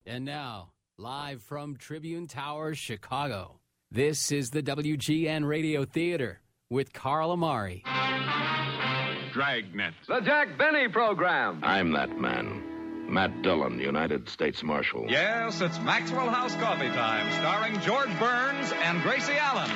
And now, live from Tribune Tower, Chicago, this is the WGN Radio Theater with Carl Amari. Dragnet. The Jack Benny Program. I'm that man. Matt Dillon, United States Marshal. Yes, it's Maxwell House Coffee Time, starring George Burns and Gracie Allen.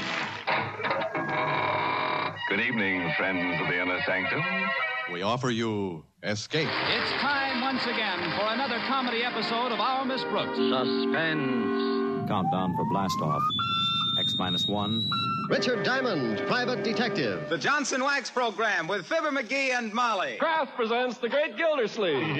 Good evening, friends of the Inner Sanctum. We offer you Escape. It's time once again for another comedy episode of Our Miss Brooks. Suspense. Countdown for blast-off. X-1. Richard Diamond, Private Detective. The Johnson Wax Program with Fibber McGee and Molly. Kraft presents The Great Gildersleeve.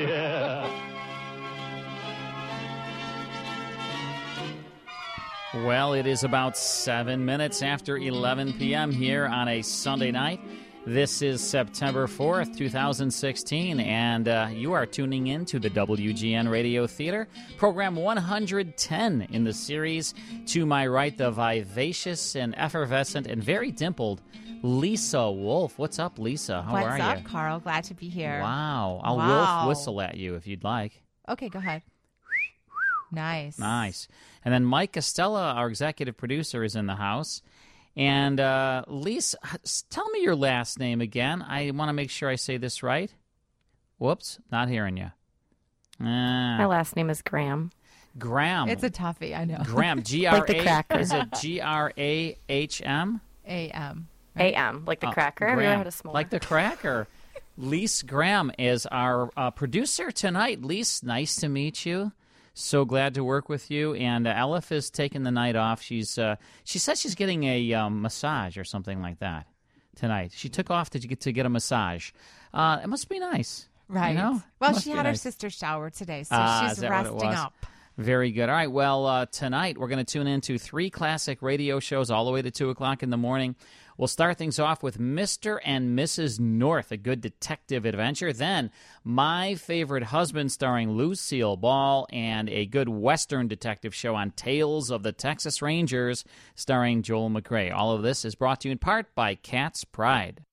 Well, it is about 7 minutes after 11 p.m. here on a Sunday night. This is September 4th, 2016, and you are tuning in to the WGN Radio Theater, program 110 in the series. To my right, the vivacious and effervescent and very dimpled Lisa Wolf. What's up, Lisa? How are you? What's up, Carl? Glad to be here. Wow. I'll wolf whistle at you if you'd like. Okay, go ahead. Nice. Nice. And then Mike Costello, our executive producer, is in the house. And Lisa, tell me your last name again. I want to make sure I say this right. Whoops, not hearing you. My last name is Graham. Graham. It's a toughie, I know. Graham, G-R-A. Like the cracker. Is it G-R-A-H-M? A-M. Right? A-M, like the cracker. Graham, We don't have a small. like the cracker. Lise Graham is our producer tonight. Lise, nice to meet you. So glad to work with you. And Elif is taking the night off. She said she's getting a massage or something like that tonight. She took off to get a massage. It must be nice. Right. You know? Well, she had her sister's shower today, so she's resting up. Very good. All right, well, tonight we're going to tune into 3 classic radio shows all the way to 2 o'clock in the morning. We'll start things off with Mr. and Mrs. North, a good detective adventure. Then, My Favorite Husband, starring Lucille Ball, and a good Western detective show on Tales of the Texas Rangers, starring Joel McRae. All of this is brought to you in part by Cat's Pride.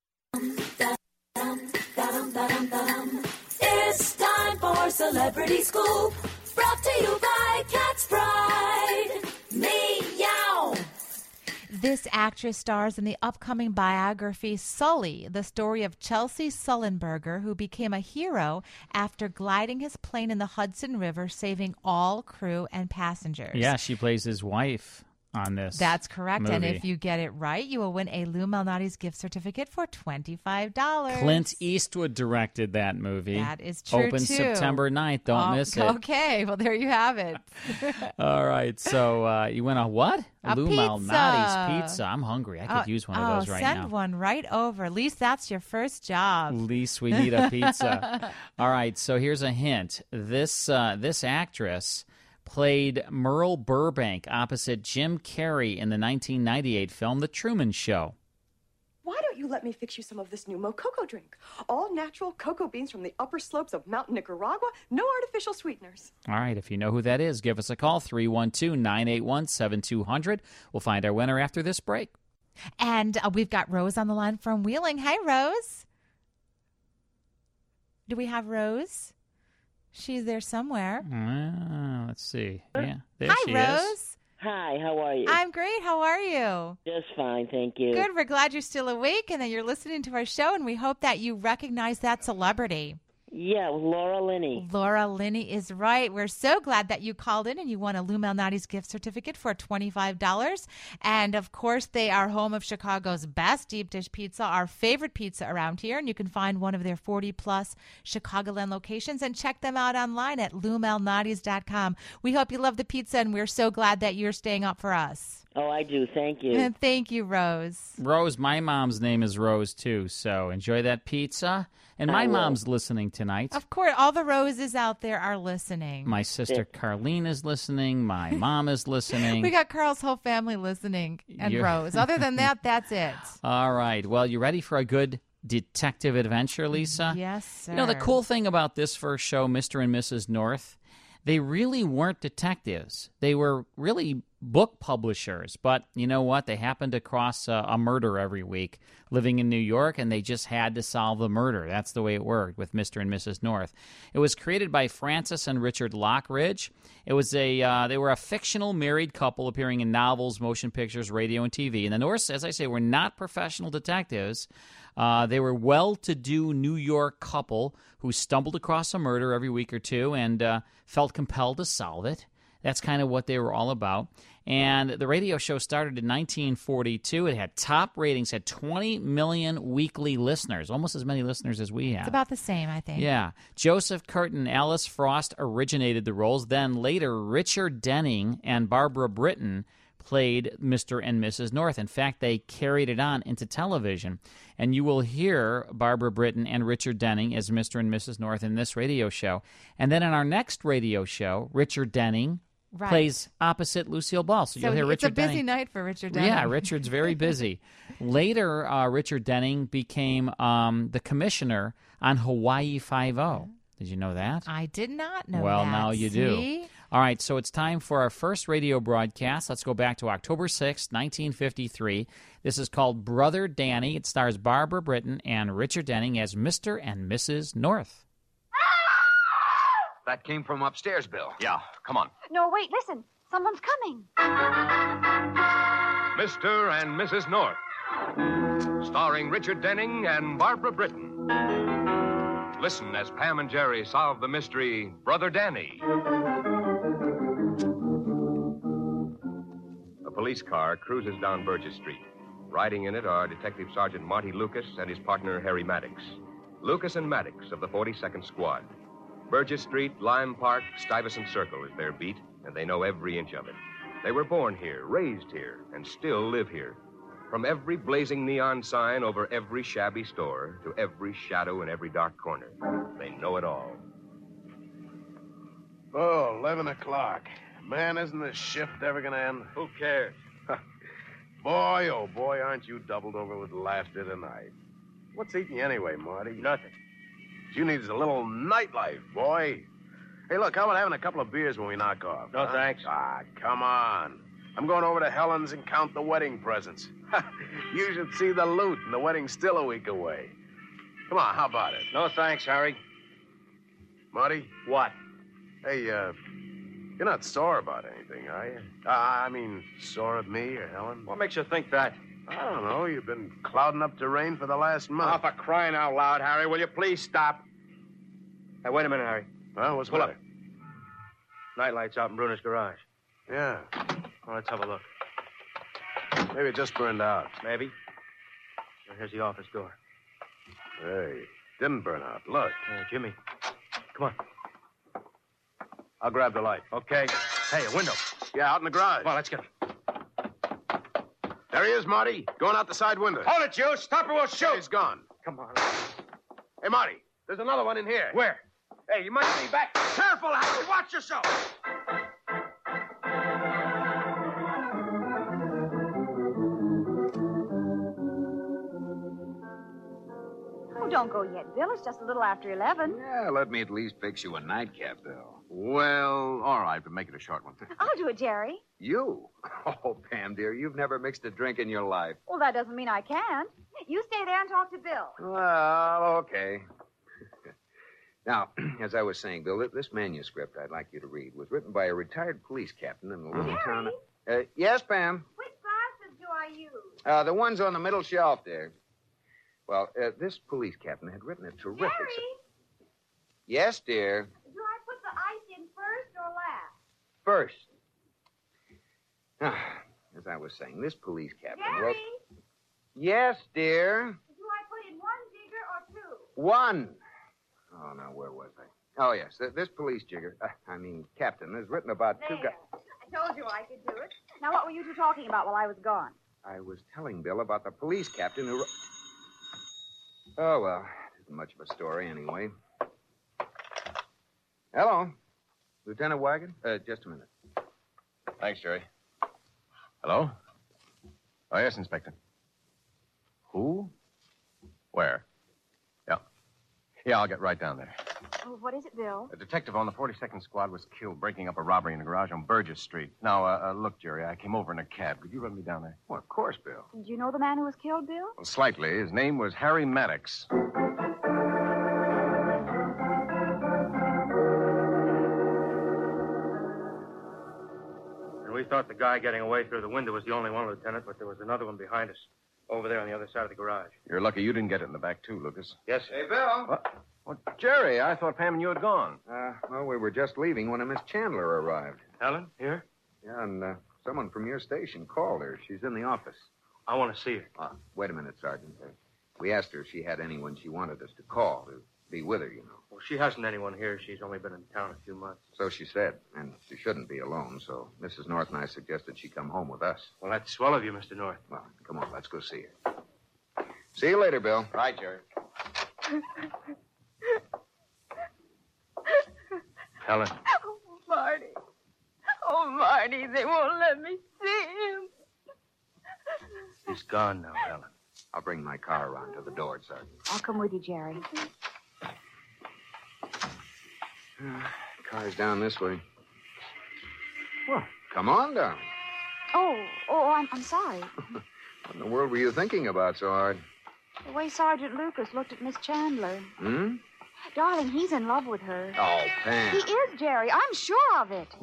It's time for Celebrity Scoop, brought to you by Cat's Pride. Meow. This actress stars in the upcoming biography Sully, the story of Chelsea Sullenberger, who became a hero after gliding his plane in the Hudson River, saving all crew and passengers. Yeah, she plays his wife on this. That's correct. movie. And if you get it right, you will win a Lou Malnati's gift certificate for $25. Clint Eastwood directed that movie. That is true, Open too. September 9th. Don't miss it. Okay, well, there you have it. All right, so you went on what? A Lou pizza. Malnati's pizza. I'm hungry. I could use one of those right now. Send one right over. At least that's your first job. At least we need a pizza. All right, so here's a hint. This actress played Merle Burbank opposite Jim Carrey in the 1998 film The Truman Show. Why don't you let me fix you some of this new Mococo drink? All natural cocoa beans from the upper slopes of Mountain Nicaragua, no artificial sweeteners. All right, if you know who that is, give us a call, 312-981-7200. We'll find our winner after this break. And we've got Rose on the line from Wheeling. Hi, Rose. Do we have Rose? She's there somewhere. Let's see. Yeah, there Hi, she Rose. is. Hi, how are you? I'm great. How are you? Just fine, thank you. Good. We're glad you're still awake and that you're listening to our show, and we hope that you recognize that celebrity. Yeah, Laura Linney. Laura Linney is right. We're so glad that you called in and you won a Lou Malnati's gift certificate for $25. And, of course, they are home of Chicago's best deep dish pizza, our favorite pizza around here. And you can find one of their 40-plus Chicagoland locations and check them out online at LouMalnati's.com. We hope you love the pizza, and we're so glad that you're staying up for us. Oh, I do. Thank you. And thank you, Rose. Rose, my mom's name is Rose, too, so enjoy that pizza. And my mom's listening tonight. Of course, all the Roses out there are listening. My sister Carlene is listening. My mom is listening. We got Carl's whole family listening, and Rose. Other than that, that's it. All right. Well, you ready for a good detective adventure, Lisa? Yes, sir. You know, the cool thing about this first show, Mr. and Mrs. North, they really weren't detectives. They were really book publishers. But you know what? They happened to cross a murder every week living in New York, and they just had to solve the murder. That's the way it worked with Mr. and Mrs. North. It was created by Francis and Richard Lockridge. It was they were a fictional married couple appearing in novels, motion pictures, radio, and TV. And the Norths, as I say, were not professional detectives. They were well-to-do New York couple who stumbled across a murder every week or two and felt compelled to solve it. That's kind of what they were all about. And the radio show started in 1942. It had top ratings, had 20 million weekly listeners, almost as many listeners as we have. It's about the same, I think. Yeah. Joseph Curtin and Alice Frost originated the roles. Then later, Richard Denning and Barbara Britton played Mr. and Mrs. North. In fact, they carried it on into television. And you will hear Barbara Britton and Richard Denning as Mr. and Mrs. North in this radio show. And then in our next radio show, Richard Denning plays opposite Lucille Ball. So you'll hear Richard Denning. It's a busy night for Richard Denning. Yeah, Richard's very busy. Later, Richard Denning became the commissioner on Hawaii Five-0. Did you know that? I did not know that. Well, now you do. See? All right, so it's time for our first radio broadcast. Let's go back to October 6, 1953. This is called Brother Danny. It stars Barbara Britton and Richard Denning as Mr. and Mrs. North. That came from upstairs, Bill. Yeah, come on. No, wait, listen. Someone's coming. Mr. and Mrs. North, starring Richard Denning and Barbara Britton. Listen as Pam and Jerry solve the mystery, Brother Danny. A police car cruises down Burgess Street. Riding in it are Detective Sergeant Marty Lucas and his partner Harry Maddox. Lucas and Maddox of the 42nd Squad. Burgess Street, Lime Park, Stuyvesant Circle is their beat, and they know every inch of it. They were born here, raised here, and still live here. From every blazing neon sign over every shabby store to every shadow in every dark corner, they know it all. Oh, 11 o'clock. Man, isn't this shift ever going to end? Who cares? Boy, oh boy, aren't you doubled over with laughter tonight. What's eating you anyway, Marty? Nothing. You need a little nightlife, boy. Hey, look, how about having a couple of beers when we knock off? No, thanks. Ah, come on. I'm going over to Helen's and count the wedding presents. You should see the loot, and the wedding's still a week away. Come on, how about it? No, thanks, Harry. Marty? What? Hey, you're not sore about anything, are you? I mean, sore at me or Helen? What makes you think that? I don't know. You've been clouding up to rain for the last month. Oh, for crying out loud, Harry, will you please stop? Hey, wait a minute, Harry. Well, what's Pull matter? up. Nightlight's out in Bruner's garage. Yeah. Well, let's have a look. Maybe it just burned out. Maybe. Here's the office door. Hey, didn't burn out. Look. Hey, Jimmy. Come on. I'll grab the light. Okay. Hey, a window. Yeah, out in the garage. Come on, let's get him. There he is, Marty. Going out the side window. Hold it, you. Stop or we'll shoot. He's gone. Come on. Hey, Marty, there's another one in here. Where? Hey, you might be back. Careful, Harry. Watch yourself. Oh, don't go yet, Bill. It's just a little after 11. Yeah, let me at least fix you a nightcap, Bill. Well, all right, but make it a short one. I'll do it, Jerry. You? Oh, Pam, dear, you've never mixed a drink in your life. Well, that doesn't mean I can't. You stay there and talk to Bill. Well, okay. Now, as I was saying, Bill, this manuscript I'd like you to read was written by a retired police captain in the little town of... yes, Pam? Which glasses do I use? The ones on the middle shelf there. Well, this police captain had written a terrific... Jerry? Yes, dear? Do I put the ice in first or last? First. As I was saying, this police captain Jerry? wrote... Yes, dear? Do I put in one jigger or two? One. Oh, now, where was I? Oh, yes, this police captain has written about two guys... I told you I could do it. Now, what were you two talking about while I was gone? I was telling Bill about the police captain who... Oh, well, it isn't much of a story anyway. Hello. Lieutenant Wagon? Just a minute. Thanks, Jerry. Hello? Oh, yes, Inspector. Who? Where? Yeah. Yeah, I'll get right down there. Oh, what is it, Bill? A detective on the 42nd Squad was killed breaking up a robbery in a garage on Burgess Street. Now, look, Jerry, I came over in a cab. Could you run me down there? Well, of course, Bill. Do you know the man who was killed, Bill? Well, slightly. His name was Harry Maddox. And we thought the guy getting away through the window was the only one, Lieutenant, but there was another one behind us, over there on the other side of the garage. You're lucky you didn't get it in the back, too, Lucas. Yes. Hey, Bill. What? Well, Jerry, I thought Pam and you had gone. Well, we were just leaving when a Miss Chandler arrived. Helen, here? Yeah, and someone from your station called her. She's in the office. I want to see her. Wait a minute, Sergeant. We asked her if she had anyone she wanted us to call to be with her, you know. Well, she hasn't anyone here. She's only been in town a few months. So she said, and she shouldn't be alone, so Mrs. North and I suggested she come home with us. Well, that's swell of you, Mr. North. Well, come on, let's go see her. See you later, Bill. Right, Jerry. Helen. Oh, Marty. Oh, Marty, they won't let me see him. He's gone now, Helen. I'll bring my car around to the door, Sergeant. I'll come with you, Jerry. Car's down this way. Well, come on down. I'm sorry. What in the world were you thinking about so hard? The way Sergeant Lucas looked at Miss Chandler. Hmm? Darling, he's in love with her. Oh, Pam. He is, Jerry. I'm sure of it.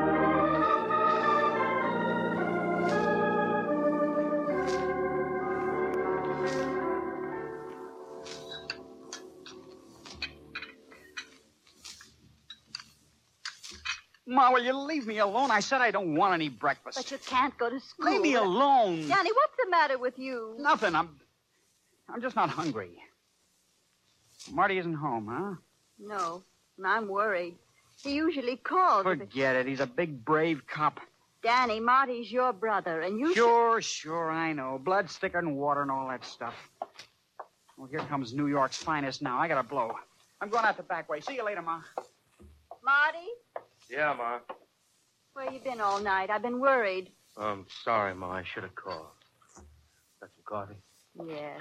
Ma, will you leave me alone? I said I don't want any breakfast. But you can't go to school. Leave me alone. Danny, what's the matter with you? Nothing. I'm just not hungry. Marty isn't home, huh? No, and I'm worried. He usually calls. Forget it. He's a big, brave cop. Danny, Marty's your brother, and you Sure, I know. Blood's thicker than water and all that stuff. Well, here comes New York's finest now. I gotta blow. I'm going out the back way. See you later, Ma. Marty? Yeah, Ma. Where you been all night? I've been worried. I'm sorry, Ma. I should have called. Got some coffee? Yes.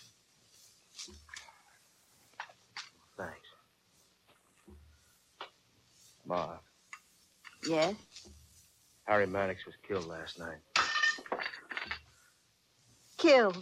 Thanks. Ma. Yes? Harry Maddox was killed last night. Killed?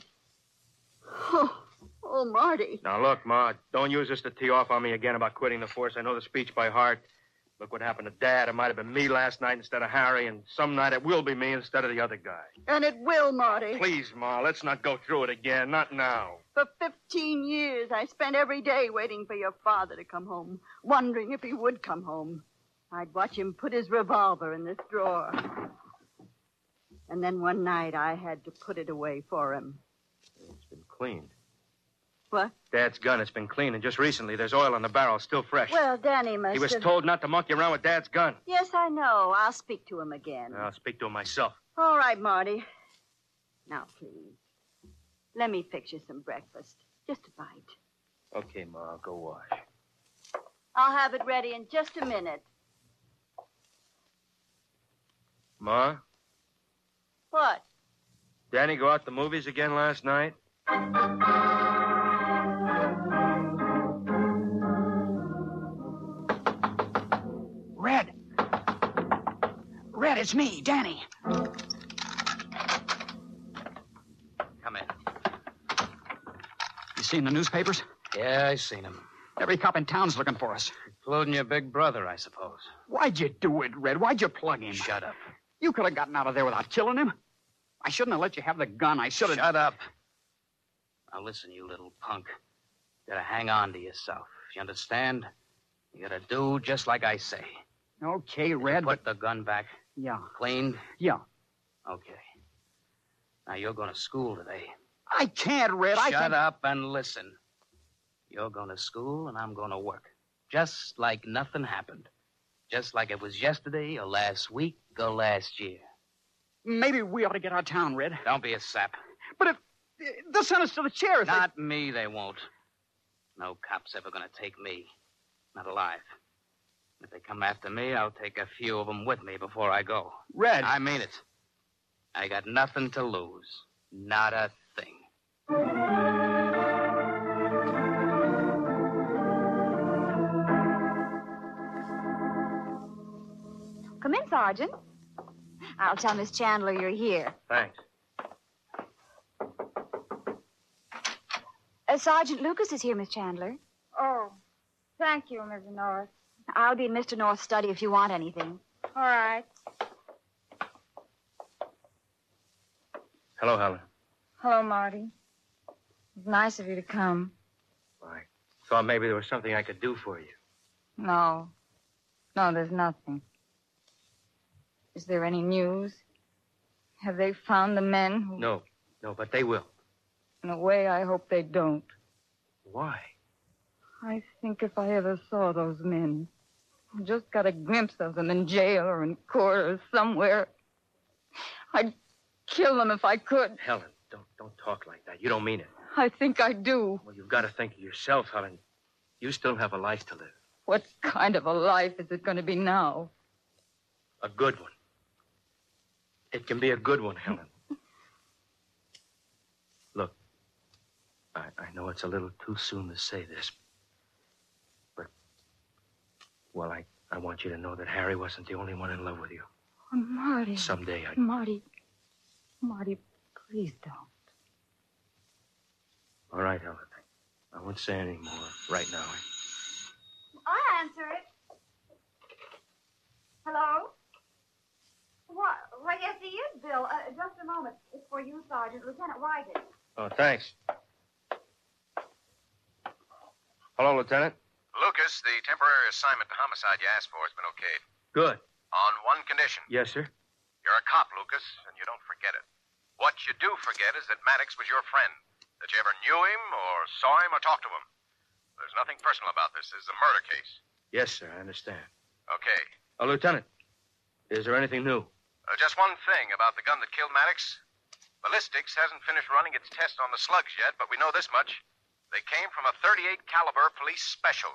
Oh, Marty. Now, look, Ma, don't use this to tee off on me again about quitting the force. I know the speech by heart. Look what happened to Dad. It might have been me last night instead of Harry, and some night it will be me instead of the other guy. And it will, Marty. Please, Ma, let's not go through it again. Not now. For 15 years, I spent every day waiting for your father to come home, wondering if he would come home. I'd watch him put his revolver in this drawer. And then one night, I had to put it away for him. It's been cleaned. What? Dad's gun, it's been cleaned, and just recently there's oil on the barrel, still fresh. Well, Danny must He was have... told not to monkey around with Dad's gun. Yes, I know. I'll speak to him again. I'll speak to him myself. All right, Marty. Now, please, let me fix you some breakfast. Just a bite. Okay, Ma, I'll go wash. I'll have it ready in just a minute. Ma? What? Danny go out to the movies again last night? Red, it's me, Danny. Come in. You seen the newspapers? Yeah, I seen him. Every cop in town's looking for us. Including your big brother, I suppose. Why'd you do it, Red? Why'd you plug him? Shut up. You could have gotten out of there without killing him. I shouldn't have let you have the gun. I should have... Shut up. Now listen, you little punk. You gotta hang on to yourself. You understand? You gotta do just like I say. Okay, Red, Put the gun back. Yeah. Cleaned? Yeah. Okay. Now you're going to school today. I can't, Red. Shut up and listen. You're going to school and I'm going to work. Just like nothing happened. Just like it was yesterday or last week or last year. Maybe we ought to get out of town, Red. Don't be a sap. But if they'll send us to the chair. Not me, they won't. No cop's ever going to take me. Not alive. If they come after me, I'll take a few of them with me before I go. Red. I mean it. I got nothing to lose. Not a thing. Come in, Sergeant. I'll tell Miss Chandler you're here. Thanks. Sergeant Lucas is here, Miss Chandler. Oh, thank you, Mrs. North. I'll be in Mr. North's study if you want anything. All right. Hello, Helen. Hello, Marty. It's nice of you to come. I thought maybe there was something I could do for you. No. No, there's nothing. Is there any news? Have they found the men who... No, but they will. In a way, I hope they don't. Why? I think if I ever saw those men, just got a glimpse of them in jail or in court or somewhere, I'd kill them if I could. Helen, don't talk like that. You don't mean it. I think I do. Well, you've got to think of yourself, Helen. You still have a life to live. What kind of a life is it going to be now? A good one. It can be a good one, Helen. Look, I know it's a little too soon to say this, but, well, I want you to know that Harry wasn't the only one in love with you. Oh, Marty. Someday I... Marty, please don't. All right, Helen. I won't say any more right now. I'll answer it. Hello? What? Why, yes, he is, Bill. Just a moment. It's for you, Sergeant. Lieutenant Wyden. Oh, thanks. Hello, Lieutenant. Lucas, the temporary assignment to homicide you asked for has been okayed. Good. On one condition. Yes, sir. You're a cop, Lucas, and you don't forget it. What you do forget is that Maddox was your friend, that you ever knew him or saw him or talked to him. There's nothing personal about this. This is a murder case. Yes, sir, I understand. Okay. Lieutenant, is there anything new? Just one thing about the gun that killed Maddox. Ballistics hasn't finished running its test on the slugs yet, but we know this much. They came from a .38 caliber police special.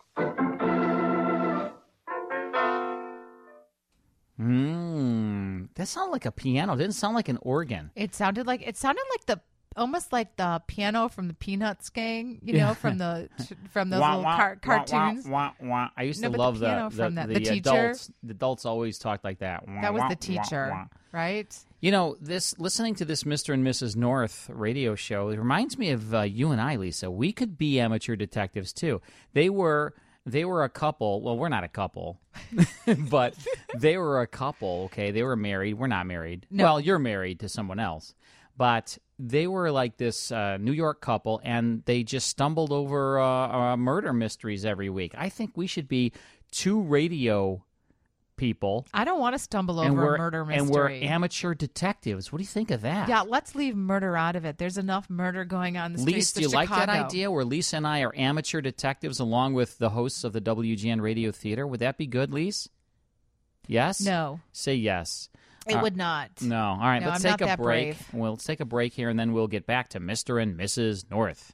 That sounded like a piano. It didn't sound like an organ. It sounded like almost like the piano from the Peanuts gang, from those little cartoons. I used to love the teacher. The adults always talked like that. That was the teacher, right? Listening to this Mr. and Mrs. North radio show, it reminds me of you and I, Lisa. We could be amateur detectives too. They were a couple. Well, we're not a couple, but they were a couple. Okay, they were married. We're not married. No. Well, you're married to someone else, but they were like this New York couple, and they just stumbled over murder mysteries every week. I think we should be two radio people. I don't want to stumble over a murder mystery. And we're amateur detectives. What do you think of that? Yeah, let's leave murder out of it. There's enough murder going on in the streets of Chicago. Lisa, do you like that idea where Lisa and I are amateur detectives along with the hosts of the WGN Radio Theater? Would that be good, Lisa? Yes? No. Say yes. It would not. No. All right, let's take a break. Brave. We'll take a break here, and then we'll get back to Mr. and Mrs. North.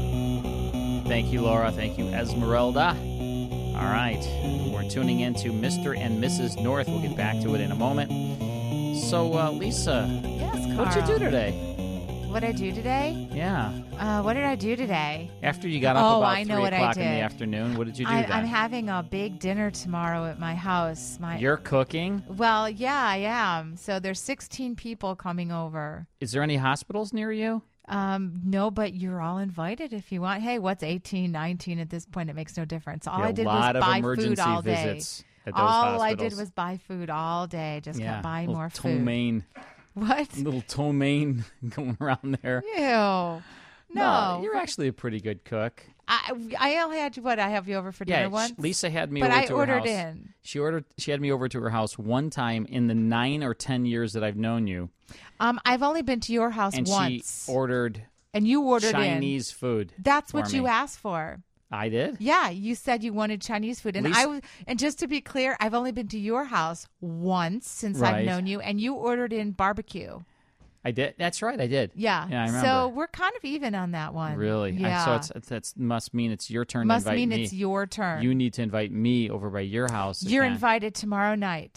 Thank you, Laura. Thank you, Esmeralda. All right, we're tuning in to Mr. and Mrs. North. We'll get back to it in a moment. So, Lisa, yes, Carl. What'd you do today? What did I do today? Yeah. What did I do today? After you got up about 3 o'clock in the did. afternoon, what did you do then? I'm having a big dinner tomorrow at my house. You're cooking? Well, yeah, I am. So there's 16 people coming over. Is there any hospitals near you? No, but you're all invited if you want. Hey, what's 18, 19 at this point? It makes no difference. All I did was buy food all day. All I did was buy food all day. Just kept buying more food. Ptomaine. What? Little ptomaine going around there. Ew. No. You're actually a pretty good cook. I only had I have you over for dinner once. Lisa had me over to her house. But I ordered in. She had me over to her house one time in the 9 or 10 years that I've known you. I've only been to your house once. And she ordered. And you ordered Chinese food. That's what you asked for. I did? Yeah, you said you wanted Chinese food. And and just to be clear, I've only been to your house once since I've known you, and you ordered in barbecue. I did. That's right, I did. Yeah. I remember. So we're kind of even on that one. Really? Yeah. So that must mean it's your turn to invite me. Must mean it's your turn. You need to invite me over by your house. You're invited tomorrow night.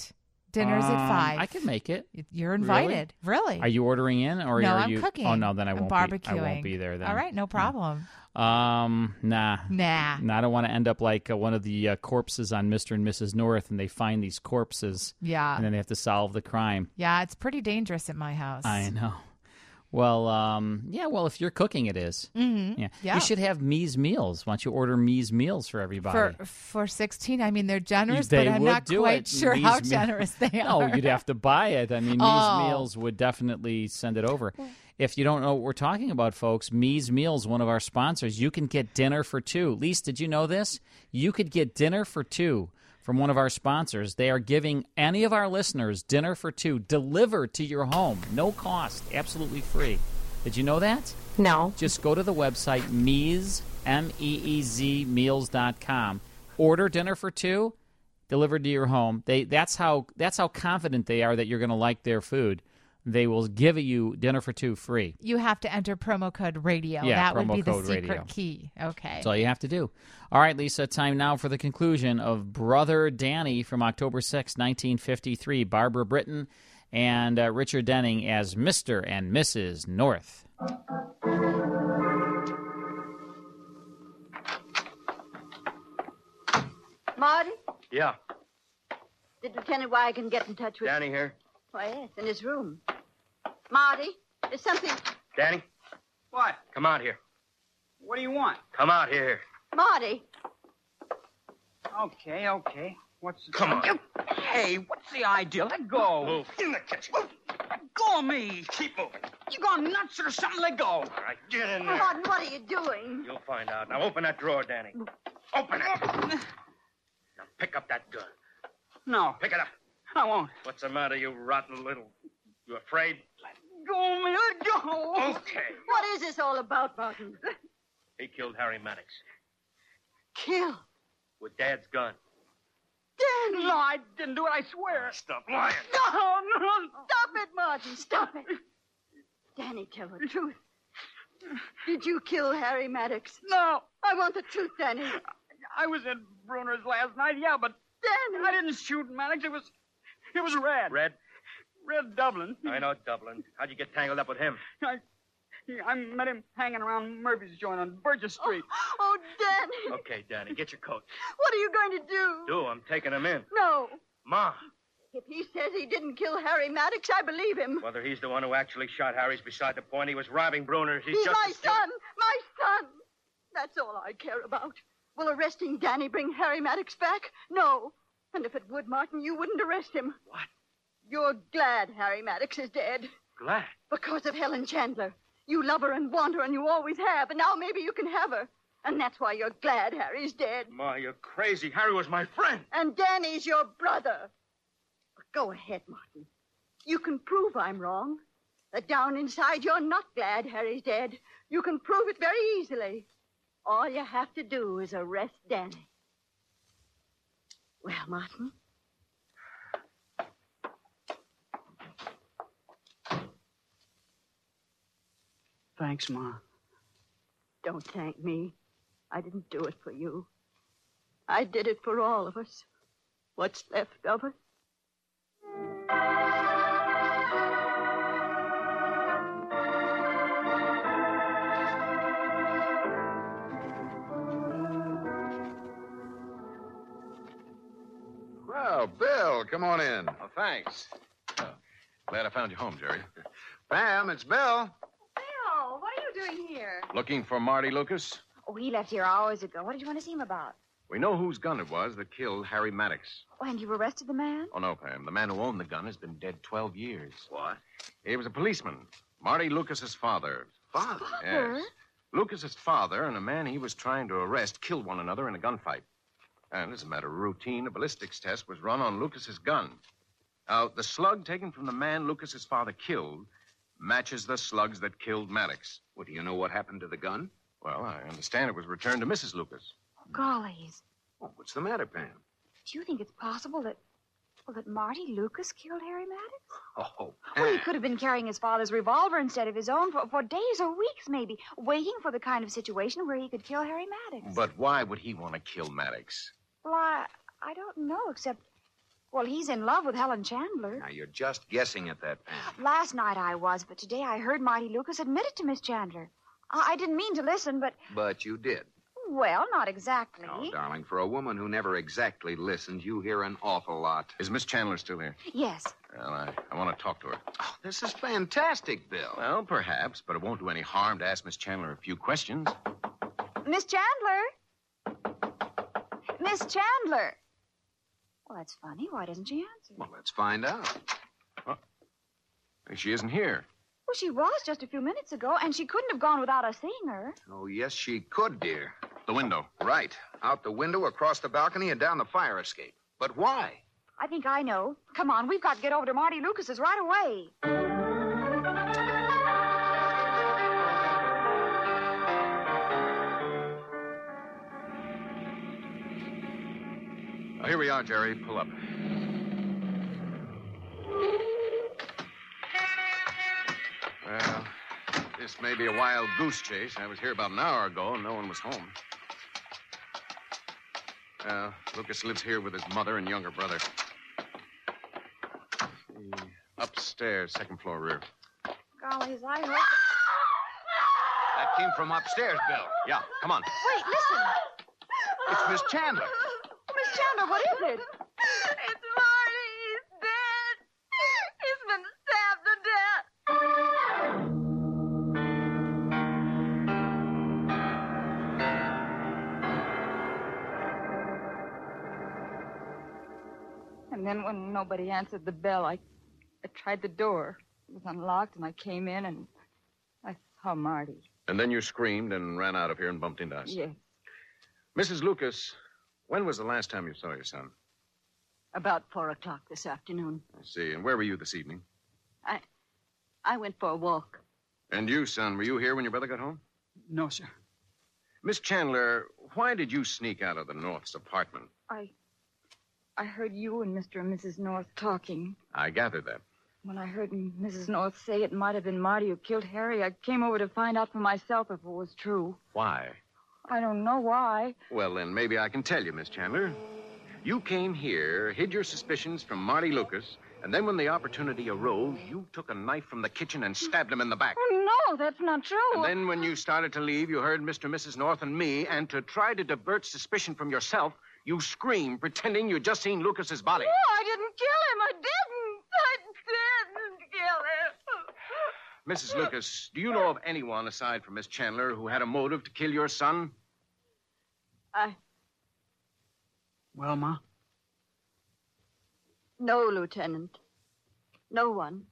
Dinner's at 5. I can make it. You're invited. Really? Are you ordering in, or no? are I'm you cooking. Oh no, then I I'm won't barbecuing. be. I won't be there then. All right, no problem. Nah. Nah. No, I don't want to end up like one of the corpses on Mr. and Mrs. North, and they find these corpses. Yeah. And then they have to solve the crime. Yeah, it's pretty dangerous at my house. I know. Well, yeah. Well, if you're cooking, it is. Mm-hmm. Yeah. You should have Me's Meals. Why don't you order Me's Meals for everybody? For $16. I mean, they're generous, They but I'm would not do quite it. sure Me's how Me- generous they No, are. you'd have to buy it. I mean, Me's Meals would definitely send it over. If you don't know what we're talking about, folks, Me's Meals, one of our sponsors, you can get dinner for two. Lise, did you know this? You could get dinner for two from one of our sponsors. They are giving any of our listeners dinner for two delivered to your home. No cost. Absolutely free. Did you know that? No. Just go to the website Meez, M-E-E-Z, meals.com. Order dinner for two, delivered to your home. That's how confident they are that you're going to like their food. They will give you dinner for two free. You have to enter promo code radio. Yeah, that would be the promo code secret radio. key. Okay. That's all you have to do. All right, Lisa, time now for the conclusion of Brother Danny from October 6, 1953. Barbara Britton and Richard Denning as Mr. and Mrs. North. Marty, Yeah. did Lieutenant Wigan get in touch with... Danny here. Why, yes, in his room. Marty, there's something... Danny, What? come out here. What do you want? Come out here. Marty, Okay. What's the... Come on. Hey, what's the idea? Let go. Move. In the kitchen. Let go of me. Keep moving. You gone nuts or something? Let go. All right, get in there. Martin, what are you doing? You'll find out. Now open that drawer, Danny. Open it. Now pick up that gun. No, Pick it up. I won't. What's the matter, you rotten little... You afraid? Go of me. Let go. Okay. What is this all about, Martin? He killed Harry Maddox Kill. with Dad's gun. Danny. No, I didn't do it. I swear. Stop lying. No. Stop it, Martin. Stop it. Danny, tell the truth. Did you kill Harry Maddox? No. I want the truth, Danny. I was at Bruner's last night, yeah, but Danny. I didn't shoot Maddox. It was Red. Red? Red Dublin. I know Dublin. How'd you get tangled up with him? I met him hanging around Murphy's joint on Burgess Street. Oh, Danny. Okay, Danny, get your coat. What are you going to do? Do, I'm taking him in. No. Ma, If he says he didn't kill Harry Maddox, I believe him. whether he's the one who actually shot Harry's beside the point. He was robbing Bruner's. He's just my as son. My son. That's all I care about. Will arresting Danny bring Harry Maddox back? No. And if it would, Martin, you wouldn't arrest him. What? You're glad Harry Maddox is dead. Glad. Because of Helen Chandler. You love her and want her, and you always have. And now maybe you can have her. And that's why you're glad Harry's dead. Ma, you're crazy. Harry was my friend. And Danny's your brother. But go ahead, Martin. You can prove I'm wrong. That down inside you're not glad Harry's dead. You can prove it very easily. All you have to do is arrest Danny. Well, Martin? Thanks, Ma. Don't thank me. I didn't do it for you. I did it for all of us. What's left of us? Well, Bill, come on in. Oh, thanks. Oh, glad I found you home, Jerry. Pam, it's Bill. Bill, what are you doing here? Looking for Marty Lucas? Oh, he left here hours ago. What did you want to see him about? We know whose gun it was that killed Harry Maddox. Oh, and you arrested the man? Oh, no, Pam. The man who owned the gun has been dead 12 years. What? He was a policeman. Marty Lucas's father. Father? Yes. Lucas's father and a man he was trying to arrest killed one another in a gunfight. And as a matter of routine, a ballistics test was run on Lucas's gun. Now, the slug taken from the man Lucas's father killed matches the slugs that killed Maddox. Well, do you know what happened to the gun? Well, I understand it was returned to Mrs. Lucas. Gollies. Oh, what's the matter, Pam? Do you think it's possible that Marty Lucas killed Harry Maddox? Oh, Well, he could have been carrying his father's revolver instead of his own for days or weeks, maybe, waiting for the kind of situation where he could kill Harry Maddox. But why would he want to kill Maddox? Well, I don't know, except Well, he's in love with Helen Chandler. Now, you're just guessing at that, Pam. Last night I was, but today I heard Marty Lucas admit it to Miss Chandler. I didn't mean to listen, but... But you did. Well, not exactly. Oh, darling, for a woman who never exactly listens, you hear an awful lot. Is Miss Chandler still here? Yes. Well, I want to talk to her. Oh, this is fantastic, Bill. Well, perhaps, but it won't do any harm to ask Miss Chandler a few questions. Miss Chandler? Miss Chandler? Well, that's funny. Why doesn't she answer? Well, let's find out. She isn't here. Well, she was just a few minutes ago, and she couldn't have gone without us seeing her. Oh, yes, she could, dear. The window. Right. Out the window, across the balcony, and down the fire escape. But why? I think I know. Come on, we've got to get over to Marty Lucas's right away. Oh, here we are, Jerry. Pull up. Well, this may be a wild goose chase. I was here about an hour ago, and no one was home. Lucas lives here with his mother and younger brother. Upstairs, second floor rear. Golly, as I hope... That came from upstairs, Bill. Yeah, come on. Wait, listen. It's Miss Chandler. Miss Chandler, what is it? It's Marty. He's dead. He's been stabbed to death. And then when nobody answered the bell, I tried the door. It was unlocked, and I came in, and I saw Marty. And then you screamed and ran out of here and bumped into us. Yes. Mrs. Lucas, when was the last time you saw your son? About 4 o'clock this afternoon. I see. And where were you this evening? I went for a walk. And you, son, were you here when your brother got home? No, sir. Miss Chandler, why did you sneak out of the North's apartment? I heard you and Mr. and Mrs. North talking. I gathered that. When I heard Mrs. North say it might have been Marty who killed Harry, I came over to find out for myself if it was true. Why? I don't know why. Well, then maybe I can tell you, Miss Chandler. You came here, hid your suspicions from Marty Lucas, and then when the opportunity arose, you took a knife from the kitchen and stabbed him in the back. Oh, no, that's not true. And then when you started to leave, you heard Mr. and Mrs. North and me, and to try to divert suspicion from yourself, you screamed, pretending you'd just seen Lucas's body. No, I didn't kill him. I didn't kill him. Mrs. Lucas, do you know of anyone aside from Miss Chandler who had a motive to kill your son? Well, Ma? No, Lieutenant. No one.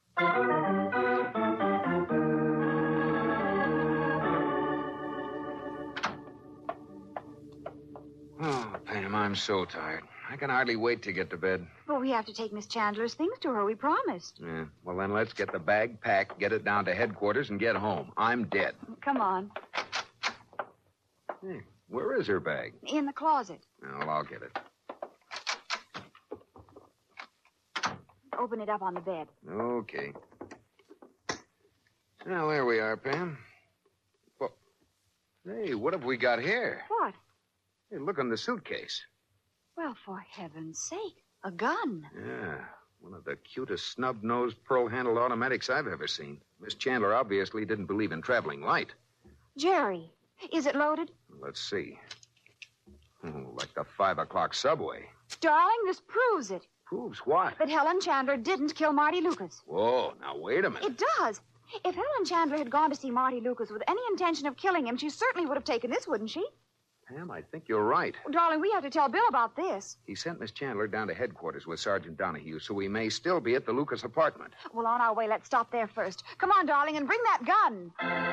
Oh, Pam, I'm so tired. I can hardly wait to get to bed. Well, we have to take Miss Chandler's things to her. We promised. Yeah. Well, then let's get the bag packed, get it down to headquarters, and get home. I'm dead. Come on. Hey, where is her bag? In the closet. Well, I'll get it. Open it up on the bed. Okay. Well, there we are, Pam. Well, hey, what have we got here? What? Hey, look on the suitcase. Well, for heaven's sake, a gun. Yeah, one of the cutest snub-nosed, pearl-handled automatics I've ever seen. Miss Chandler obviously didn't believe in traveling light. Jerry, is it loaded? Let's see. Oh, like the 5 o'clock subway. Darling, this proves it. Proves what? That Helen Chandler didn't kill Marty Lucas. Whoa, now wait a minute. It does. If Helen Chandler had gone to see Marty Lucas with any intention of killing him, she certainly would have taken this, wouldn't she? Pam, I think you're right. Well, darling, we have to tell Bill about this. He sent Miss Chandler down to headquarters with Sergeant Donahue, so we may still be at the Lucas apartment. Well, on our way, let's stop there first. Come on, darling, and bring that gun.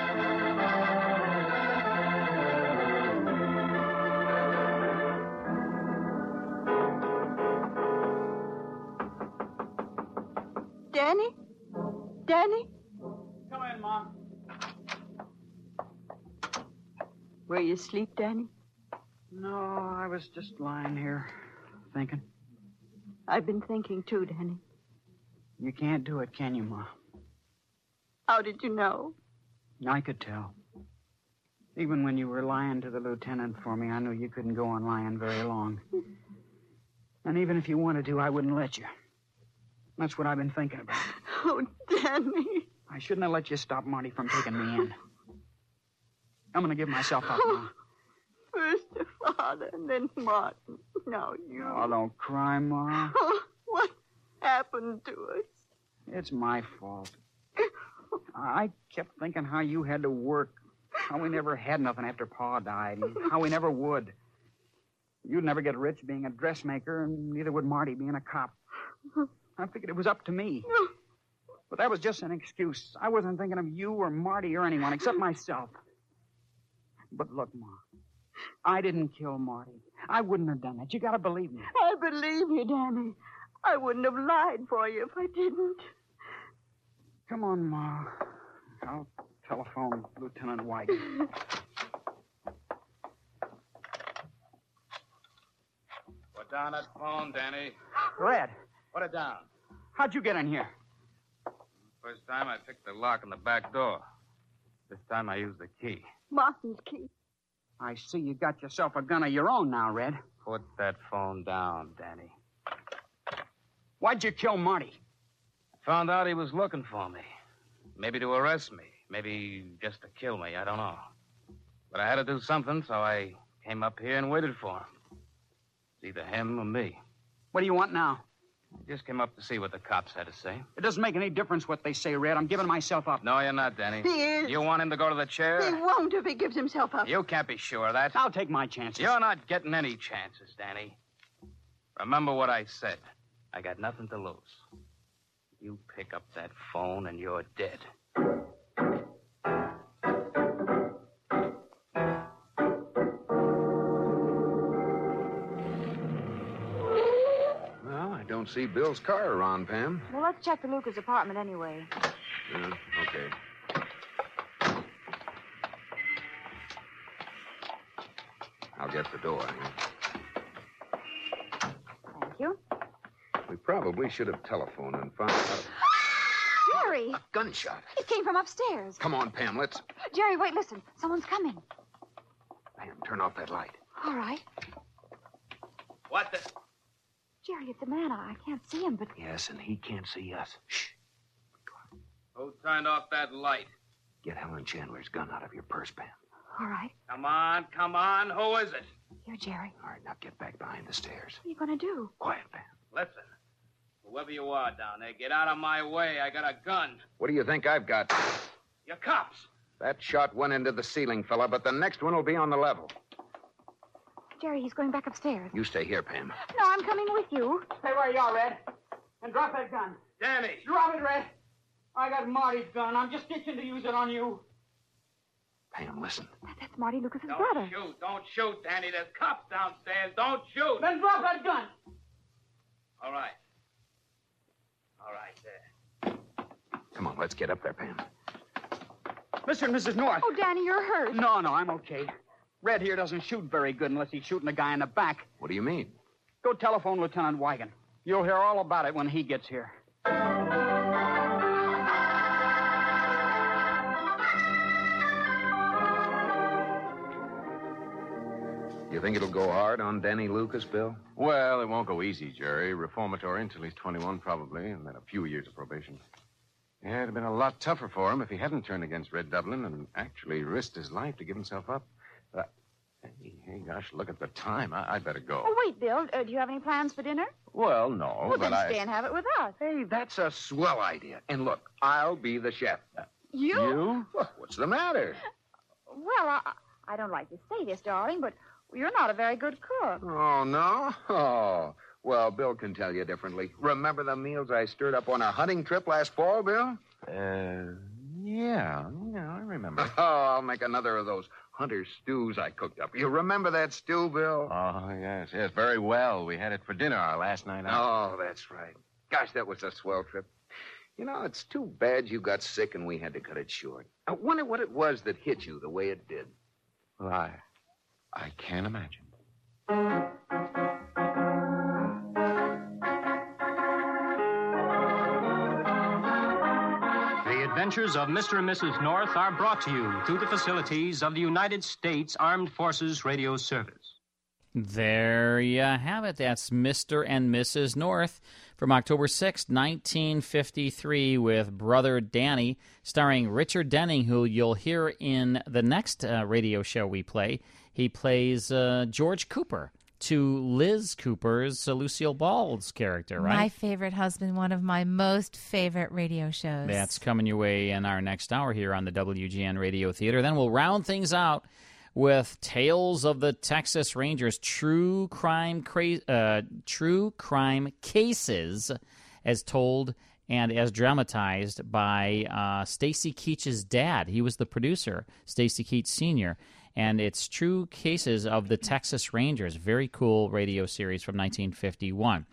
Danny? Danny? Come in, Mom. Were you asleep, Danny? No, I was just lying here, thinking. I've been thinking, too, Danny. You can't do it, can you, Ma? How did you know? I could tell. Even when you were lying to the lieutenant for me, I knew you couldn't go on lying very long. And even if you wanted to, I wouldn't let you. That's what I've been thinking about. Oh, Danny. I shouldn't have let you stop Marty from taking me in. I'm going to give myself up now. First your father, and then Martin. Now you. Oh, don't cry, Ma. Oh, what happened to us? It's my fault. I kept thinking how you had to work, how we never had nothing after Pa died, and how we never would. You'd never get rich being a dressmaker, and neither would Marty being a cop. I figured it was up to me. But that was just an excuse. I wasn't thinking of you or Marty or anyone except myself. But look, Ma, I didn't kill Marty. I wouldn't have done it. You gotta believe me. I believe you, Danny. I wouldn't have lied for you if I didn't. Come on, Ma. I'll telephone Lieutenant Whiting. Put down that phone, Danny. Red. Put it down. How'd you get in here? First time I picked the lock on the back door. This time I used the key. Martin's key. I see you got yourself a gun of your own now, Red. Put that phone down, Danny. Why'd you kill Marty? Found out he was looking for me. Maybe to arrest me. Maybe just to kill me. I don't know. But I had to do something, so I came up here and waited for him. It's either him or me. What do you want now? I just came up to see what the cops had to say. It doesn't make any difference what they say, Red. I'm giving myself up. No, you're not, Danny. He is. You want him to go to the chair? He won't if he gives himself up. You can't be sure of that. I'll take my chances. You're not getting any chances, Danny. Remember what I said. I got nothing to lose. You pick up that phone and you're dead. Well, I don't see Bill's car around, Pam. Well, let's check the Lucas apartment anyway. Yeah, okay. I'll get the door. Thank you. We probably should have telephoned and found out. Jerry! A gunshot. It came from upstairs. Come on, Pam, let's... Jerry, wait, listen. Someone's coming. Pam, turn off that light. All right. What the... Jerry, it's a man. I can't see him, but... Yes, and he can't see us. Shh. Who turned off that light? Get Helen Chandler's gun out of your purse, Pam. All right. Come on. Who is it? Here, Jerry. All right, now get back behind the stairs. What are you going to do? Quiet, Pam. Listen. Whoever you are down there, get out of my way. I got a gun. What do you think I've got? You're cops. That shot went into the ceiling, fella, but the next one will be on the level. Jerry, he's going back upstairs. You stay here, Pam. No, I'm coming with you. Stay where you are, Red. And drop that gun. Danny. Drop it, Red. I got Marty's gun. I'm just itching to use it on you. Pam, listen. That's Marty Lucas's Don't brother. Don't shoot, Danny. There's cops downstairs. Don't shoot. Then drop that gun. All right, there. Come on, let's get up there, Pam. Mr. and Mrs. North. Oh, Danny, you're hurt. No, I'm okay. Red here doesn't shoot very good unless he's shooting a guy in the back. What do you mean? Go telephone Lieutenant Wigan. You'll hear all about it when he gets here. You think it'll go hard on Danny Lucas, Bill? Well, it won't go easy, Jerry. Reformatory until he's 21, probably, and then a few years of probation. Yeah, it'd have been a lot tougher for him if he hadn't turned against Red Dublin and actually risked his life to give himself up. Hey, gosh, look at the time. I'd better go. Oh, wait, Bill. Do you have any plans for dinner? Well, no, Well, but then stay and have it with us. Hey, that's a swell idea. And look, I'll be the chef. You? You? Well, what's the matter? Well, I don't like to say this, darling, but you're not a very good cook. Oh, no? Oh, well, Bill can tell you differently. Remember the meals I stirred up on our hunting trip last fall, Bill? Yeah, I remember. Oh, I'll make another of those hunter stews I cooked up. You remember that stew, Bill? Oh, yes, very well. We had it for dinner our last night out. Oh, that's right. Gosh, that was a swell trip. You know, it's too bad you got sick and we had to cut it short. I wonder what it was that hit you the way it did. Well, I can't imagine. The Adventures of Mr. and Mrs. North are brought to you through the facilities of the United States Armed Forces Radio Service. There you have it. That's Mr. and Mrs. North from October 6, 1953, with Brother Danny, starring Richard Denning, who you'll hear in the next radio show we play. He plays George Cooper to Liz Cooper's Lucille Ball's character, right? My favorite husband, one of my most favorite radio shows. That's coming your way in our next hour here on the WGN Radio Theater. Then we'll round things out with Tales of the Texas Rangers, true crime cases as told and as dramatized by Stacy Keach's dad. He was the producer, Stacy Keach Sr., and it's True Cases of the Texas Rangers. Very cool radio series from 1951.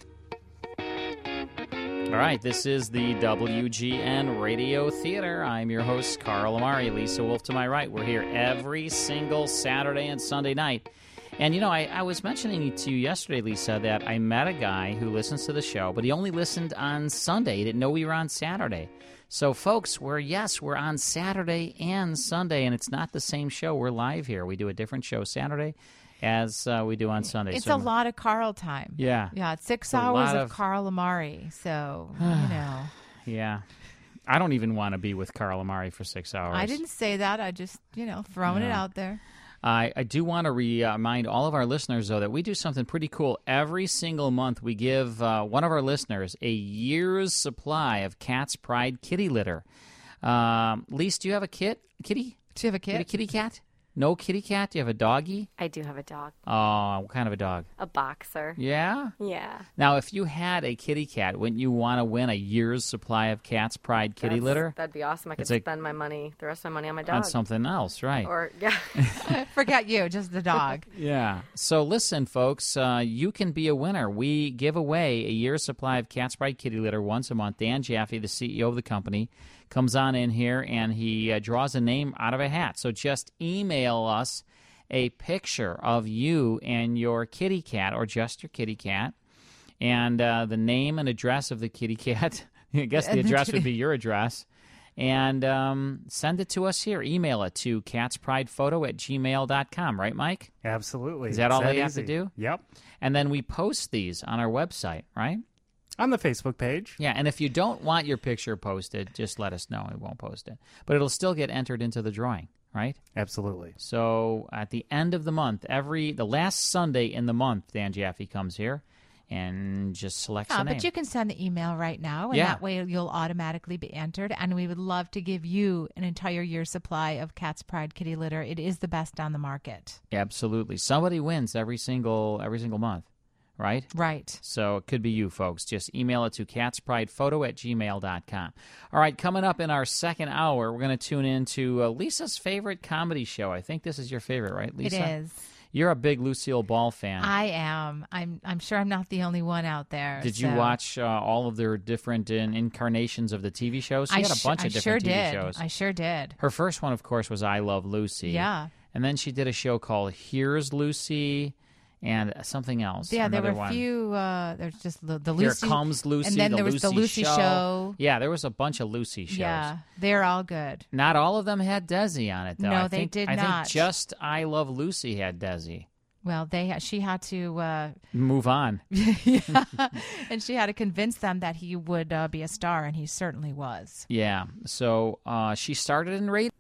All right, this is the WGN Radio Theater. I'm your host, Carl Amari. Lisa Wolf to my right. We're here every single Saturday and Sunday night. And, you know, I was mentioning to you yesterday, Lisa, that I met a guy who listens to the show, but he only listened on Sunday. He didn't know we were on Saturday. So, folks, we're on Saturday and Sunday, and it's not the same show. We're live here. We do a different show Saturday as we do on Sunday. It's a lot of Carl time. Yeah. Yeah, it's 6 hours of Carl Amari, so, you know. Yeah. I don't even want to be with Carl Amari for 6 hours. I didn't say that. I just, throwing it out there. I do want to remind all of our listeners, though, that we do something pretty cool. Every single month, we give one of our listeners a year's supply of Cat's Pride kitty litter. Lise, do you have a kitty? Do you have a kit? You have a kitty cat? No kitty cat? Do you have a doggy? I do have a dog. Oh, what kind of a dog? A boxer. Yeah? Yeah. Now, if you had a kitty cat, wouldn't you want to win a year's supply of Cat's Pride kitty litter? That'd be awesome. I could spend the rest of my money on my dog. On something else, right. Or, yeah. Forget you, just the dog. Yeah. So listen, folks, you can be a winner. We give away a year's supply of Cat's Pride kitty litter once a month. Dan Jaffe, the CEO of the company, comes on in here and he draws a name out of a hat. So just email us a picture of you and your kitty cat, or just your kitty cat, and the name and address of the kitty cat. I guess the address would be your address. And send it to us here. Email it to catspridephoto@gmail.com. Right, Mike? Absolutely. Is that all they have to do? Yep. And then we post these on our website, right? On the Facebook page. Yeah, and if you don't want your picture posted, just let us know. We won't post it. But it'll still get entered into the drawing, right? Absolutely. So at the end of the month, the last Sunday in the month, Dan Jaffe comes here and just selects a name. But you can send the email right now, and that way you'll automatically be entered. And we would love to give you an entire year's supply of Cat's Pride kitty litter. It is the best on the market. Absolutely. Somebody wins every single month. Right? Right. So it could be you, folks. Just email it to catspridephoto@gmail.com. All right, coming up in our second hour, we're going to tune into Lisa's favorite comedy show. I think this is your favorite, right, Lisa? It is. You're a big Lucille Ball fan. I am. I'm sure I'm not the only one out there. Did you watch all of their different incarnations of the TV shows? She had a bunch of different TV shows. I sure did. Her first one, of course, was I Love Lucy. Yeah. And then she did a show called Here's Lucy. And something else. Yeah, there were a few. There's just the Lucy. Here Comes Lucy. And then there was the Lucy show. Yeah, there was a bunch of Lucy shows. Yeah, they're all good. Not all of them had Desi on it, though. No, they did not. I think just I Love Lucy had Desi. Well, she had to move on. Yeah, and she had to convince them that he would be a star, and he certainly was. Yeah, so she started in radio.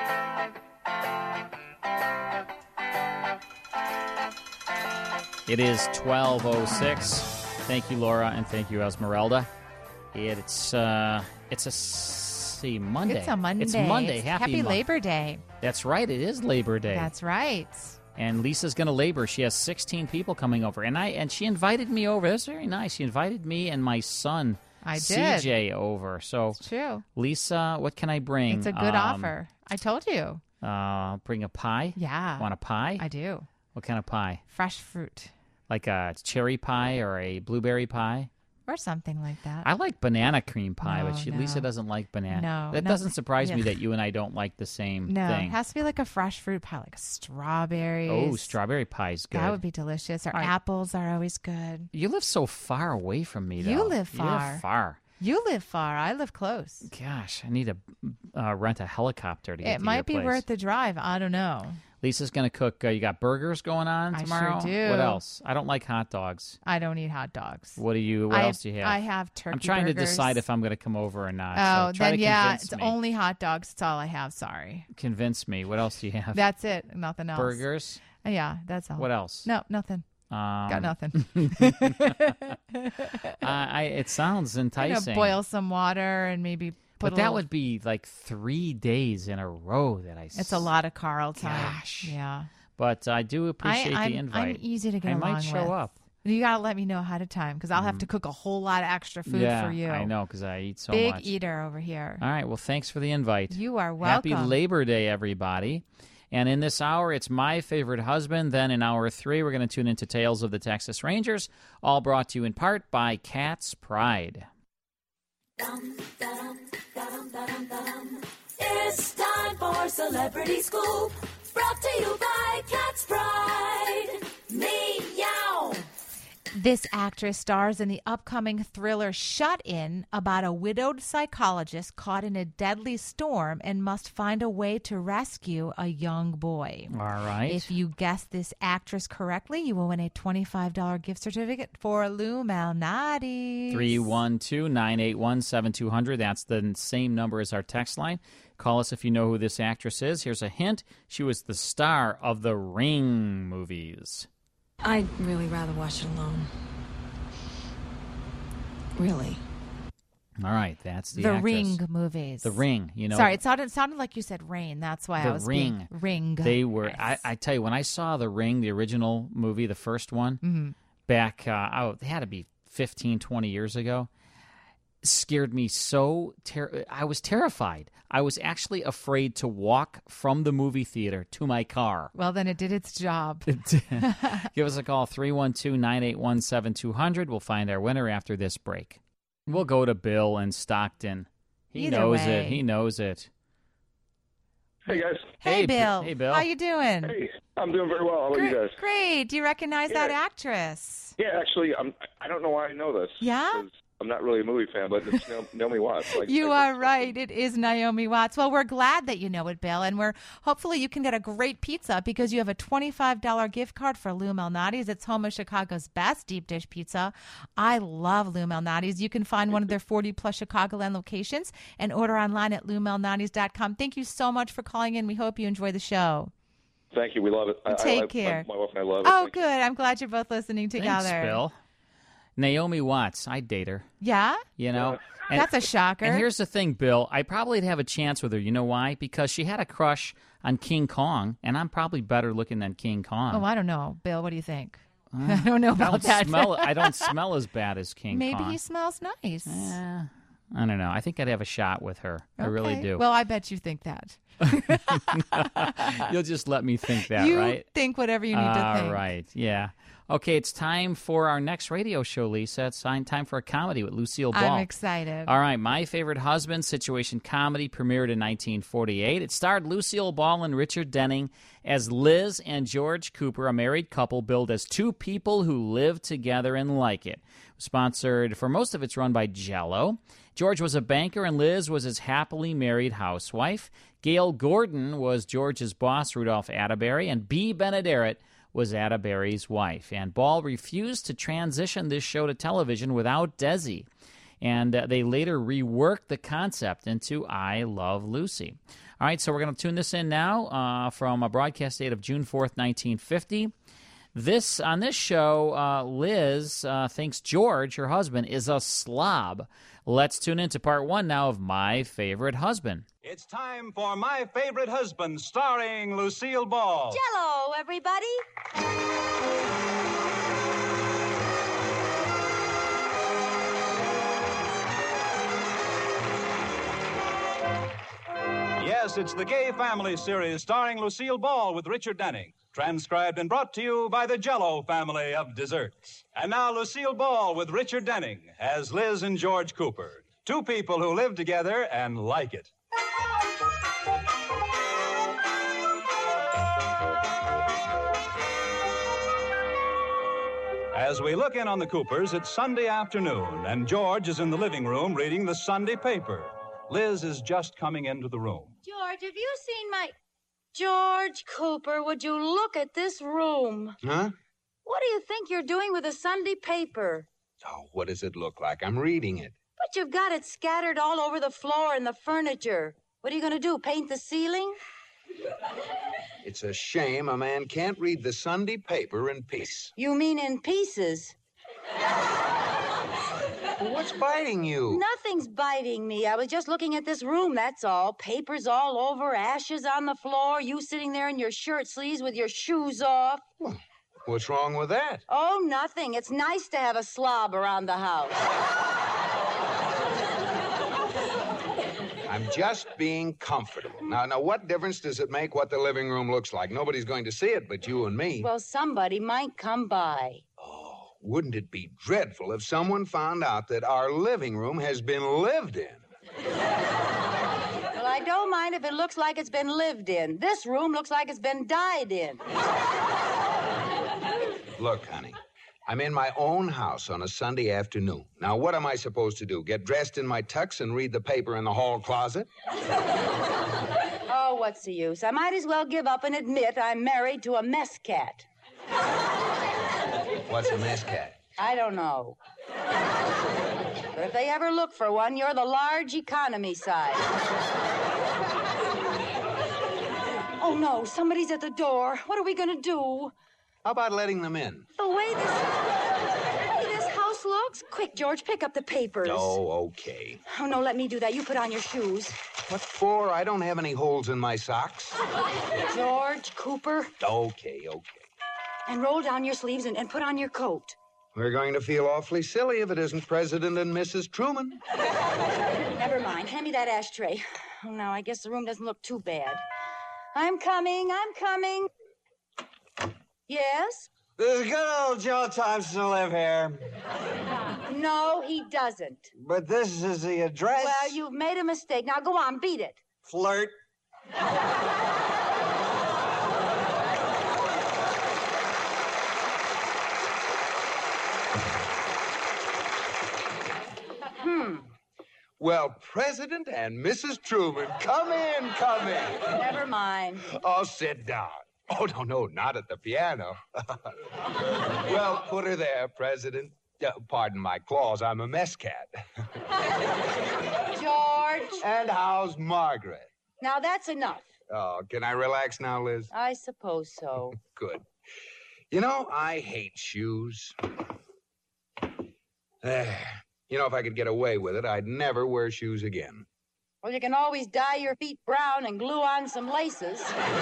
It is 12:06. Thank you, Laura, and thank you, Esmeralda. It's Monday. It's a Monday. It's Monday. Happy Labor Day. That's right. It is Labor Day. That's right. And Lisa's going to labor. She has 16 people coming over, and she invited me over. That's very nice. She invited me and my son, CJ, over. So, it's true. Lisa, what can I bring? It's a good offer. I told you. Bring a pie. Yeah. Want a pie? I do. What kind of pie? Fresh fruit. Like a cherry pie or a blueberry pie? Or something like that. I like banana cream pie, but no. Lisa doesn't like banana. No. That doesn't surprise me that you and I don't like the same No, thing. it has to be like a fresh fruit pie, like strawberries. Oh, strawberry pie's good. That would be delicious. Or apples are always good. You live so far away from me, though. You live far. You live far. You live far. I live close. Gosh, I need to rent a helicopter to get to your place. It might be worth the drive. I don't know. Lisa's going to cook. You got burgers going on tomorrow? I sure do. What else? I don't like hot dogs. I don't eat hot dogs. What else do you have? I have turkey I'm trying burgers. to decide if I'm going to come over or not. Oh, so try then to yeah, convince it's me. only hot dogs. That's all I have. Sorry. Convince me. What else do you have? That's it. Nothing else. Burgers? Yeah, that's all. What else? No, nothing. Got nothing. It sounds enticing. Boil some water and maybe put. But that would be like 3 days in a row that I. It's a lot of Carl time. Gosh. Yeah. But I do appreciate the invite. I'm easy to get along with. I might show up. You gotta let me know ahead of time because I'll have to cook a whole lot of extra food for you. I know because I eat so Big much. Big eater over here. All right. Well, thanks for the invite. You are welcome. Happy Labor Day, everybody. And in this hour, it's My Favorite Husband. Then in hour 3, we're going to tune into Tales of the Texas Rangers, all brought to you in part by Cat's Pride. It's time for Celebrity Scoop, brought to you by Cat's Pride. Meow. This actress stars in the upcoming thriller Shut In about a widowed psychologist caught in a deadly storm and must find a way to rescue a young boy. All right. If you guess this actress correctly, you will win a $25 gift certificate for Lou Malnati. 312-981-7200. That's the same number as our text line. Call us if you know who this actress is. Here's a hint. She was the star of the Ring movies. I'd really rather watch it alone. Really. All right, that's the actress. actress. Ring movies. The Ring, you know. Sorry, it sounded like you said rain. That's why I was Ring. Ring. They were. Yes. I tell you, when I saw The Ring, the original movie, the first one, back, it had to be 15, 20 years ago, scared me so. I was terrified. I was actually afraid to walk from the movie theater to my car. Well, then it did its job. Give us a call, 312-981-7200. We'll find our winner after this break. We'll go to Bill in Stockton. He knows it. He knows it. Hey, guys. Hey, Bill. Hey, Bill. How you doing? Hey, I'm doing very well. How about you guys? Great. Do you recognize that actress? Yeah, actually, I don't know why I know this. Yeah? 'Cause I'm not really a movie fan, but it's Naomi Watts. You are right. It is Naomi Watts. Well, we're glad that you know it, Bill, and hopefully you can get a great pizza because you have a $25 gift card for Lou Malnati's. It's home of Chicago's best deep dish pizza. I love Lou Malnati's. You can find one of their 40-plus Chicagoland locations and order online at loumalnatis.com. Thank you so much for calling in. We hope you enjoy the show. Thank you. We love it. Take care. My wife and I love it. Oh, good. I'm glad you're both listening together. Thanks, Bill. Naomi Watts, I'd date her. Yeah? You know? And, that's a shocker. And here's the thing, Bill. I probably would have a chance with her. You know why? Because she had a crush on King Kong, and I'm probably better looking than King Kong. Oh, I don't know. Bill, what do you think? I don't know about that. I don't smell as bad as King Kong. Maybe he smells nice. I don't know. I think I'd have a shot with her. Okay. I really do. Well, I bet you think that. You'll just let me think that, you right? Think whatever you need to think. All right. Yeah. Okay, it's time for our next radio show, Lisa. It's time for a comedy with Lucille Ball. I'm excited. All right, My Favorite Husband, situation comedy, premiered in 1948. It starred Lucille Ball and Richard Denning as Liz and George Cooper, a married couple billed as two people who live together and like it. Sponsored for most of its run by Jell-O. George was a banker and Liz was his happily married housewife. Gail Gordon was George's boss, Rudolph Atterbury, and Bea Benaderet was Atterbury's wife. And Ball refused to transition this show to television without Desi. And they later reworked the concept into I Love Lucy. All right, so we're going to tune this in now from a broadcast date of June 4th, 1950. On this show, Liz thinks George, her husband, is a slob. Let's tune into part 1 now of My Favorite Husband. It's time for My Favorite Husband, starring Lucille Ball. Jell-O, everybody. Yes, it's the Gay Family series starring Lucille Ball with Richard Denning. Transcribed and brought to you by the Jell-O family of desserts. And now Lucille Ball with Richard Denning as Liz and George Cooper. Two people who live together and like it. As we look in on the Coopers, it's Sunday afternoon, and George is in the living room reading the Sunday paper. Liz is just coming into the room. George, have you seen my... George Cooper, would you look at this room? Huh? What do you think you're doing with a Sunday paper? Oh, what does it look like? I'm reading it. But you've got it scattered all over the floor and the furniture. What are you going to do, paint the ceiling? It's a shame a man can't read the Sunday paper in peace. You mean in pieces? Well, what's biting you? Nothing's biting me. I was just looking at this room, that's all. Papers all over, ashes on the floor, you sitting there in your shirt sleeves with your shoes off. Well, what's wrong with that? Oh, nothing. It's nice to have a slob around the house. I'm just being comfortable. Now, what difference does it make what the living room looks like? Nobody's going to see it but you and me. Well, somebody might come by. Wouldn't it be dreadful if someone found out that our living room has been lived in? Well, I don't mind if it looks like it's been lived in. This room looks like it's been died in. Look, honey, I'm in my own house on a Sunday afternoon. Now, what am I supposed to do? Get dressed in my tux and read the paper in the hall closet? Oh, what's the use? I might as well give up and admit I'm married to a mess cat. What's a mess cat? I don't know. But if they ever look for one, you're the large economy size. Oh, no, somebody's at the door. What are we going to do? How about letting them in? The way this house looks? Quick, George, pick up the papers. Oh, okay. Oh, no, let me do that. You put on your shoes. What for? I don't have any holes in my socks. George Cooper. Okay. And roll down your sleeves and put on your coat. We're going to feel awfully silly if it isn't President and Mrs. Truman. Never mind. Hand me that ashtray. Oh, no, I guess the room doesn't look too bad. I'm coming. Yes? Does good old Joe Thompson live here? No, he doesn't. But this is the address. Well, you've made a mistake. Now, go on, beat it. Flirt. Well, President and Mrs. Truman, come in. Never mind. Oh, sit down. Oh, no, not at the piano. Well, put her there, President. Pardon my claws, I'm a mess cat. George. And how's Margaret? Now, that's enough. Oh, can I relax now, Liz? I suppose so. Good. You know, I hate shoes. You know, if I could get away with it, I'd never wear shoes again. Well, you can always dye your feet brown and glue on some laces.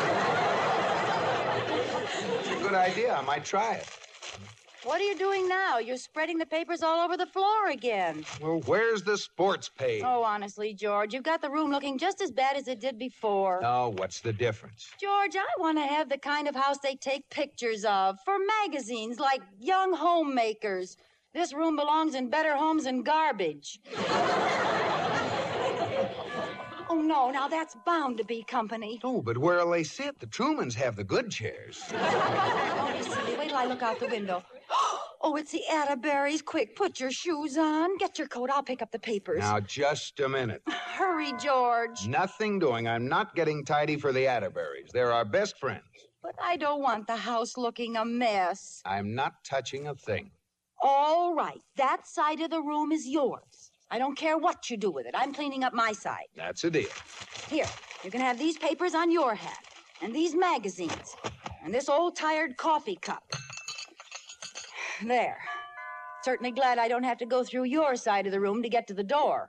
It's a good idea. I might try it. What are you doing now? You're spreading the papers all over the floor again. Well, where's the sports page? Oh, honestly, George, you've got the room looking just as bad as it did before. Oh, what's the difference? George, I want to have the kind of house they take pictures of for magazines like Young Homemakers. This room belongs in Better Homes and Garbage. Oh, no, now that's bound to be company. Oh, but where'll they sit? The Trumans have the good chairs. Don't be silly. Wait till I look out the window. Oh, it's the Atterberries. Quick, put your shoes on. Get your coat. I'll pick up the papers. Now, just a minute. Hurry, George. Nothing doing. I'm not getting tidy for the Atterberries. They're our best friends. But I don't want the house looking a mess. I'm not touching a thing. All right. That side of the room is yours. I don't care what you do with it. I'm cleaning up my side. That's a deal. Here, you can have these papers on your hat, and these magazines, and this old tired coffee cup. There. Certainly glad I don't have to go through your side of the room to get to the door.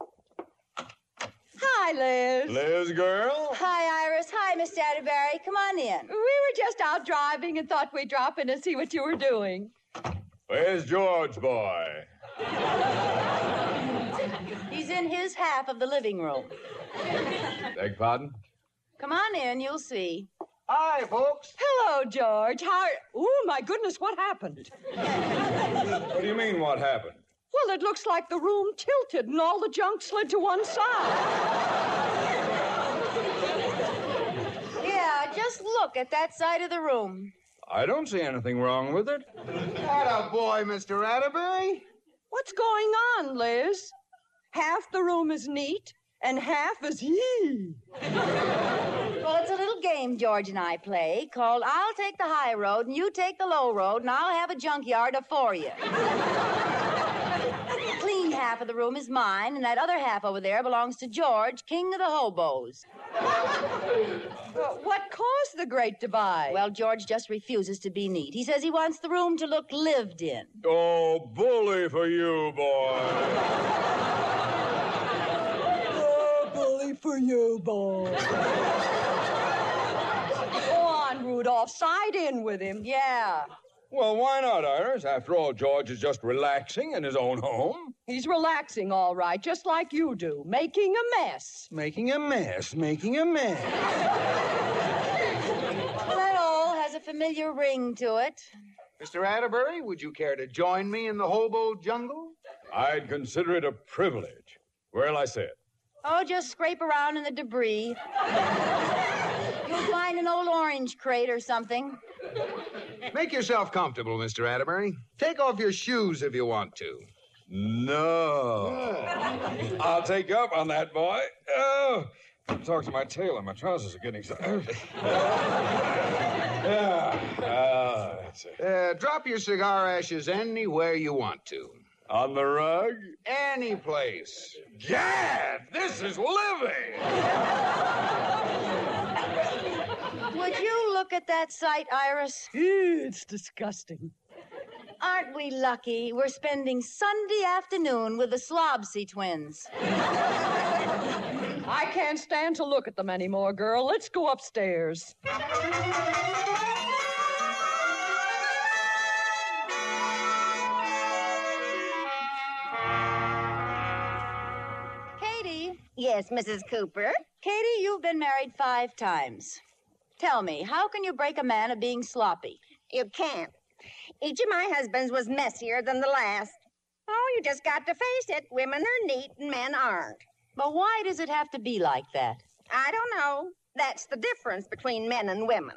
Hi, Liz. Liz, girl? Hi, Iris. Hi, Miss Atterbury. Come on in. We were just out driving and thought we'd drop in and see what you were doing. Where's George, boy? He's in his half of the living room. Beg pardon? Come on in, you'll see. Hi, folks. Hello, George. Oh, my goodness, what happened? What do you mean, what happened? Well, it looks like the room tilted and all the junk slid to one side. Yeah, just look at that side of the room. I don't see anything wrong with it. Atta boy, Mr. Atterbury. What's going on, Liz? Half the room is neat, and half is he. Well, it's a little game George and I play called I'll take the high road and you take the low road and I'll have a junkyard for you. The clean half of the room is mine, and that other half over there belongs to George, king of the hobos. What caused the great divide? Well, George just refuses to be neat. He says he wants the room to look lived in. Oh, bully for you, boy. Oh, bully for you, boy. Go on, Rudolph. Side in with him. Yeah. Well, why not, Iris? After all, George is just relaxing in his own home. He's relaxing, all right, just like you do, making a mess. Making a mess, making a mess. Well, that all has a familiar ring to it. Mr. Atterbury, would you care to join me in the hobo jungle? I'd consider it a privilege. Where'll I sit? Oh, just scrape around in the debris. You'll find an old orange crate or something. Make yourself comfortable, Mr. Atterbury. Take off your shoes if you want to. No. I'll take you up on that, boy. Oh, talk to my tailor. My trousers are getting so... That's it. Drop your cigar ashes anywhere you want to. On the rug? Any place. Gad, this is living! Would you look at that sight, Iris? It's disgusting. Aren't we lucky? We're spending Sunday afternoon with the Slobsy twins. I can't stand to look at them anymore, girl. Let's go upstairs. Katie? Yes, Mrs. Cooper? Katie, you've been married 5 times. Tell me, how can you break a man of being sloppy? You can't. Each of my husbands was messier than the last. Oh, you just got to face it. Women are neat and men aren't. But why does it have to be like that? I don't know. That's the difference between men and women.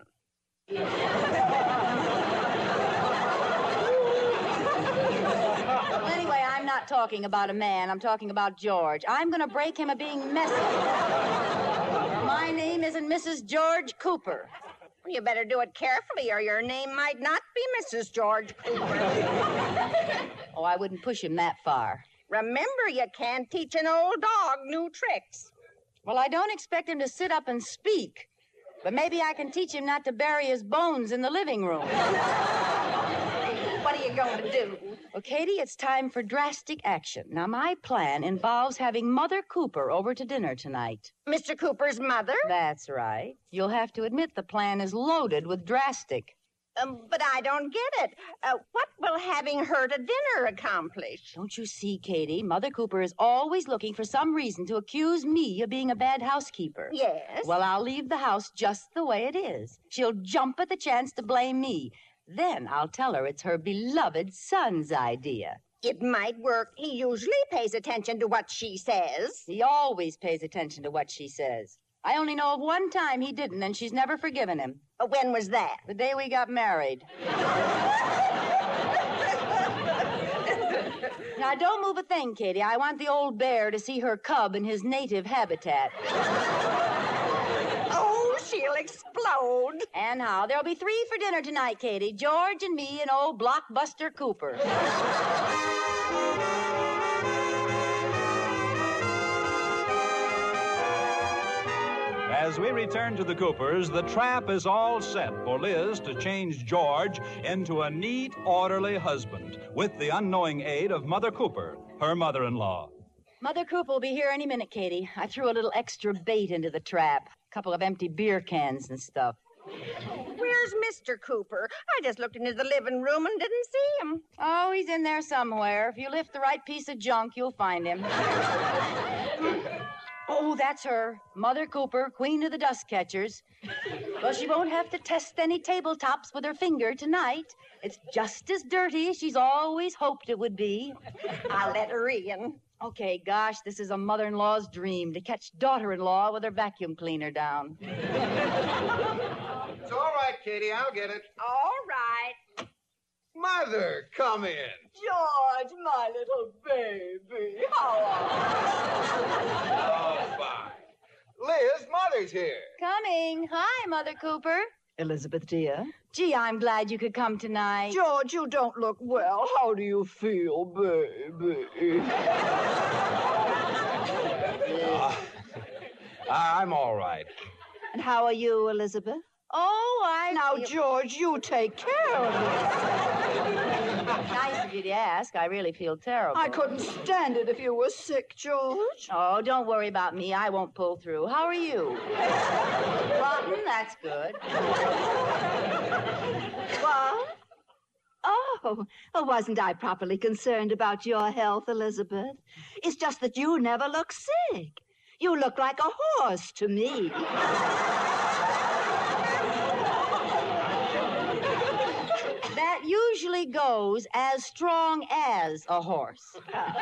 Well, anyway, I'm not talking about a man. I'm talking about George. I'm going to break him of being messy. My name isn't Mrs. George Cooper. You better do it carefully, or your name might not be Mrs. George Cooper. Oh, I wouldn't push him that far. Remember, you can't teach an old dog new tricks. Well, I don't expect him to sit up and speak. But maybe I can teach him not to bury his bones in the living room. What are you going to do? Well, Katie, it's time for drastic action. Now, my plan involves having Mother Cooper over to dinner tonight. Mr. Cooper's mother? That's right. You'll have to admit the plan is loaded with drastic. But I don't get it. What will having her to dinner accomplish? Don't you see, Katie? Mother Cooper is always looking for some reason to accuse me of being a bad housekeeper. Yes? Well, I'll leave the house just the way it is. She'll jump at the chance to blame me. Then I'll tell her it's her beloved son's idea. It might work. He usually pays attention to what she says. He always pays attention to what she says. I only know of one time he didn't, and she's never forgiven him. When was that? The day we got married. Now, don't move a thing, Katie. I want the old bear to see her cub in his native habitat. Oh, she'll explode. And how? There'll be 3 for dinner tonight, Katie. George and me and old Blockbuster Cooper. As we return to the Coopers, the trap is all set for Liz to change George into a neat, orderly husband with the unknowing aid of Mother Cooper, her mother-in-law. Mother Cooper will be here any minute, Katie. I threw a little extra bait into the trap. A couple of empty beer cans and stuff. Where's Mr. Cooper? I just looked into the living room and didn't see him. Oh, he's in there somewhere. If you lift the right piece of junk, you'll find him. Oh, that's her. Mother Cooper, queen of the dust catchers. Well, she won't have to test any tabletops with her finger tonight. It's just as dirty as she's always hoped it would be. I'll let her in. Okay, gosh, this is a mother-in-law's dream, to catch daughter-in-law with her vacuum cleaner down. It's all right, Katie. I'll get it. All right. Mother, come in. George, my little baby. How are you? Oh, here. Coming. Hi, Mother Cooper. Elizabeth, dear. Gee, I'm glad you could come tonight. George, you don't look well. How do you feel, baby? I'm all right. And how are you, Elizabeth? Oh, Now, George, you take care of me. Nice of you to ask. I really feel terrible. I couldn't stand it if you were sick, George. Oh, don't worry about me. I won't pull through. How are you? Rotten? That's good. What? Oh, wasn't I properly concerned about your health, Elizabeth? It's just that you never look sick. You look like a horse to me. That usually goes as strong as a horse.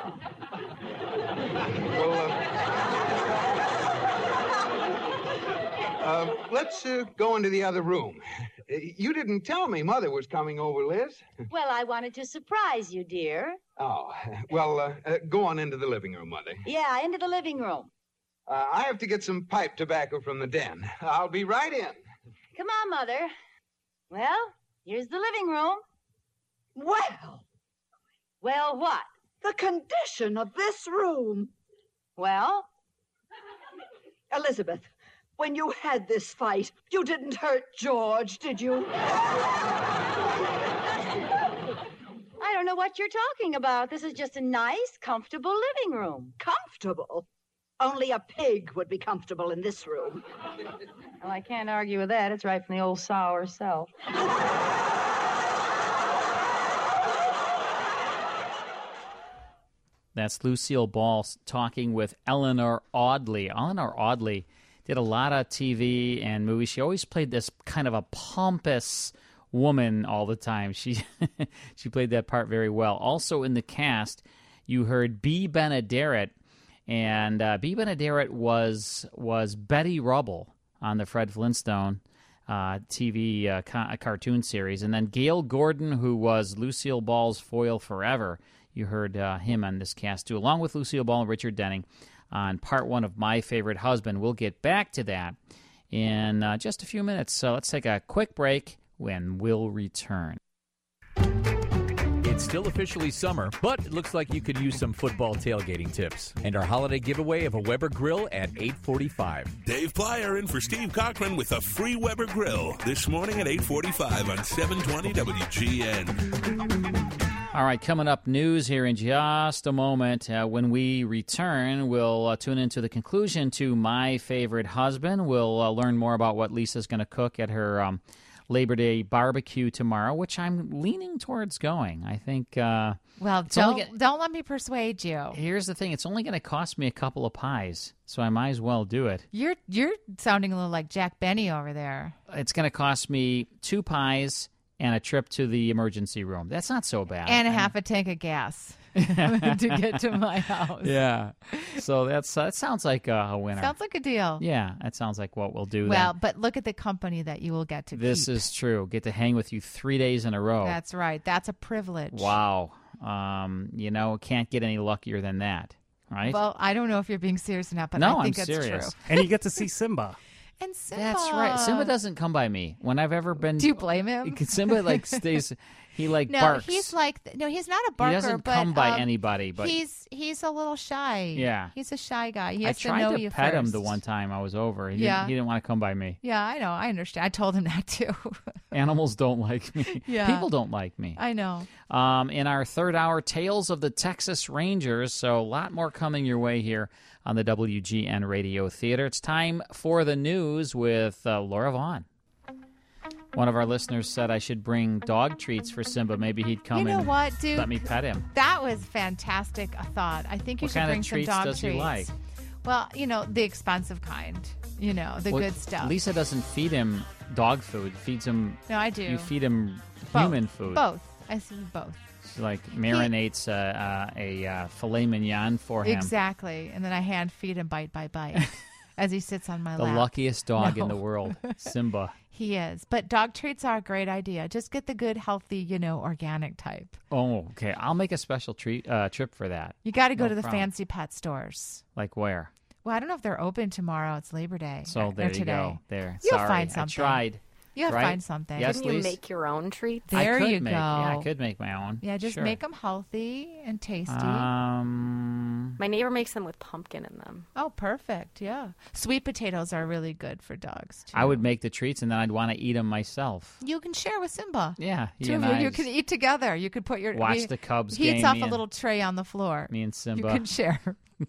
Let's go into the other room. You didn't tell me Mother was coming over, Liz. Well, I wanted to surprise you, dear. Oh, well, go on into the living room, Mother. Yeah, into the living room. I have to get some pipe tobacco from the den. I'll be right in. Come on, Mother. Well, here's the living room. Well, Well, what? the condition of this room. Well, Elizabeth, when you had this fight, you didn't hurt George, did you? I don't know what you're talking about. This is just a nice, comfortable living room. Comfortable? Only a pig would be comfortable in this room. Well, I can't argue with that. It's right from the old sow herself. That's Lucille Ball talking with Eleanor Audley. Eleanor Audley did a lot of TV and movies. She always played this kind of a pompous woman all the time. She played that part very well. Also in the cast, you heard Bea Benaderet, and Bea Benaderet was Betty Rubble on the Fred Flintstone TV cartoon series. And then Gale Gordon, who was Lucille Ball's foil forever. You heard him on this cast, too, along with Lucille Ball and Richard Denning on part one of My Favorite Husband. We'll get back to that in just a few minutes. So let's take a quick break when we'll return. It's still officially summer, but it looks like you could use some football tailgating tips. And our holiday giveaway of a Weber grill at 8:45. Dave Plyer in for Steve Cochran with a free Weber grill this morning at 8:45 on 720 WGN. All right, coming up, news here in just a moment. When we return, we'll tune into the conclusion to My Favorite Husband. We'll learn more about what Lisa's going to cook at her Labor Day barbecue tomorrow, which I'm leaning towards going. I think. Well, don't let me persuade you. Here's the thing: it's only going to cost me a couple of pies, so I might as well do it. You're sounding a little like Jack Benny over there. It's going to cost me 2 pies and a trip to the emergency room. That's not so bad. And half a tank of gas to get to my house. Yeah. So that sounds like a winner. Sounds like a deal. Yeah, that sounds like what we'll do. Well, then. but look at the company that you will get to This keep. is true. Get to hang with you 3 days in a row. That's right. That's a privilege. Wow. Can't get any luckier than that, right? Well, I don't know if you're being serious or not, but no, I think I'm it's serious. true. And you get to see Simba. And Simba. That's right. Simba doesn't come by me. When I've ever been... Do you blame him? Simba, stays... He, no, barks. he's he's not a barker. He doesn't but, come by anybody, but... He's a little shy. Yeah. He's a shy guy. He has I tried to know you pet him first. the one time I was over. He Yeah. didn't want to come by me. Yeah, I know. I understand. I told him that, too. Animals don't like me. Yeah. People don't like me. I know. In our third hour, Tales of the Texas Rangers. So a lot more coming your way here on the WGN Radio Theater. It's time for the news with Laura Vaughn. One of our listeners said I should bring dog treats for Simba. Maybe he'd come You know and what, dude? let me pet him. That was fantastic a thought. I think you What should kind of bring some treats dog does he treats. like? Well, the expensive kind. The Well, good stuff. Lisa doesn't feed him dog food. Feeds him. No, I do. You feed him Both. human food. Both. I see both. She marinates a filet mignon for him. Exactly. And then I hand feed him bite by bite as he sits on my The lap. luckiest dog in No. the world, Simba. He is. But dog treats are a great idea. Just get the good, healthy, organic type. Oh, okay. I'll make a special trip for that. You got to go No to the problem. fancy pet stores. Like where? Well, I don't know if they're open tomorrow. It's Labor Day. So there or you today. go. There. You'll Sorry, find something. I tried. You'll Right? find something. Yes, Couldn't you Lise? make your own treats? There I could you make, go. Yeah, I could make my own. Yeah, just Sure. make them healthy and tasty. My neighbor makes them with pumpkin in them. Oh, perfect. Yeah. Sweet potatoes are really good for dogs, too. I would make the treats, and then I'd want to eat them myself. You can share with Simba. Yeah, Two of you, you can eat together. You could put your Watch the Cubs he eats game, off me a and- little tray on the floor. Me and Simba. You can share.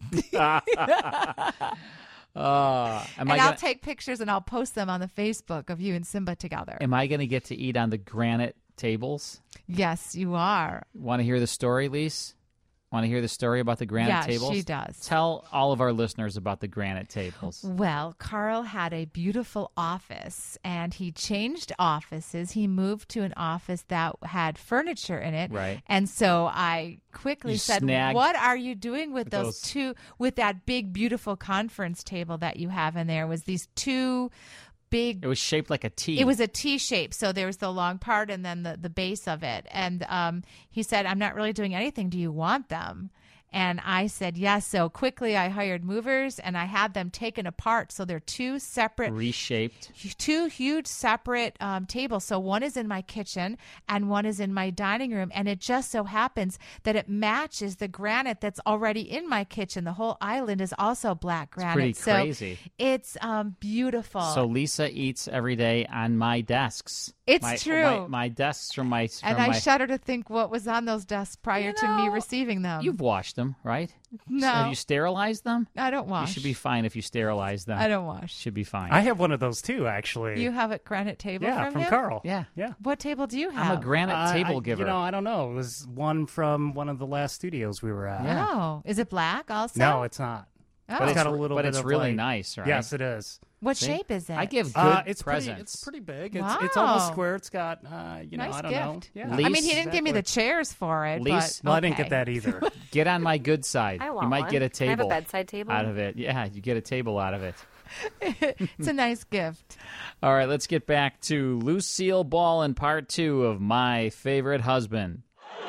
Am And I I'll gonna, take pictures and I'll post them on the Facebook of you and Simba together. Am I going to get to eat on the granite tables? Yes, you are. Want to hear the story, Lise? Want to hear the story about the granite Yeah, tables? she does. Tell all of our listeners about the granite tables. Well, Carl had a beautiful office, and he changed offices. He moved to an office that had furniture in it. Right. And so I quickly You said, snagged what are you doing with those- with that big, beautiful conference table that you have in there? Was these two big... It was shaped like a T. It was a T shape, so there was the long part and then the base of it. And he said, I'm not really doing anything. Do you want them? And I said, yes. So quickly I hired movers and I had them taken apart. So they're two separate... reshaped. Two huge separate tables. So one is in my kitchen and one is in my dining room. And it just so happens that it matches the granite that's already in my kitchen. The whole island is also black granite. pretty crazy. So it's beautiful. So Lisa eats every day on my desks. It's true. My desks from my... And I shudder to think what was on those desks prior to me receiving them. You've washed them, right? No. Have you sterilized them? I don't wash. You should be fine if you sterilize them. I don't wash. Should be fine. I have one of those too, actually. You have a granite table Yeah, from from him? Carl. Yeah. Yeah. What table do you have? I'm a granite table giver. I don't know. It was one from one of the last studios we were at. Yeah. Oh, is it black also? No, it's not. Oh. But It's got it's- a little but bit it's of really like- nice, right? Yes, it is. What See? shape is it? I give good It's presents. pretty big. It's Wow. almost square. It's got, Nice I don't gift. know. Yeah. I mean, he didn't give me the chairs for it. Lise? But, Well, I didn't okay. get that either. Get on my good side. I You want might one. get a Can I have a table. bedside table? Out of it. Yeah, you get a table out of it. It's a nice gift. All right, let's get back to Lucille Ball in part 2 of My Favorite Husband.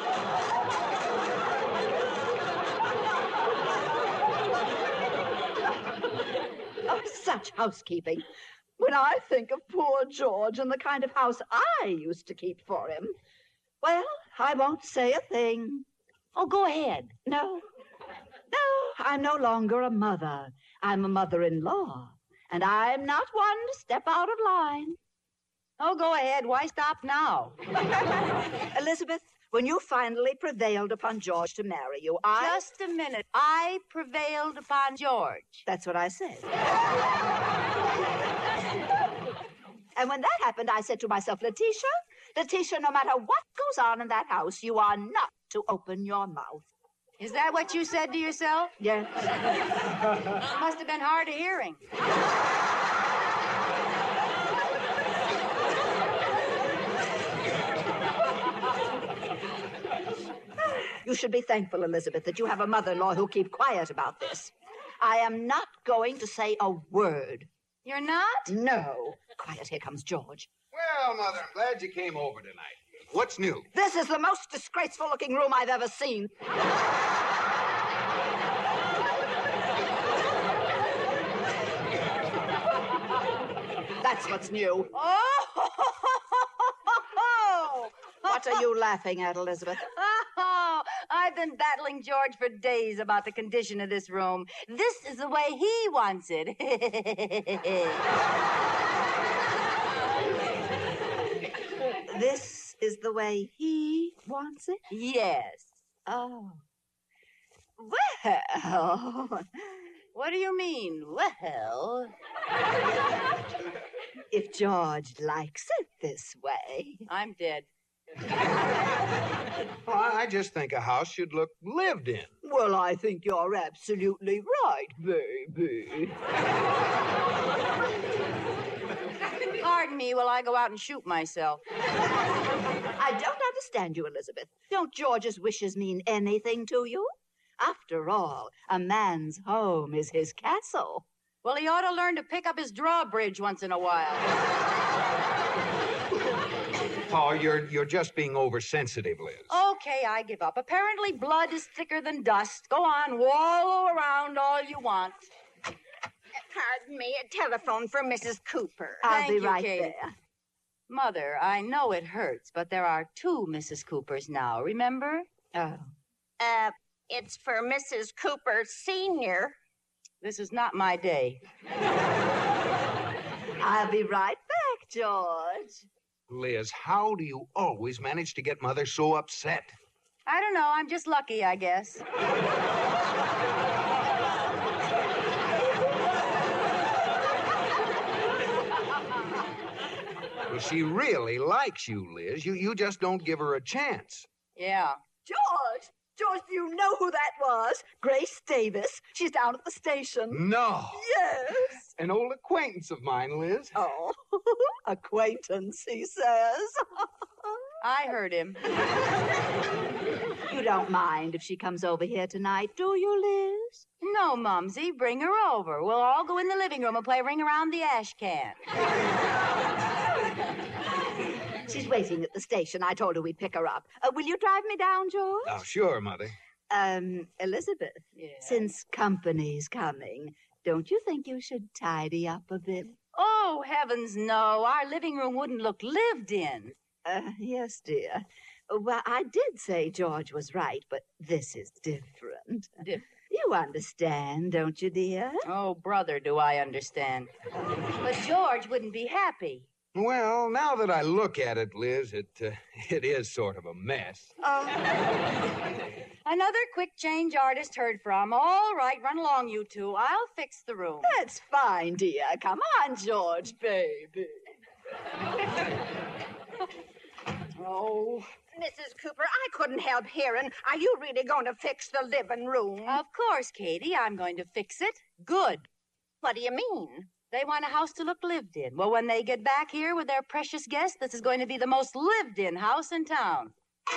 Oh, such housekeeping. When I think of poor George and the kind of house I used to keep for him, well, I won't say a thing. Oh, go ahead. No. No, I'm no longer a mother. I'm a mother-in-law. And I'm not one to step out of line. Oh, go ahead. Why stop now? Elizabeth, when you finally prevailed upon George to marry you, Just a minute. I prevailed upon George. That's what I said. And when that happened, I said to myself, Letitia, no matter what goes on in that house, you are not to open your mouth. Is that what you said to yourself? Yes. Must have been hard of hearing. You should be thankful, Elizabeth, that you have a mother-in-law who'll keep quiet about this. I am not going to say a word. You're not? No. Quiet, here comes George. Well, Mother, I'm glad you came over tonight. What's new? This is the most disgraceful-looking room I've ever seen. That's what's new. Oh! What are you laughing at, Elizabeth? Oh, I've been battling George for days about the condition of this room. This is the way he wants it. This is the way he wants it? Yes. Oh. Well. What do you mean, well? If George likes it this way. I'm dead. Well, I just think a house should look lived in. Well, I think you're absolutely right, baby. Pardon me while I go out and shoot myself. I don't understand you, Elizabeth. Don't George's wishes mean anything to you? After all, a man's home is his castle. Well, he ought to learn to pick up his drawbridge once in a while. Oh, you're just being oversensitive, Liz. Okay, I give up. Apparently, blood is thicker than dust. Go on, wallow around all you want. Pardon me, a telephone for Mrs. Cooper. I'll be Thank you, right Katie. there. Mother, I know it hurts, but there are 2 Mrs. Coopers now, remember? Oh. It's for Mrs. Cooper Sr. This is not my day. I'll be right back, George. Liz, how do you always manage to get Mother so upset? I don't know. I'm just lucky, I guess. Well, she really likes you, Liz. You just don't give her a chance. Yeah. George! George, do you know who that was? Grace Davis. She's down at the station. No. Yes. An old acquaintance of mine, Liz. Oh, acquaintance, he says. I heard him. You don't mind if she comes over here tonight, do you, Liz? No, Mumsy, bring her over. We'll all go in the living room and play Ring Around the Ash Can. She's waiting at the station. I told her we'd pick her up. Will you drive me down, George? Oh, sure, Mother. Elizabeth, since company's coming, don't you think you should tidy up a bit? Oh, heavens, no. Our living room wouldn't look lived in. Yes, dear. Well, I did say George was right, but this is different. You understand, don't you, dear? Oh, brother, do I understand. But George wouldn't be happy. Well, now that I look at it, Liz, it is sort of a mess. Another quick change artist heard from. All right, run along, you 2. I'll fix the room. That's fine, dear. Come on, George, baby. Oh, Mrs. Cooper, I couldn't help hearing. Are you really going to fix the living room? Of course, Katie, I'm going to fix it. Good. What do you mean? They want a house to look lived in. Well, when they get back here with their precious guests, this is going to be the most lived-in house in town.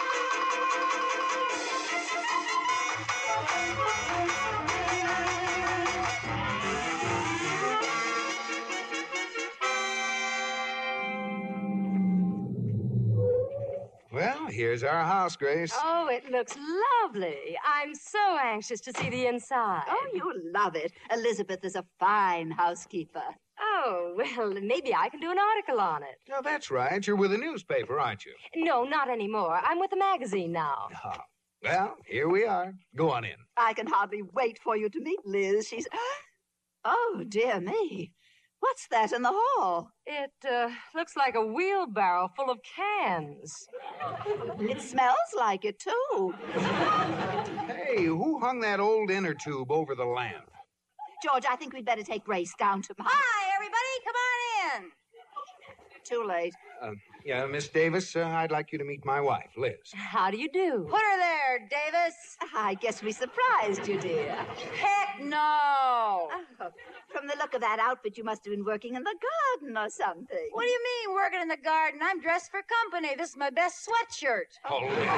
Well, here's our house, Grace. Oh, it looks lovely. I'm so anxious to see the inside. Oh, you'll love it. Elizabeth is a fine housekeeper. Oh, well, maybe I can do an article on it. No, that's right. You're with a newspaper, aren't you? No, not anymore. I'm with a magazine now. Oh. Well, here we are. Go on in. I can hardly wait for you to meet Liz. She's... Oh, dear me. What's that in the hall? It looks like a wheelbarrow full of cans. It smells like it, too. Hey, who hung that old inner tube over the lamp? George, I think we'd better take Grace down to my... Hi, everybody. Come on in. Too late. Yeah, Miss Davis, I'd like you to meet my wife, Liz. How do you do? Put her there, Davis. I guess we surprised you, dear. Heck no. Oh, from the look of that outfit, you must have been working in the garden or something. What do you mean, working in the garden? I'm dressed for company. This is my best sweatshirt. Oh, Liz.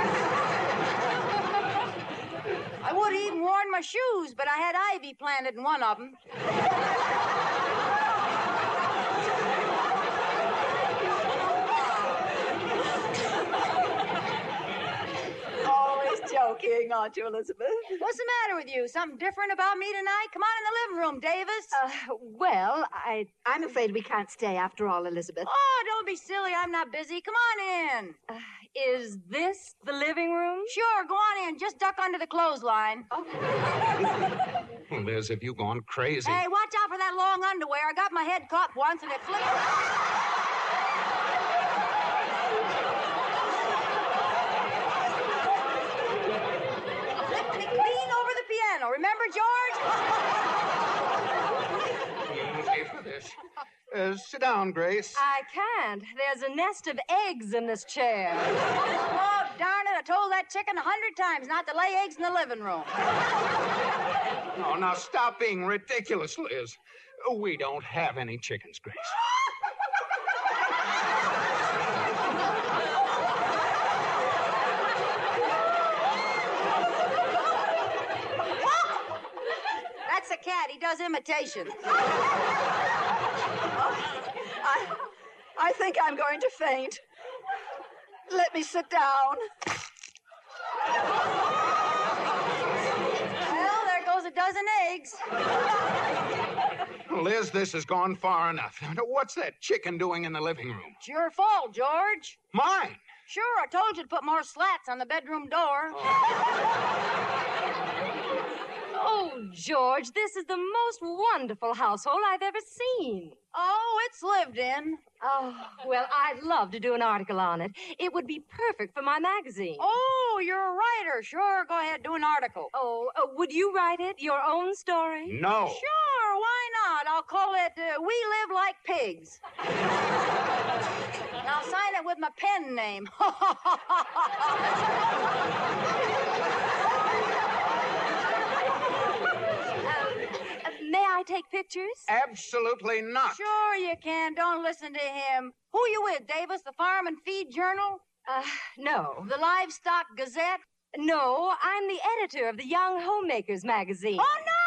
I would have even worn my shoes, but I had ivy planted in one of them. Always joking, aren't you, Elizabeth? What's the matter with you? Something different about me tonight? Come on in the living room, Davis. Well, I'm afraid we can't stay after all, Elizabeth. Oh, don't be silly. I'm not busy. Come on in. Is this the living room? Sure, go on in. Just duck under the clothesline. Liz, have you gone crazy? Hey, watch out for that long underwear. I got my head caught once and it flipped. Flipped me clean over the piano. Remember, George? Pay for this. Sit down, Grace. I can't. There's a nest of eggs in this chair. Oh, darn it. I told that chicken 100 times not to lay eggs in the living room. No, now stop being ridiculous, Liz. We don't have any chickens, Grace. That's a cat. He does imitations. I think I'm going to faint. Let me sit down. Well, there goes a dozen eggs. Liz, this has gone far enough. What's that chicken doing in the living room? It's your fault, George. Mine? Sure, I told you to put more slats on the bedroom door. Oh, George, this is the most wonderful household I've ever seen. Oh, it's lived in. Oh, well, I'd love to do an article on it. It would be perfect for my magazine. Oh, you're a writer. Sure, go ahead, do an article. Oh, would you write it? Your own story? No. Sure, why not? I'll call it We Live Like Pigs. I'll sign it with my pen name. May I take pictures? Absolutely not. Sure you can. Don't listen to him. Who you with, Davis? The Farm and Feed Journal? No. The Livestock Gazette? No, I'm the editor of the Young Homemakers magazine. Oh, no!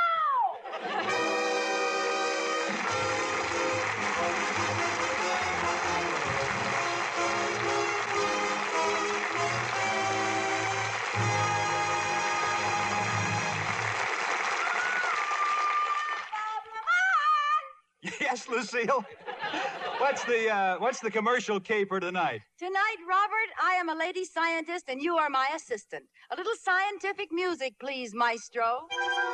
Yes, Lucille. What's the commercial caper tonight? Tonight, Robert, I am a lady scientist and you are my assistant. A little scientific music, please, maestro.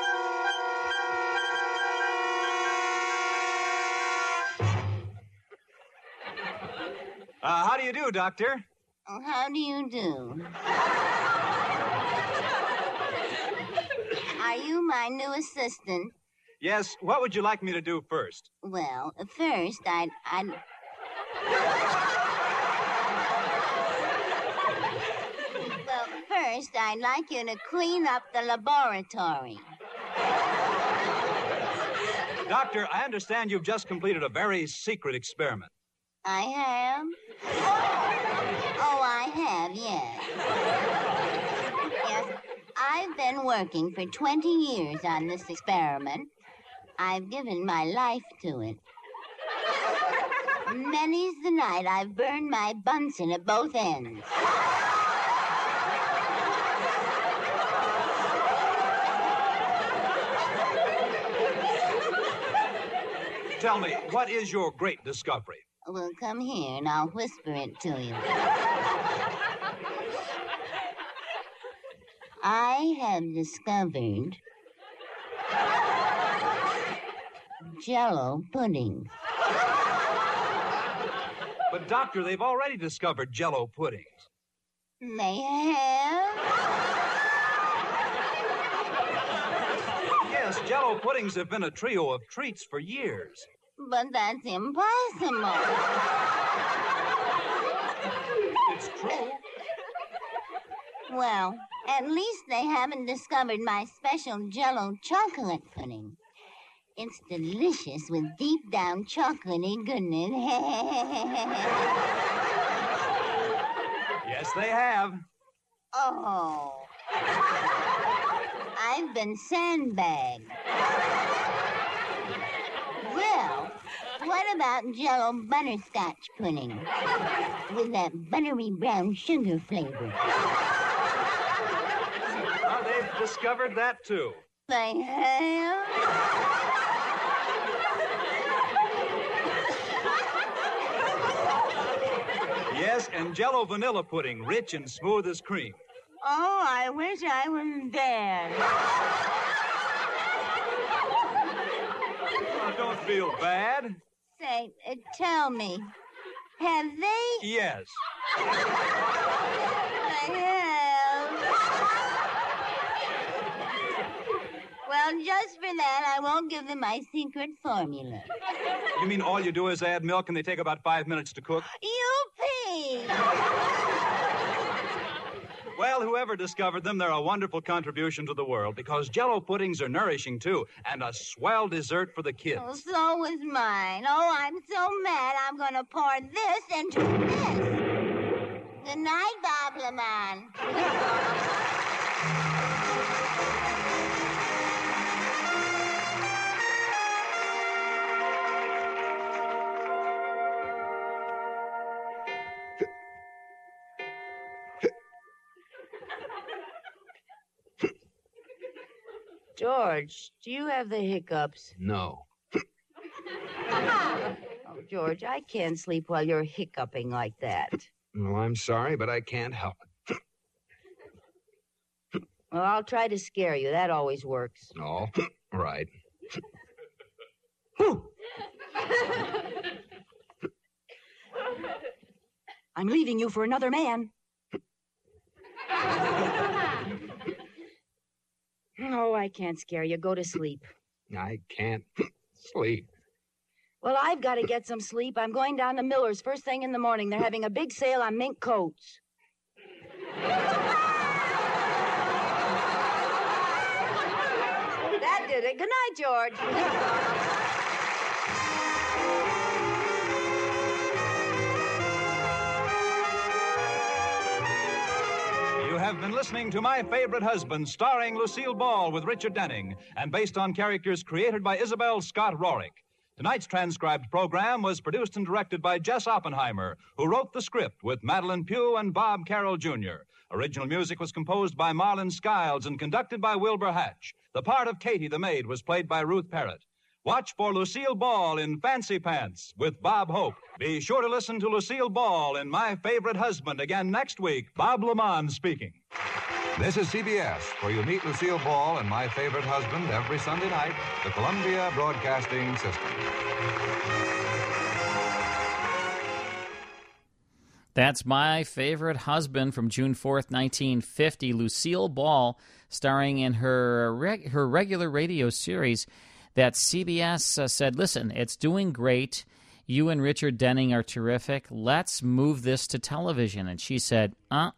How do you do, Doctor? Oh, how do you do? Are you my new assistant? Yes, what would you like me to do first? Well, first, I'd... Well, first, I'd like you to clean up the laboratory. Doctor, I understand you've just completed a very secret experiment. I have? Oh, I have, yes. Yes, I've been working for 20 years on this experiment. I've given my life to it. Many's the night I've burned my Bunsen at both ends. Tell me, what is your great discovery? Well, come here and I'll whisper it to you. I have discovered Jell-O pudding. But, Doctor, they've already discovered Jell-O puddings. They have? Yes, Jell-O puddings have been a trio of treats for years. But that's impossible. It's true. Well, at least they haven't discovered my special Jell-O chocolate pudding. It's delicious with deep down chocolatey goodness. Yes, they have. Oh. I've been sandbagged. Well, what about Jell-O butterscotch pudding with that buttery brown sugar flavor? Well, they've discovered that, too. They have? Yes, and Jell-O vanilla pudding, rich and smooth as cream. Oh, I wish I was there. Oh, don't feel bad. Say, tell me, have they? Yes. They have. Well, just for that, I won't give them my secret formula. You mean all you do is add milk and they take about 5 minutes to cook? Yippee! Well, whoever discovered them, they're a wonderful contribution to the world because Jell-O puddings are nourishing, too, and a swell dessert for the kids. Oh, so was mine. Oh, I'm so mad I'm going to pour this into this. Good night, Bob Lamont. George, do you have the hiccups? No. Oh, George, I can't sleep while you're hiccuping like that. Well, I'm sorry, but I can't help it. Well, I'll try to scare you. That always works. Oh, right. I'm leaving you for another man. No, I can't scare you. Go to sleep. I can't sleep. Well, I've got to get some sleep. I'm going down to Miller's first thing in the morning. They're having a big sale on mink coats. That did it. Good night, George. You have been listening to My Favorite Husband, starring Lucille Ball with Richard Denning, and based on characters created by Isabel Scott Rorick. Tonight's transcribed program was produced and directed by Jess Oppenheimer, who wrote the script with Madeline Pugh and Bob Carroll Jr. Original music was composed by Marlon Skiles and conducted by Wilbur Hatch. The part of Katie the maid was played by Ruth Parrott. Watch for Lucille Ball in Fancy Pants with Bob Hope. Be sure to listen to Lucille Ball in My Favorite Husband again next week. Bob Lamont speaking. This is CBS, where you meet Lucille Ball and My Favorite Husband every Sunday night, the Columbia Broadcasting System. That's My Favorite Husband from June 4th, 1950. Lucille Ball, starring in her regular radio series that CBS said, listen, it's doing great. You and Richard Denning are terrific. Let's move this to television. And she said,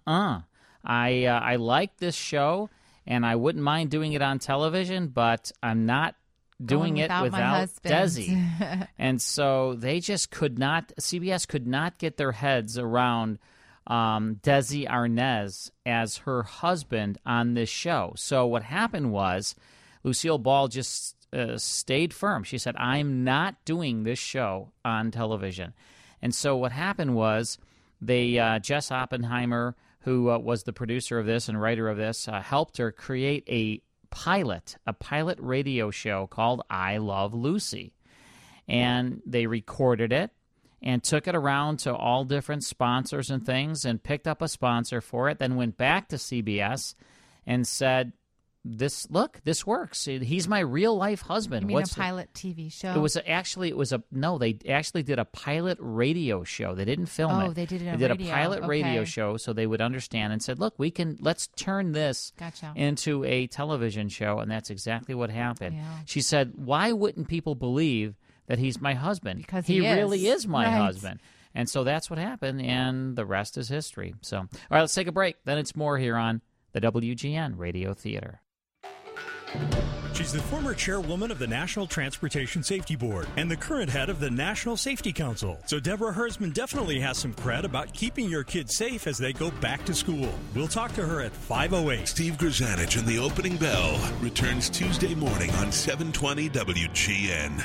I like this show, and I wouldn't mind doing it on television, but I'm not doing it without Desi. And so they just could not, CBS could not get their heads around Desi Arnaz as her husband on this show. So what happened was Lucille Ball just stayed firm. She said, I'm not doing this show on television. And so what happened was Jess Oppenheimer, who was the producer of this and writer of this, helped her create a pilot radio show called I Love Lucy. And they recorded it and took it around to all different sponsors and things and picked up a sponsor for it, then went back to CBS and said, this works. He's my real life husband. You mean a pilot TV show? They actually did a pilot radio show. They didn't film it. Oh, they did it on radio. They did a pilot radio show so they would understand and said, look, let's turn this into a television show. And that's exactly what happened. Yeah. She said, why wouldn't people believe that he's my husband? Because he really is my husband. And so that's what happened, and the rest is history. So, all right, let's take a break. Then it's more here on the WGN Radio Theater. She's the former chairwoman of the National Transportation Safety Board and the current head of the National Safety Council. So Deborah Hersman definitely has some cred about keeping your kids safe as they go back to school. We'll talk to her at 5:08. Steve Grzanich and the Opening Bell returns Tuesday morning on 720 WGN.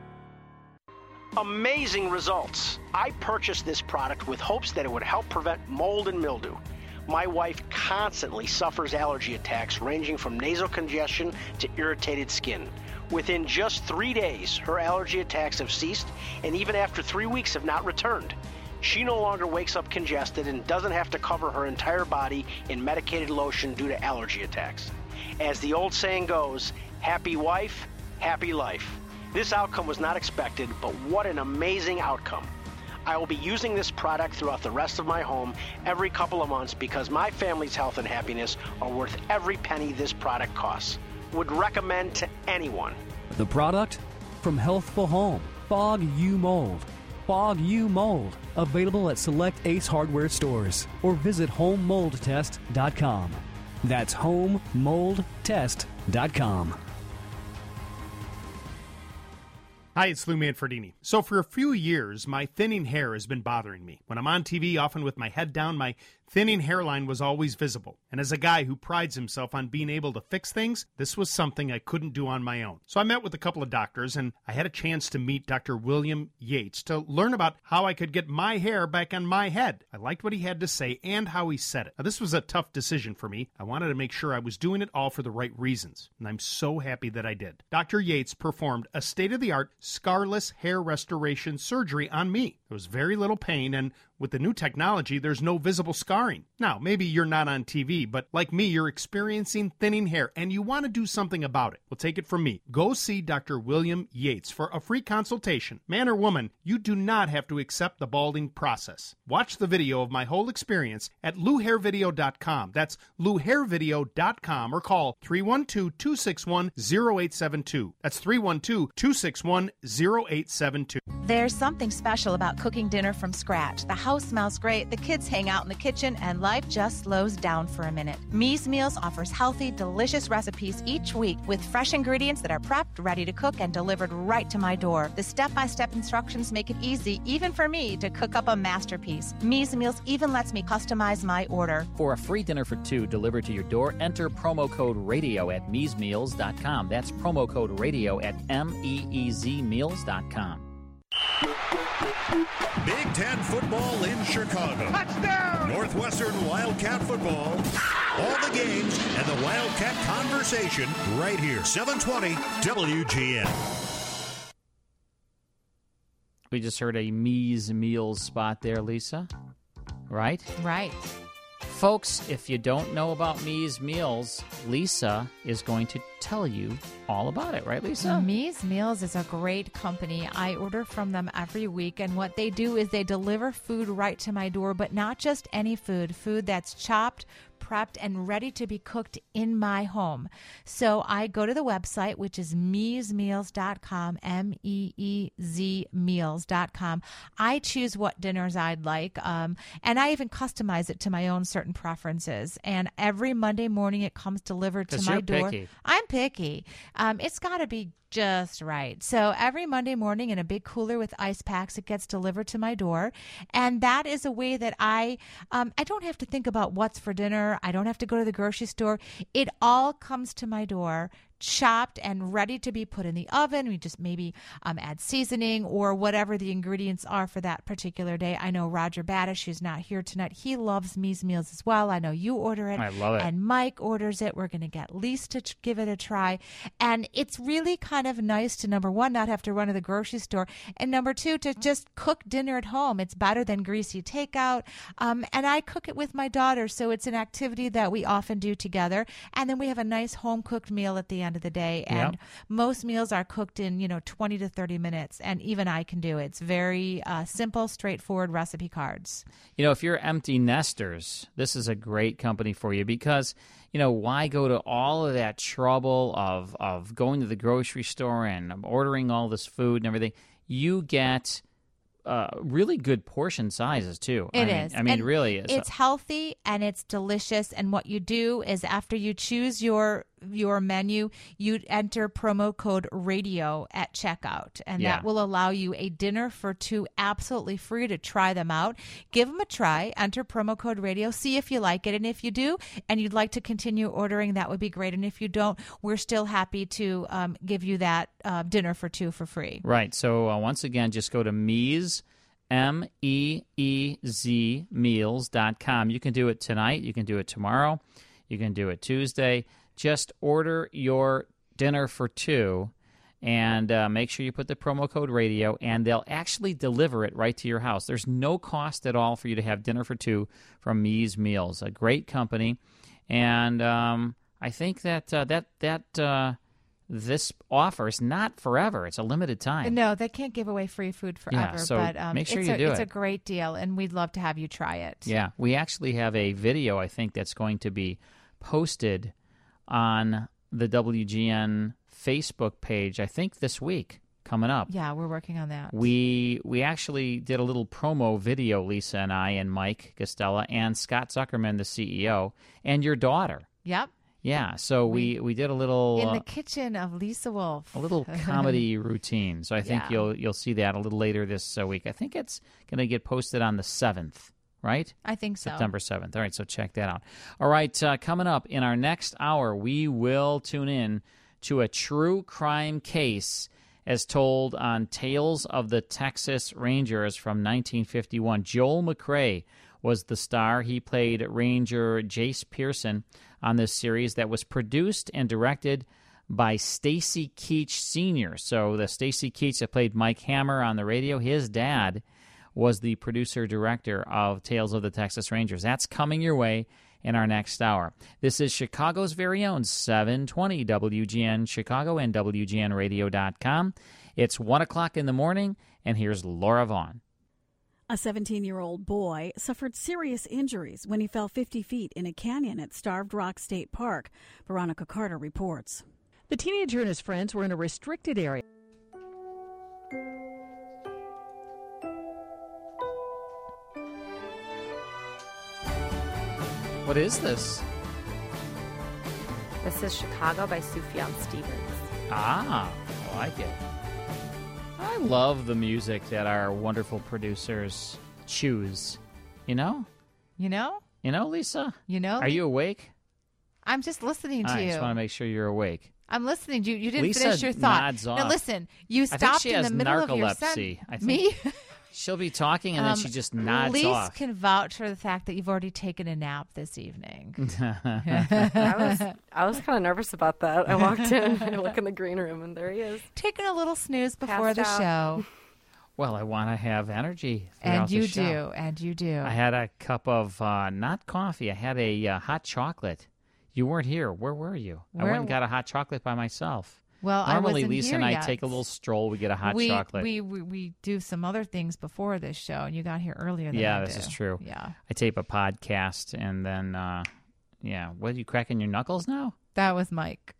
Amazing results. I purchased this product with hopes that it would help prevent mold and mildew. My wife constantly suffers allergy attacks ranging from nasal congestion to irritated skin. Within just 3 days, her allergy attacks have ceased, and even after 3 weeks have not returned. She no longer wakes up congested and doesn't have to cover her entire body in medicated lotion due to allergy attacks. As the old saying goes, happy wife, happy life. This outcome was not expected, but what an amazing outcome. I will be using this product throughout the rest of my home every couple of months because my family's health and happiness are worth every penny this product costs. Would recommend to anyone. The product from Healthful Home, Fog U Mold. Fog U Mold, available at select Ace Hardware stores or visit homemoldtest.com. That's homemoldtest.com. Hi, it's Lou Manfredini. So for a few years, my thinning hair has been bothering me. When I'm on TV, often with my head down, my thinning hairline was always visible. And as a guy who prides himself on being able to fix things, this was something I couldn't do on my own. So I met with a couple of doctors, and I had a chance to meet Dr. William Yates to learn about how I could get my hair back on my head. I liked what he had to say and how he said it. Now, this was a tough decision for me. I wanted to make sure I was doing it all for the right reasons, and I'm so happy that I did. Dr. Yates performed a state-of-the-art scarless hair restoration surgery on me. There was very little pain, and with the new technology, there's no visible scarring. Now, maybe you're not on TV, but like me, you're experiencing thinning hair, and you want to do something about it. Well, take it from me. Go see Dr. William Yates for a free consultation. Man or woman, you do not have to accept the balding process. Watch the video of my whole experience at LouHairVideo.com. That's LouHairVideo.com, or call 312-261-0872. That's 312-261-0872. There's something special about cooking dinner from scratch. The house smells great, the kids hang out in the kitchen, and life just slows down for a minute. Me's Meals offers healthy, delicious recipes each week with fresh ingredients that are prepped, ready to cook, and delivered right to my door. The step-by-step instructions make it easy, even for me, to cook up a masterpiece. Me's Meals even lets me customize my order. For a free dinner for two delivered to your door, enter promo code RADIO at meesmeals.com. That's promo code RADIO at meezmeals.com. Big Ten football in Chicago. Touchdown! Northwestern Wildcat football. All the games and the Wildcat conversation right here. 720 WGN. We just heard a Me's Meals spot there, Lisa. Right? Right. Folks, if you don't know about Me's Meals, Lisa is going to tell you all about it. Right, Lisa? Me's Meals is a great company. I order from them every week, and what they do is they deliver food right to my door, but not just any food, food that's chopped, prepped, and ready to be cooked in my home. So I go to the website, which is meezmeals.com, M-E-E-Z meals.com. I choose what dinners I'd like, and I even customize it to my own certain preferences. And every Monday morning it comes delivered to my door. Picky. I'm picky. It's got to be just right. So every Monday morning in a big cooler with ice packs, it gets delivered to my door. And that is a way that I don't have to think about what's for dinner. I don't have to go to the grocery store. It all comes to my door, chopped and ready to be put in the oven. We just maybe add seasoning or whatever the ingredients are for that particular day. I know Roger Badish, who's not here tonight, he loves Me's Meals as well. I know you order it. I love it. And Mike orders it. We're going to get Lisa to give it a try. And it's really kind of nice to, number one, not have to run to the grocery store, and number two, to just cook dinner at home. It's better than greasy takeout. And I cook it with my daughter, so it's an activity that we often do together. And then we have a nice home-cooked meal at the end of the day. And most meals are cooked in, 20 to 30 minutes, and even I can do it. It's very simple, straightforward recipe cards. If you're empty nesters, this is a great company for you because, why go to all of that trouble of going to the grocery store and ordering all this food and everything? You get really good portion sizes, too. It I mean, really is. It's healthy and it's delicious. And what you do is after you choose your menu, you enter promo code RADIO at checkout. And that will allow you a dinner for two absolutely free to try them out. Give them a try. Enter promo code RADIO. See if you like it. And if you do and you'd like to continue ordering, that would be great. And if you don't, we're still happy to give you that dinner for two for free. Right. So once again, just go to Meez, M-E-E-Z meals.com. You can do it tonight. You can do it tomorrow. You can do it Tuesday. Just order your dinner for two and make sure you put the promo code RADIO, and they'll actually deliver it right to your house. There's no cost at all for you to have dinner for two from Me's Meals, a great company. And I think that this offer is not forever. It's a limited time. No, they can't give away free food forever. Yeah, so but make sure you do it. It's a great deal, and we'd love to have you try it. Yeah, we actually have a video, I think, that's going to be posted on the WGN Facebook page, I think this week, coming up. Yeah, we're working on that. We actually did a little promo video, Lisa and I and Mike Costello and Scott Zuckerman, the CEO, and your daughter. Yep. Yeah, so we did a little in the kitchen of Lisa Wolf, a little comedy routine. So I think you'll see that a little later this week. I think it's going to get posted on the 7th, right? I think so. September 7th. All right, so check that out. All right, coming up in our next hour, we will tune in to a true crime case as told on Tales of the Texas Rangers from 1951. Joel McCrea was the star. He played Ranger Jace Pearson on this series that was produced and directed by Stacy Keach Sr. So the Stacy Keach that played Mike Hammer on the radio, his dad was the producer-director of Tales of the Texas Rangers. That's coming your way in our next hour. This is Chicago's very own 720 WGN Chicago and WGNradio.com. It's 1 o'clock in the morning, and here's Laura Vaughn. A 17-year-old boy suffered serious injuries when he fell 50 feet in a canyon at Starved Rock State Park. Veronica Carter reports. The teenager and his friends were in a restricted area. What is this? This is Chicago by Sufjan Stevens. Ah, I like it. I love the music that our wonderful producers choose. You know? You know? You know, Lisa? You know? Are you awake? I'm just listening to I you. just want to make sure you're awake. I'm listening to you. You didn't Lisa finish your thought. Nods off. Now listen, you I think stopped she in has the middle of your narcolepsy. I think Me? She'll be talking and then she just nods Lise off. can vouch for the fact that you've already taken a nap this evening. I was kind of nervous about that. I walked in, I look in the green room, and there he is. Taking a little snooze before Passed the out. show. Well, I want to have energy throughout And you the show. do, and you do. I had a cup of, not coffee, I had a hot chocolate. You weren't here. Where were you? I went and got a hot chocolate by myself. Well, Normally, I wasn't Lisa here and I yet. take a little stroll. We get a hot chocolate. We do some other things before this show, and you got here earlier than Yeah, I this do. is true. Yeah. I tape a podcast, and then, what, are you cracking your knuckles now? That was Mike.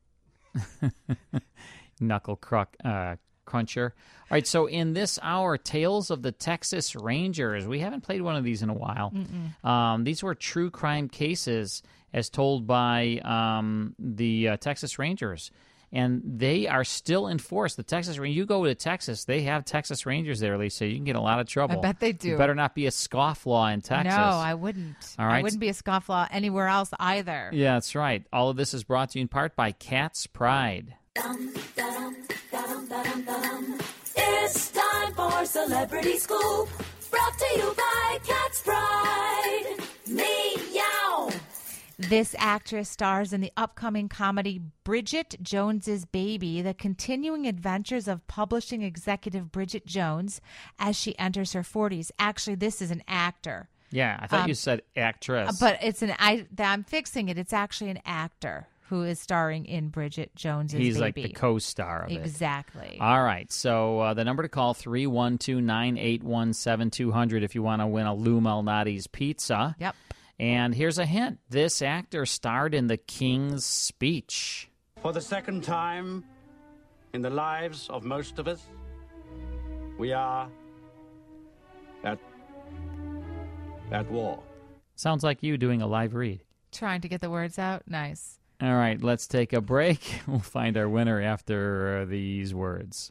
Knuckle cruncher. All right, so in this hour, Tales of the Texas Rangers. We haven't played one of these in a while. These were true crime cases as told by the Texas Rangers. And they are still in force. The Texas Rangers, you go to Texas, they have Texas Rangers there, Lisa. You can get a lot of trouble. I bet they do. You better not be a scofflaw in Texas. No, I wouldn't. All right. I wouldn't be a scofflaw anywhere else either. Yeah, that's right. All of this is brought to you in part by Cat's Pride. It's time for Celebrity Scoop, brought to you by Cat's Pride. Meow. This actress stars in the upcoming comedy Bridget Jones's Baby, the continuing adventures of publishing executive Bridget Jones as she enters her 40s. Actually, this is an actor. Yeah, I thought you said actress. But it's I'm fixing it. It's actually an actor who is starring in Bridget Jones's Baby. He's like the co-star of it. Exactly. All right. So the number to call, 312-981-7200 if you want to win a Lou Malnati's pizza. Yep. And here's a hint. This actor starred in The King's Speech. For the second time in the lives of most of us, we are at war. Sounds like you doing a live read. Trying to get the words out. Nice. All right, let's take a break. We'll find our winner after these words.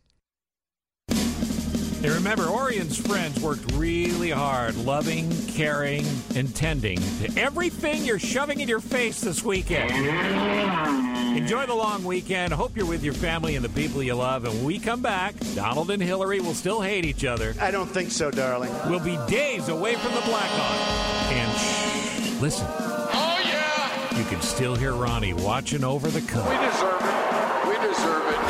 Hey, remember, Orion's friends worked really hard, loving, caring, and tending to everything you're shoving in your face this weekend. Enjoy the long weekend. Hope you're with your family and the people you love. And when we come back, Donald and Hillary will still hate each other. I don't think so, darling. We'll be days away from the Blackhawks. And shh, listen. Oh, yeah! You can still hear Ronnie watching over the cup. We deserve it. We deserve it.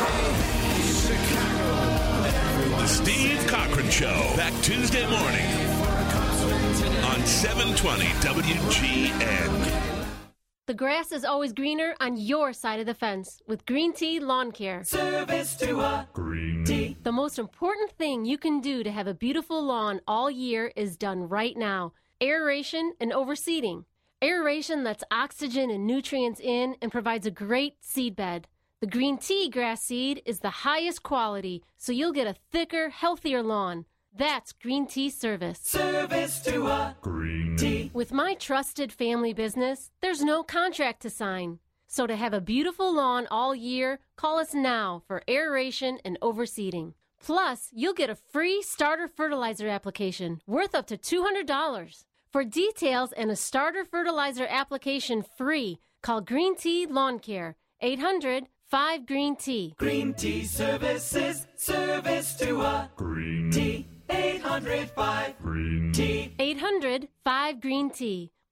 The Steve Cochran Show, back Tuesday morning on 720 WGN. The grass is always greener on your side of the fence with Green Tea Lawn Care. Service to a green tea. The most important thing you can do to have a beautiful lawn all year is done right now. Aeration and overseeding. Aeration lets oxygen and nutrients in and provides a great seed bed. The green tea grass seed is the highest quality, so you'll get a thicker, healthier lawn. That's Green Tea Service. Service to a green tea. With my trusted family business, there's no contract to sign. So to have a beautiful lawn all year, call us now for aeration and overseeding. Plus, you'll get a free starter fertilizer application worth up to $200. For details and a starter fertilizer application free, call Green Tea Lawn Care, 800-5-GREEN-TEA. Green Tea Services, service to a green tea. 800-5-GREEN-TEA. 800-5-GREEN-TEA.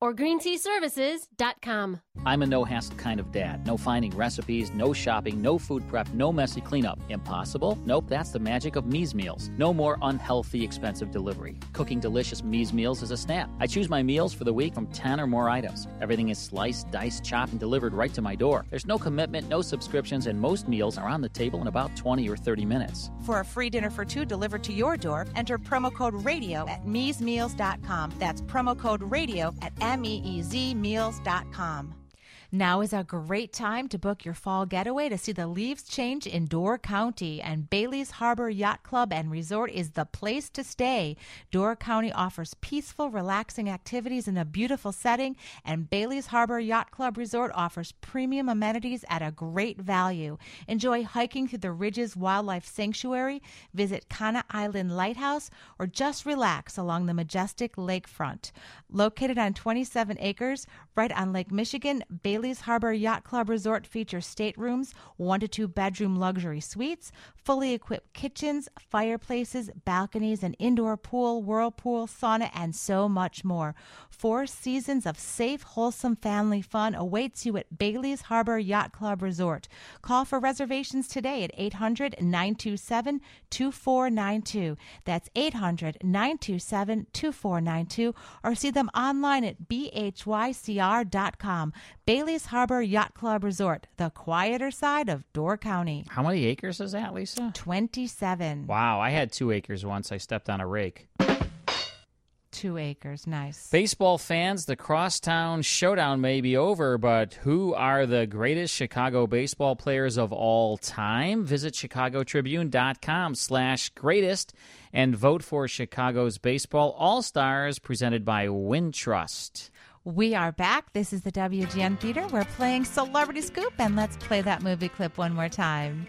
or greenteaservices.com. I'm a no-hassle kind of dad. No finding recipes, no shopping, no food prep, no messy cleanup. Impossible? Nope, that's the magic of Mies Meals. No more unhealthy, expensive delivery. Cooking delicious Mies Meals is a snap. I choose my meals for the week from 10 or more items. Everything is sliced, diced, chopped, and delivered right to my door. There's no commitment, no subscriptions, and most meals are on the table in about 20 or 30 minutes. For a free dinner for two delivered to your door, enter promo code RADIO at MiesMeals.com. That's promo code RADIO at MEEZmeals.com. Now is a great time to book your fall getaway to see the leaves change in Door County, and Bailey's Harbor Yacht Club and Resort is the place to stay. Door County offers peaceful, relaxing activities in a beautiful setting, and Bailey's Harbor Yacht Club Resort offers premium amenities at a great value. Enjoy hiking through the Ridges Wildlife Sanctuary, visit Kana Island Lighthouse, or just relax along the majestic lakefront. Located on 27 acres, right on Lake Michigan, Bailey's Harbor Yacht Club Resort features staterooms, 1 to 2 bedroom luxury suites, fully equipped kitchens, fireplaces, balconies, an indoor pool, whirlpool, sauna, and so much more. 4 seasons of safe, wholesome family fun awaits you at Bailey's Harbor Yacht Club Resort. Call for reservations today at 800-927-2492. That's 800-927-2492, or see them online at bhycr.com. Bailey's Harbor Yacht Club Resort, the quieter side of Door County. How many acres is that, Lisa? 27. Wow, I had 2 acres once. I stepped on a rake. 2 acres, nice. Baseball fans, the Crosstown Showdown may be over, but who are the greatest Chicago baseball players of all time? Visit chicagotribune.com/greatest and vote for Chicago's Baseball All-Stars, presented by Wintrust. We are back. This is the WGN Theater. We're playing Celebrity Scoop, and let's play that movie clip one more time.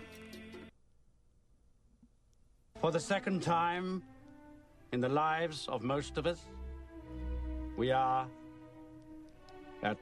For the second time in the lives of most of us, we are at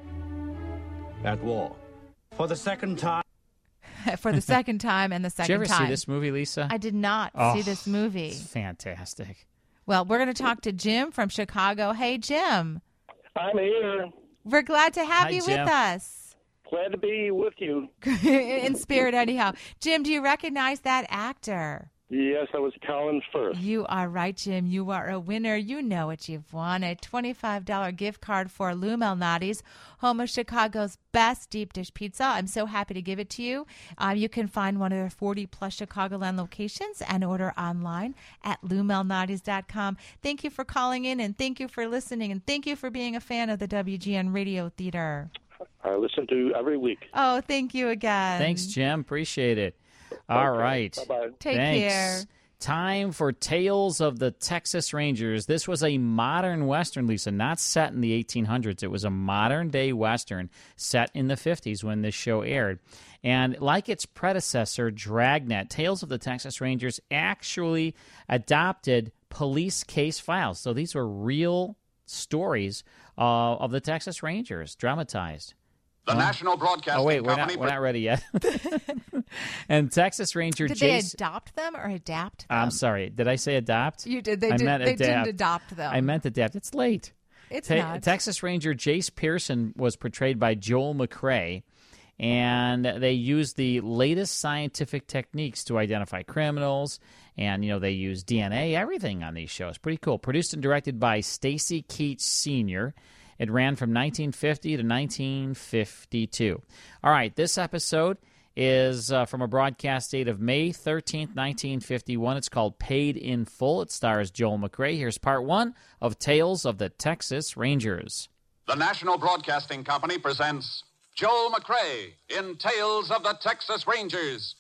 war. For the second time. For the second time and the second time. Did you ever see this movie, Lisa? I did not see this movie. It's fantastic. Well, we're going to talk to Jim from Chicago. Hey, Jim. I'm here. We're glad to have Hi, you Jim. with us. Glad to be with you. In spirit, anyhow. Jim, do you recognize that actor? Yes, that was Colin Firth. You are right, Jim. You are a winner. You know what you've won. A $25 gift card for Lou Malnati's, home of Chicago's best deep dish pizza. I'm so happy to give it to you. You can find one of their 40-plus Chicagoland locations and order online at LouMalnati's.com. Thank you for calling in, and thank you for listening, and thank you for being a fan of the WGN Radio Theater. I listen to every week. Oh, thank you again. Thanks, Jim. Appreciate it. All right. Bye-bye. Take Thanks. care. Time for Tales of the Texas Rangers. This was a modern Western, Lisa, not set in the 1800s. It was a modern-day Western set in the 50s when this show aired. And like its predecessor, Dragnet, Tales of the Texas Rangers actually adopted police case files. So these were real stories of the Texas Rangers, dramatized. The National Broadcasting Oh, wait, Company. we're not ready yet. And Texas Ranger Did they Jason... adopt them or adapt them? I'm sorry. Did I say adopt? You did. I They meant didn't adapt. adopt them. I meant adapt. It's late. It's not. Texas Ranger Jace Pearson was portrayed by Joel McCrea, and they used the latest scientific techniques to identify criminals, and, you know, they use DNA, everything on these shows. Pretty cool. Produced and directed by Stacy Keach Sr., it ran from 1950 to 1952. All right, this episode is from a broadcast date of May 13th, 1951. It's called Paid in Full. It stars Joel McCrea. Here's part 1 of Tales of the Texas Rangers. The National Broadcasting Company presents Joel McCrea in Tales of the Texas Rangers.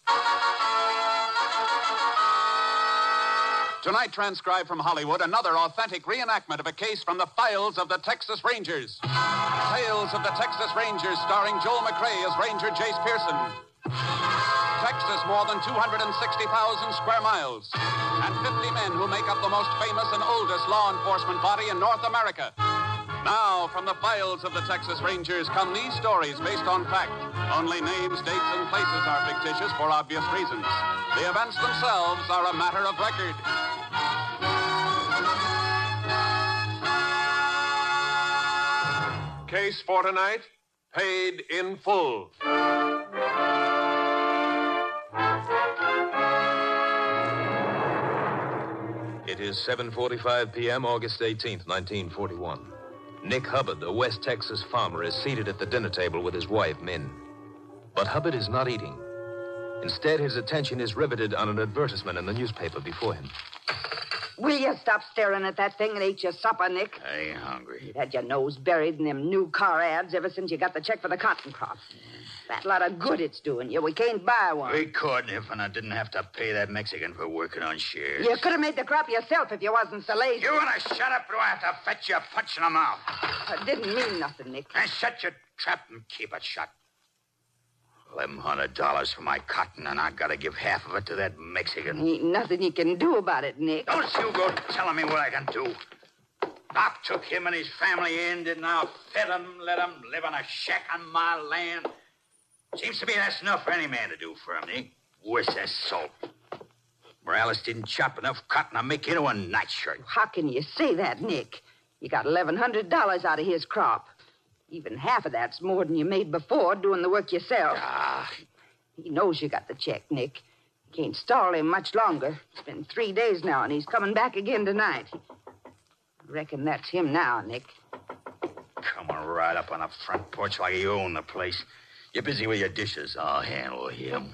Tonight, transcribed from Hollywood, another authentic reenactment of a case from the files of the Texas Rangers. Tales of the Texas Rangers, starring Joel McCrea as Ranger Jace Pearson. Texas, more than 260,000 square miles, and 50 men who make up the most famous and oldest law enforcement body in North America. Now, from the files of the Texas Rangers come these stories based on fact. Only names, dates, and places are fictitious for obvious reasons. The events themselves are a matter of record. case for tonight, Paid in Full. It is 7:45 p.m., August 18th, 1941. Nick Hubbard, a West Texas farmer, is seated at the dinner table with his wife, Min. But Hubbard is not eating. Instead, his attention is riveted on an advertisement in the newspaper before him. Will you stop staring at that thing and eat your supper, Nick? I ain't hungry. You've had your nose buried in them new car ads ever since you got the check for the cotton crop. That lot of good it's doing you. We can't buy one. We could if I didn't have to pay that Mexican for working on shares. You could have made the crop yourself if you wasn't so lazy. You want to shut up, or do I have to fetch you a punch in the mouth? I didn't mean nothing, Nick. And shut your trap and keep it shut. $1,100 for my cotton, and I got to give half of it to that Mexican. Ain't nothing you can do about it, Nick. Don't you go telling me what I can do. Doc took him and his family in, didn't I fed him, let him live on a shack on my land. Seems to me that's enough for any man to do for him, Nick. Worse as salt. Morales didn't chop enough cotton to make into a nightshirt. How can you say that, Nick? You got $1,100 out of his crop. Even half of that's more than you made before doing the work yourself. He knows you got the check, Nick. You can't stall him much longer. It's been 3 days now, and he's coming back again tonight. I reckon that's him now, Nick. Coming right up on the front porch like you own the place. You're busy with your dishes. I'll handle him.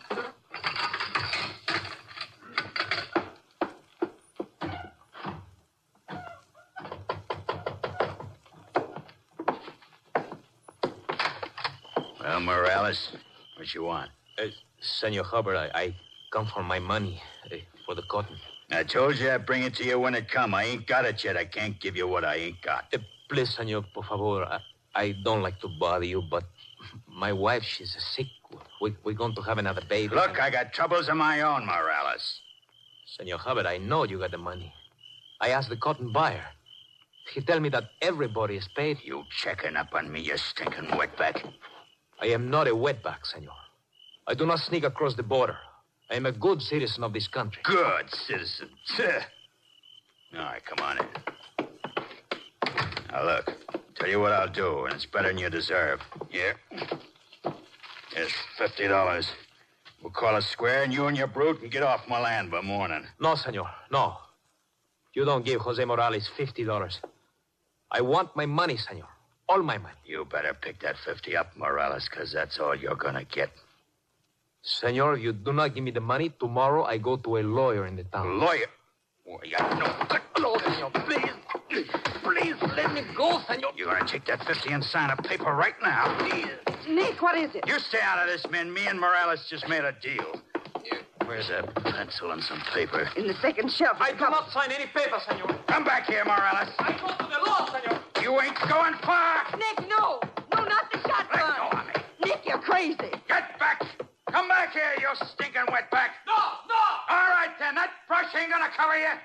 Well, Morales, what you want? Senor Hubbard, I come for my money for the cotton. I told you I'd bring it to you when it come. I ain't got it yet. I can't give you what I ain't got. Please, senor, por favor. I don't like to bother you, but my wife, she's sick. We're going to have another baby. Look, I got troubles of my own, Morales. Senor Hubbard, I know you got the money. I asked the cotton buyer. He tell me that everybody is paid. You checking up on me, you stinking wetback? I am not a wetback, senor. I do not sneak across the border. I am a good citizen of this country. Good citizen. All right, come on in. Now, look, tell you what I'll do, and it's better than you deserve. Here. Here's $50. We'll call it square, and you and your brute can get off my land by morning. No, senor, no. You don't give Jose Morales $50. I want my money, senor. All my money. You better pick that 50 up, Morales, because that's all you're going to get. Senor, if you do not give me the money, tomorrow I go to a lawyer in the town. Lawyer? Well, you got no good lawyer, senor. Please let me go, senor. You're going to take that 50 and sign a paper right now. Please. Nick, what is it? You stay out of this, man. Me and Morales just made a deal. Where's a pencil and some paper? In the second shelf. I do not sign any paper, senor. Come back here, Morales. I go to the law, senor. You ain't going far. Nick, no. No, not the shotgun. Let go of me. Nick, you're crazy. Get back. Come back here, you stinking wetback. No. All right, then. That brush ain't gonna cover you.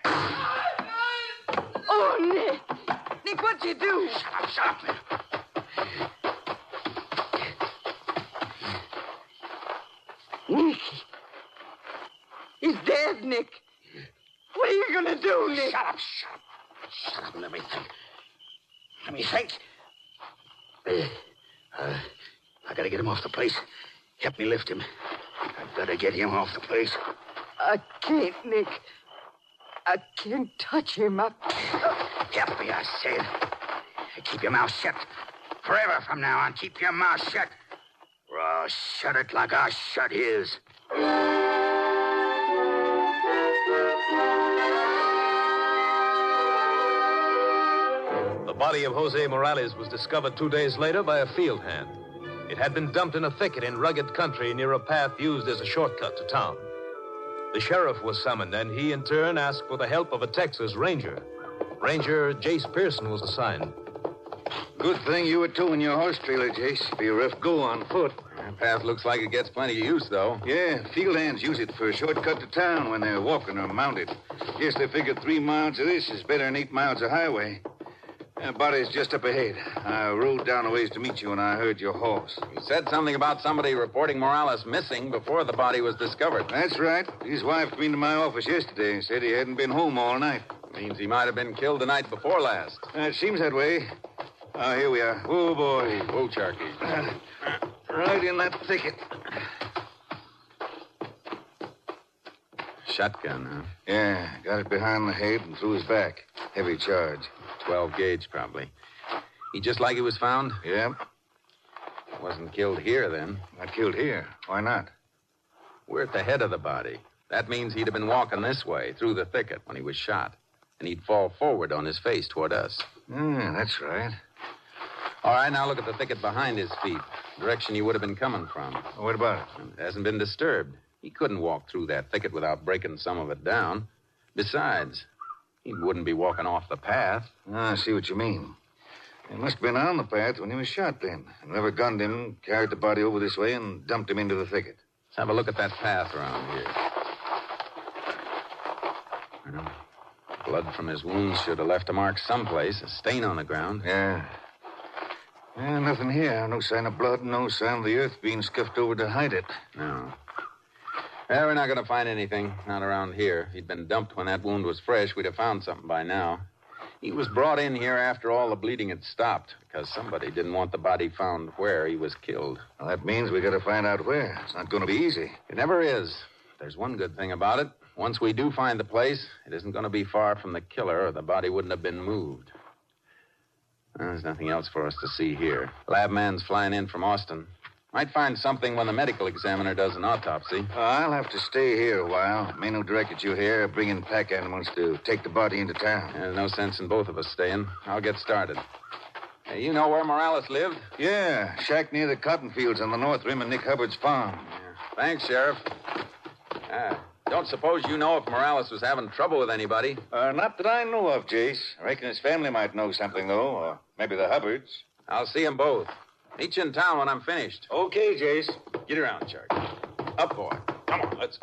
Oh, Nick. Nick, what'd you do? Shut up, man. Nick. He's dead, Nick. What are you gonna do, Nick? Shut up. Let me think. I gotta get him off the place. Help me lift him. I better get him off the place. I can't, Nick. I can't touch him. Help me, I said. Keep your mouth shut. Forever from now on, keep your mouth shut. Or I'll shut it like I shut his. The body of Jose Morales was discovered 2 days later by a field hand. It had been dumped in a thicket in rugged country near a path used as a shortcut to town. The sheriff was summoned, and he, in turn, asked for the help of a Texas ranger. Ranger Jace Pearson was assigned. Good thing you were towing your horse trailer, Jace. Be a rough go on foot. That path looks like it gets plenty of use, though. Yeah, field hands use it for a shortcut to town when they're walking or mounted. Guess they figure 3 miles of this is better than 8 miles of highway. That body's just up ahead. I rode down a ways to meet you when I heard your horse. You said something about somebody reporting Morales missing before the body was discovered. That's right. His wife came to my office yesterday and said he hadn't been home all night. Means he might have been killed the night before last. It seems that way. Oh, here we are. Oh, boy. Whoa, Sharky. Right in that thicket. Shotgun, huh? Yeah, got it behind the head and through his back. Heavy charge. 12 gauge, probably. He just like he was found? Yep. Wasn't killed here, then. Not killed here. Why not? We're at the head of the body. That means he'd have been walking this way, through the thicket, when he was shot. And he'd fall forward on his face toward us. Yeah, that's right. All right, now look at the thicket behind his feet. Direction he would have been coming from. What about it? It hasn't been disturbed. He couldn't walk through that thicket without breaking some of it down. Besides, he wouldn't be walking off the path. I see what you mean. He must have been on the path when he was shot then. Whoever gunned him carried the body over this way and dumped him into the thicket. Let's have a look at that path around here. Well, blood from his wounds should have left a mark someplace, a stain on the ground. Yeah. Yeah, nothing here. No sign of blood, no sign of the earth being scuffed over to hide it. No. Well, we're not going to find anything. Not around here. If he'd been dumped when that wound was fresh, we'd have found something by now. He was brought in here after all the bleeding had stopped because somebody didn't want the body found where he was killed. Well, that means we got to find out where. It's not going to be easy. It never is. There's one good thing about it. Once we do find the place, it isn't going to be far from the killer or the body wouldn't have been moved. Well, there's nothing else for us to see here. Lab man's flying in from Austin. Might find something when the medical examiner does an autopsy. I'll have to stay here a while. Mano directed you here, bring in pack animals to take the body into town. There's no sense in both of us staying. I'll get started. Hey, you know where Morales lived? Yeah, shack near the cotton fields on the north rim of Nick Hubbard's farm. Yeah. Thanks, Sheriff. Don't suppose you know if Morales was having trouble with anybody? Not that I know of, Jace. I reckon his family might know something, though, or maybe the Hubbards. I'll see them both. Meet you in town when I'm finished. Okay, Jace. Get around, Sharky. Up, boy. Come on, let's go.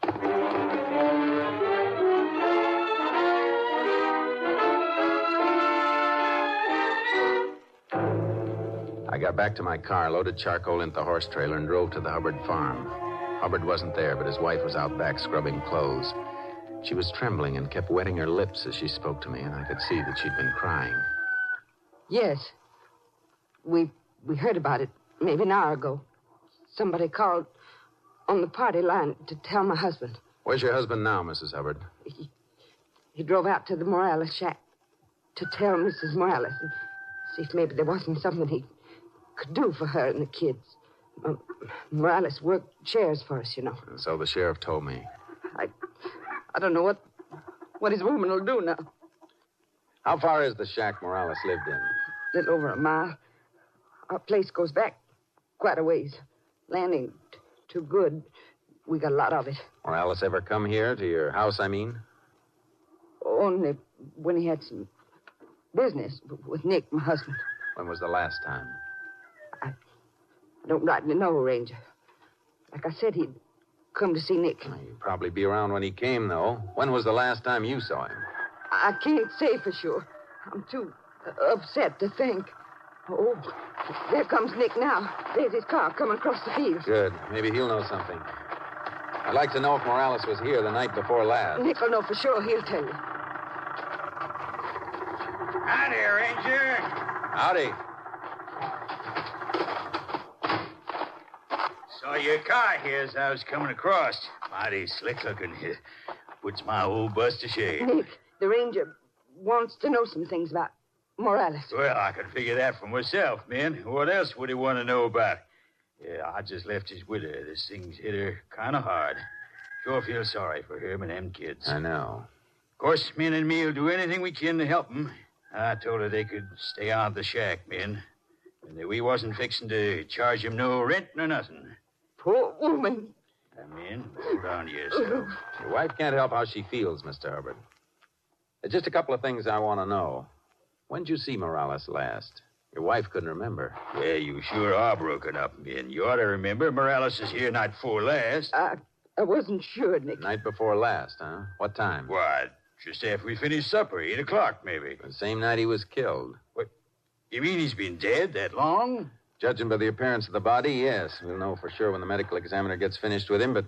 I got back to my car, loaded charcoal into the horse trailer, and drove to the Hubbard farm. Hubbard wasn't there, but his wife was out back scrubbing clothes. She was trembling and kept wetting her lips as she spoke to me, and I could see that she'd been crying. Yes. We heard about it maybe an hour ago. Somebody called on the party line to tell my husband. Where's your husband now, Mrs. Hubbard? He drove out to the Morales shack to tell Mrs. Morales and see if maybe there wasn't something he could do for her and the kids. Morales worked shares for us, you know. And so the sheriff told me. I don't know what his woman will do now. How far is the shack Morales lived in? A little over a mile. Our place goes back quite a ways. Land ain't too good. We got a lot of it. Morales ever come here to your house, I mean? Only when he had some business with Nick, my husband. When was the last time? I don't rightly know, Ranger. Like I said, he'd come to see Nick. He'd probably be around when he came, though. When was the last time you saw him? I can't say for sure. I'm too upset to think. Oh, there comes Nick now. There's his car coming across the field. Good. Maybe he'll know something. I'd like to know if Morales was here the night before last. Nick will know for sure. He'll tell you. Howdy, Ranger. Howdy. Saw your car here as I was coming across. Mighty slick looking. Puts my old bust to shame. Nick, the ranger wants to know some things about Morales. Well, I could figure that for myself, man. What else would he want to know about? Yeah, I just left his widow. This thing's hit her kind of hard. Sure feel sorry for him and them kids. I know. Of course, Min and me will do anything we can to help them. I told her they could stay out of the shack, Min. And that we wasn't fixing to charge him no rent nor nothing. Poor woman. Min, hold on to yourself. Your wife can't help how she feels, Mr. Hubbard. There's just a couple of things I want to know. When'd you see Morales last? Your wife couldn't remember. Well, you sure are broken up, Min. You ought to remember Morales is here night before last. I wasn't sure, Nick. Night before last, huh? What time? Why, just after we finished supper, 8 o'clock, maybe. The same night he was killed. What? You mean he's been dead that long? Judging by the appearance of the body, yes. We'll know for sure when the medical examiner gets finished with him, but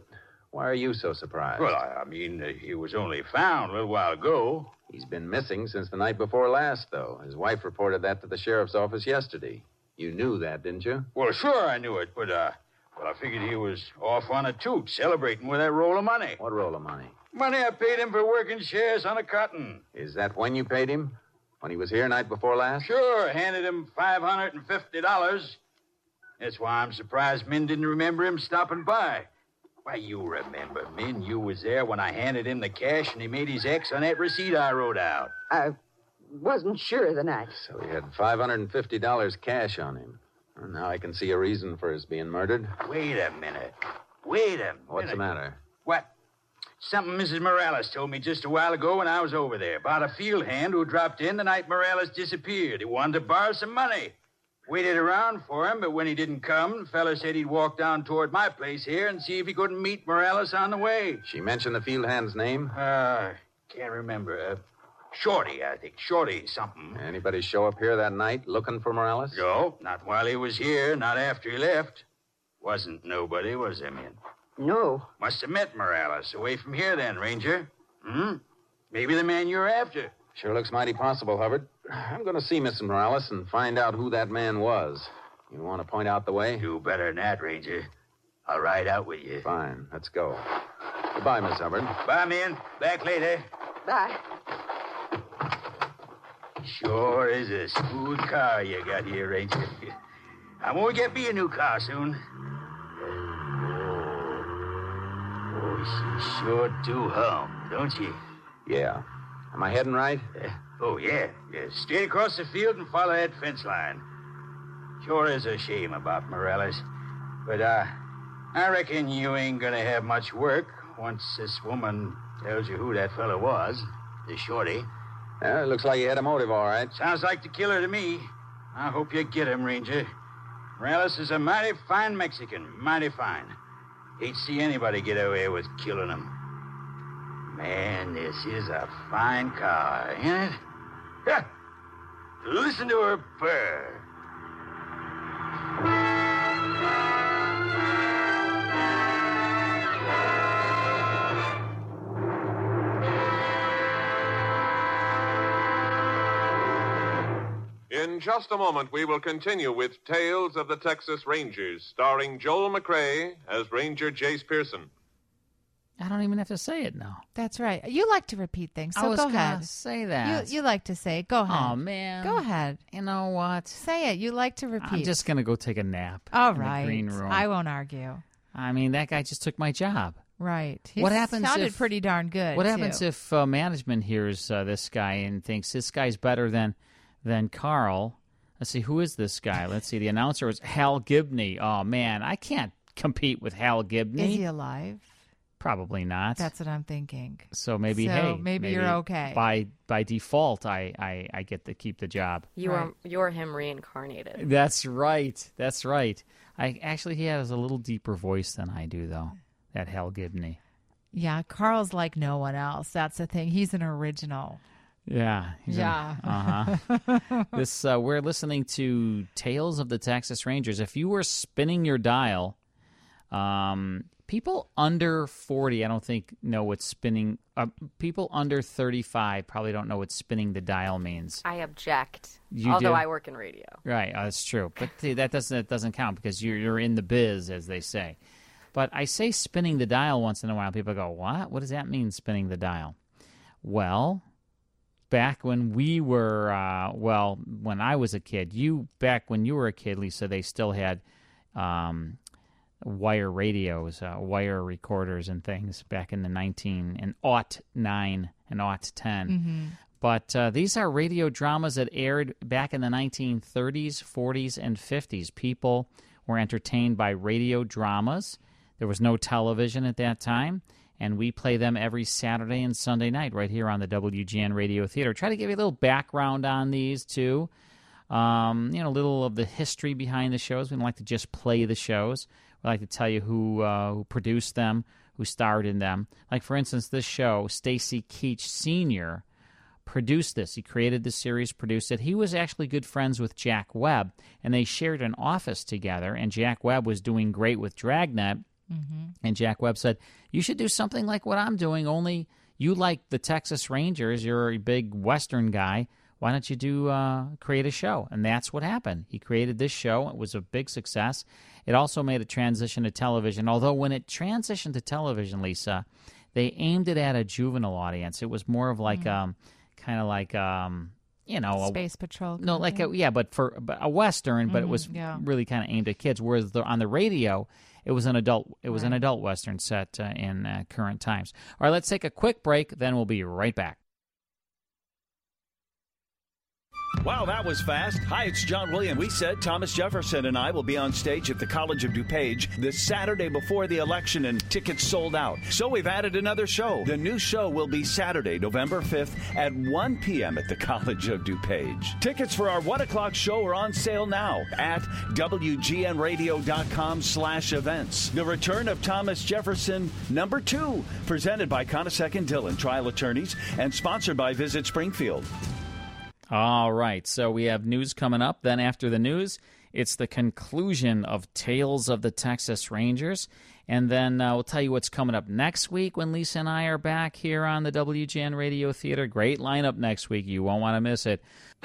Why are you so surprised? Well, I mean, he was only found a little while ago. He's been missing since the night before last, though. His wife reported that to the sheriff's office yesterday. You knew that, didn't you? Well, sure I knew it, but, well, I figured he was off on a toot, celebrating with that roll of money. What roll of money? Money I paid him for working shares on a cotton. Is that when you paid him? When he was here night before last? Sure, handed him $550. That's why I'm surprised Min didn't remember him stopping by. Why, you remember, Min. You was there when I handed him the cash and he made his X on that receipt I wrote out. I wasn't sure the night. So he had $550 cash on him. Well, now I can see a reason for his being murdered. Wait a minute. What's the matter? What? Something Mrs. Morales told me just a while ago when I was over there about a field hand who dropped in the night Morales disappeared. He wanted to borrow some money. Waited around for him, but when he didn't come, the fella said he'd walk down toward my place here and see if he couldn't meet Morales on the way. She mentioned the field hand's name? Can't remember. Shorty, I think. Shorty something. Anybody show up here that night looking for Morales? No, not while he was here, not after he left. Wasn't nobody, was there, Min? No. Must have met Morales away from here then, Ranger. Maybe the man you're after. Sure looks mighty possible, Hubbard. I'm going to see Mr. Morales and find out who that man was. You want to point out the way? Do better than that, Ranger. I'll ride out with you. Fine. Let's go. Goodbye, Miss Hubbard. Bye, Min. Back later. Bye. Sure is a smooth car you got here, Ranger. I'm going to get me a new car soon. Oh, she sure do hum, don't she? Yeah. Am I heading right? Yeah. Straight across the field and follow that fence line. Sure is a shame about Morales. But, I reckon you ain't gonna have much work once this woman tells you who that fella was, the Shorty. It looks like you had a motive, all right. Sounds like the killer to me. I hope you get him, Ranger. Morales is a mighty fine Mexican, mighty fine. Hate to see anybody get away with killing him. Man, this is a fine car, ain't it? Yeah. Listen to her purr. In just a moment, we will continue with Tales of the Texas Rangers, starring Joel McRae as Ranger Jace Pearson. I don't even have to say it now. That's right. You like to repeat things, so I was go ahead. Gonna say that. You like to say it. Go ahead. Oh, man. Go ahead. You know what? Say it. You like to repeat. I'm just going to go take a nap. All in right. the green room. I won't argue. I mean, that guy just took my job. Right. What happens sounded pretty darn good, What too. happens if management hears this guy and thinks this guy's better than Carl? Let's see, who is this guy? Let's see, the announcer was Hal Gibney. Oh, man, I can't compete with Hal Gibney. Is he alive? Probably not. That's what I'm thinking. So maybe, maybe you're okay. By default, I get to keep the job. You're him reincarnated. That's right. He has a little deeper voice than I do, though. That Hal Gibney. Yeah, Carl's like no one else. That's the thing. He's an original. Yeah. This we're listening to Tales of the Texas Rangers. If you were spinning your dial, people under 40, I don't think know what spinning. People under 35 probably don't know what spinning the dial means. I object. You although do? I work in radio. Right, that's true. But see, that doesn't count because you're in the biz, as they say. But I say spinning the dial once in a while. People go, what? What does that mean, spinning the dial? Well, back when we were, when I was a kid, back when you were a kid, Lisa, they still had wire radios, wire recorders and things back in the 1909 and 10. Mm-hmm. But these are radio dramas that aired back in the 1930s, 40s, and 50s. People were entertained by radio dramas. There was no television at that time, and we play them every Saturday and Sunday night right here on the WGN Radio Theater. Try to give you a little background on these, too. A little of the history behind the shows. We don't like to just play the shows. We like to tell you who produced them, who starred in them. Like, for instance, this show, Stacy Keach Sr. produced this. He created the series, produced it. He was actually good friends with Jack Webb, and they shared an office together, and Jack Webb was doing great with Dragnet. And Jack Webb said, you should do something like what I'm doing, only you like the Texas Rangers. You're a big Western guy. Why don't you create a show? And that's what happened. He created this show. It was a big success. It also made a transition to television, although when it transitioned to television, Lisa, they aimed it at a juvenile audience. It was more of like kind of like Space Patrol. No, like but a Western, but it was really kind of aimed at kids. Whereas on the radio, it was an adult. It was an adult Western set in current times. All right, let's take a quick break. Then we'll be right back. Wow, that was fast. Hi, it's John William. We said Thomas Jefferson and I will be on stage at the College of DuPage this Saturday before the election, and tickets sold out. So we've added another show. The new show will be Saturday, November 5th at 1 p.m. at the College of DuPage. Tickets for our 1 o'clock show are on sale now at WGNradio.com/events. The return of Thomas Jefferson #2, presented by Conasec and Dillon Trial Attorneys and sponsored by Visit Springfield. All right, so we have news coming up. Then after the news, it's the conclusion of Tales of the Texas Rangers. And then we'll tell you what's coming up next week when Lisa and I are back here on the WGN Radio Theater. Great lineup next week. You won't want to miss it.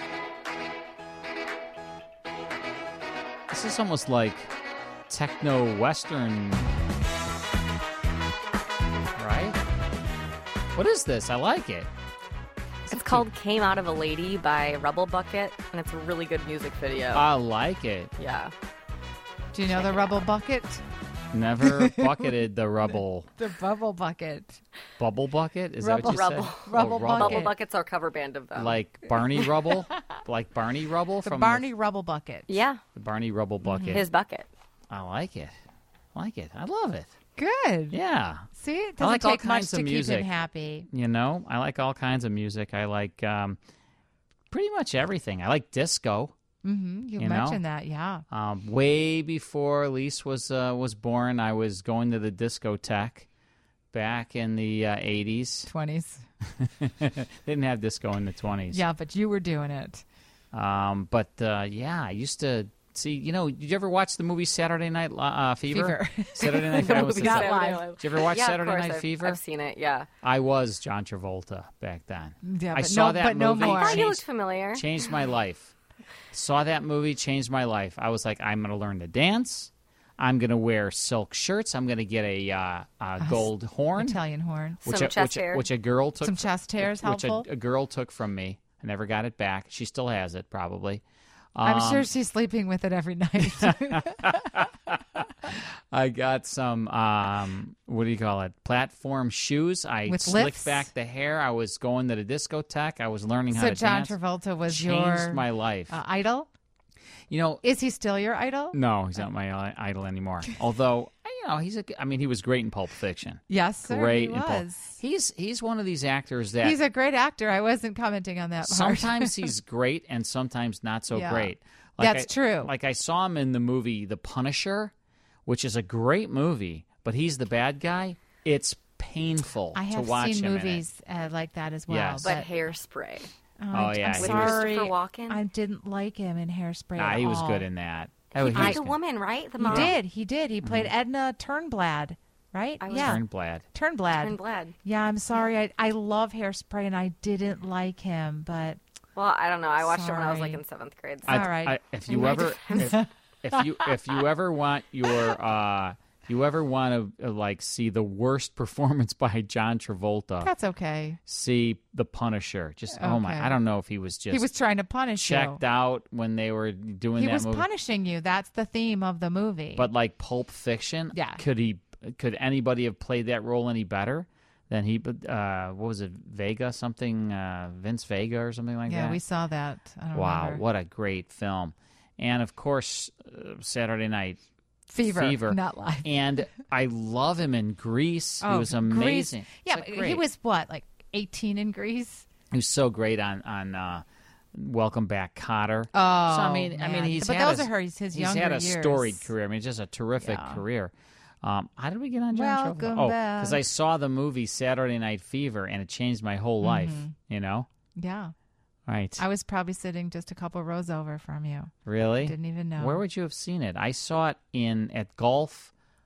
This is almost like techno-western, right? What is this? I like it. It's called Came Out of a Lady by Rebel Bucket, and it's a really good music video. I like it. Yeah. Do you know the Rebel Bucket? Never bucketed the rubble. The Bubble Bucket. Bubble Bucket? Is that what you Rubble. said? Rubble Bucket. Bubble Bucket's our cover band of them. Like Barney Rubble? Like Barney Rubble? The Barney Rubble Bucket. Yeah. The Barney Rubble Bucket. His bucket. I like it. I love it. Good. Yeah. See, it I doesn't like all take much kinds to of keep music. him happy. You know, I like all kinds of music. I like pretty much everything. I like disco. Mm-hmm. You mentioned that, yeah. Way before Lise was born, I was going to the discotheque back in the 80s. 20s. Didn't have disco in the 20s. Yeah, but you were doing it. Yeah, I used to see, did you ever watch the movie Saturday Night Fever? Saturday Night Fever. Did you ever watch Saturday Night Fever? I've seen it, yeah. I was John Travolta back then. Yeah, I saw that movie. I thought you looked familiar. Changed my life. Saw that movie, changed my life. I was like, I'm going to learn to dance. I'm going to wear silk shirts. I'm going to get a gold horn. Italian horn. Some chest hair. Which a girl took. Some chest hair is helpful. Which a girl took from me. I never got it back. She still has it, probably. I'm sure she's sleeping with it every night. I got some, what do you call it, platform shoes. I with slicked lifts? back the hair. I was going to the discotheque. I was learning how to dance. So John Travolta was Changed my life. Idol? Is he still your idol? No, he's not my idol anymore. Although, he was great in Pulp Fiction. Yes, sir, great he in Pulp. was. He's one of these actors that he's a great actor. I wasn't commenting on that part. Sometimes he's great and sometimes not so Yeah. great. That's true. Like I saw him in the movie The Punisher, which is a great movie, but he's the bad guy. It's painful I to have watch seen him movies like that as well. Yes. But Hairspray. yeah. I'm With sorry. Christopher Walken? I didn't like him in Hairspray at he was all. good in that. He played the woman, right? The mom. He did. He played Edna Turnblad, right? Turnblad. Turnblad. Yeah, I'm sorry. I love Hairspray, and I didn't like him, but... Well, I don't know. I watched it when I was Sorry. like in 7th grade. So. All right. If you ever want to see the worst performance by John Travolta, That's okay. see The Punisher. Just Okay. I don't know if he was just He was trying to punish checked you. out when they were doing He that was movie. punishing you. That's the theme of the movie. But like Pulp Fiction, Yeah. Could anybody have played that role any better than he? What was it, Vega something? Vince Vega or something like that. Yeah, we saw that. I don't Wow, remember. what a great film! And of course, Saturday Night Fever, not live. And I love him in Grease. He was amazing. Grease. Yeah, It's but great. he was what, like 18 in Grease? He was so great on Welcome Back, Kotter. Oh, so, I mean, man. he's But had those are his he's younger had a years. storied career. I mean, just a terrific career. How did we get on John Welcome Travolta? back. Because I saw the movie Saturday Night Fever, and it changed my whole life. You know? Yeah. Right. I was probably sitting just a couple rows over from you. Really? Didn't even know. Where would you have seen it? I saw it at Golf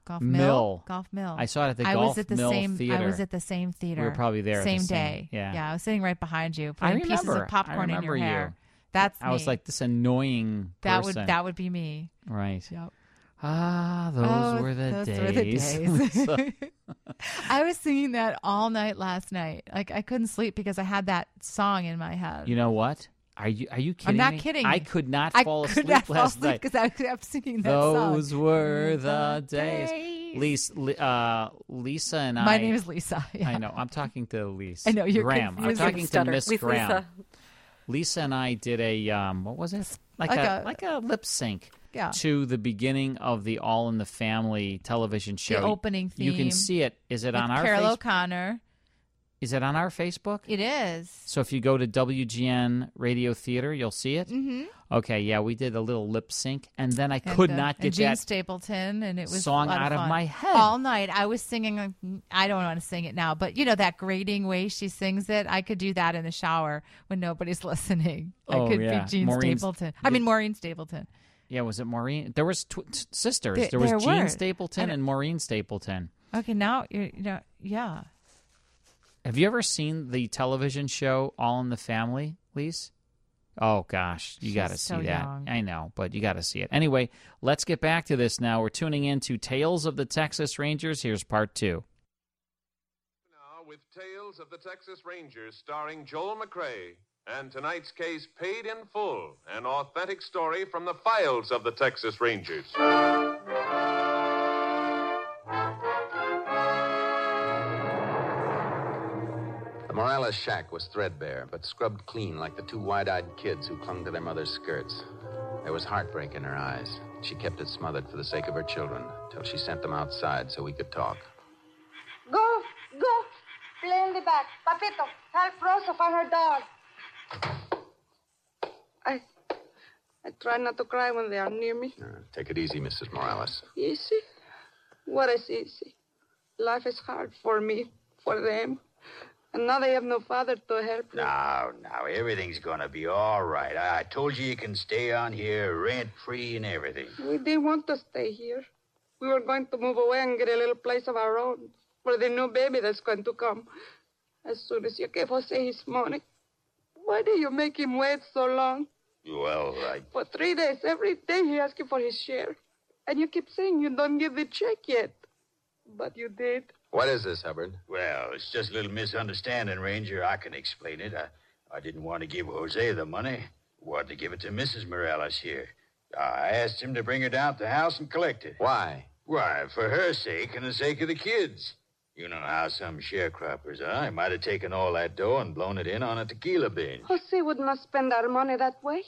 Golf Mill. Mill. Golf Mill. I saw it at the I Golf was at the Mill same, Theater. I was at the same theater. We were probably there same at the day. Yeah. I was sitting right behind you, I putting pieces remember. of popcorn I in your remember hair. you. That's I was me. like this annoying person. That would be me. Right. Yep. Those were the days. I was singing that all night last night. Like I couldn't sleep because I had that song in my head. You know what? Are you kidding I'm not me? kidding. I could not fall asleep last night because I kept singing that song. Those were the days. Lisa and I. My name is Lisa. Yeah. I know. I'm talking to Lise. I know you're Graham. I'm confusing. talking to Miss Lisa. Graham. Lisa and I did a what was it? Like a lip sync. Yeah. To the beginning of the All in the Family television show. The opening theme. You can see it. Is it on our Carol Facebook? O'Connor. Is it on our Facebook? It is. So if you go to WGN Radio Theater, you'll see it? Mm-hmm. Okay, yeah, we did a little lip sync, and then I could not get Gene that Stapleton, and it was song a lot out of fun. my head. All night. I was singing, I don't want to sing it now, but you know that grating way she sings it? I could do that in the shower when nobody's listening. I could be Gene Stapleton. Maureen Stapleton. Yeah, was it Maureen? There was sisters. There was Gene Stapleton and Maureen Stapleton. Okay, now, yeah. Have you ever seen the television show All in the Family, Lise? Oh, gosh, you got to see so that. young. I know, but you got to see it. Anyway, let's get back to this now. We're tuning in to Tales of the Texas Rangers. Here's part 2. Now with Tales of the Texas Rangers starring Joel McCrea and tonight's case Paid in Full, an authentic story from the files of the Texas Rangers. The Morales shack was threadbare, but scrubbed clean like the 2 wide-eyed kids who clung to their mother's skirts. There was heartbreak in her eyes. She kept it smothered for the sake of her children, till she sent them outside so we could talk. Go. Play in the back. Papito, help Rosa find her dog. I try not to cry when they are near me. Take it easy, Mrs. Morales. Easy? What is easy? Life is hard for me, for them. And now they have no father to help them. Now, everything's gonna be all right. I told you can stay on here rent-free and everything. We didn't want to stay here. We were going to move away and get a little place of our own for the new baby that's going to come. As soon as you gave Jose his money. Why do you make him wait so long? Well, For 3 days, every day he asks you for his share. And you keep saying you don't give the check yet. But you did. What is this, Hubbard? Well, it's just a little misunderstanding, Ranger. I can explain it. I didn't want to give Jose the money. I wanted to give it to Mrs. Morales here. I asked him to bring her down to the house and collect it. Why? Why, for her sake and the sake of the kids. You know how some sharecroppers are. I might have taken all that dough and blown it in on a tequila binge. Jose would not spend our money that way.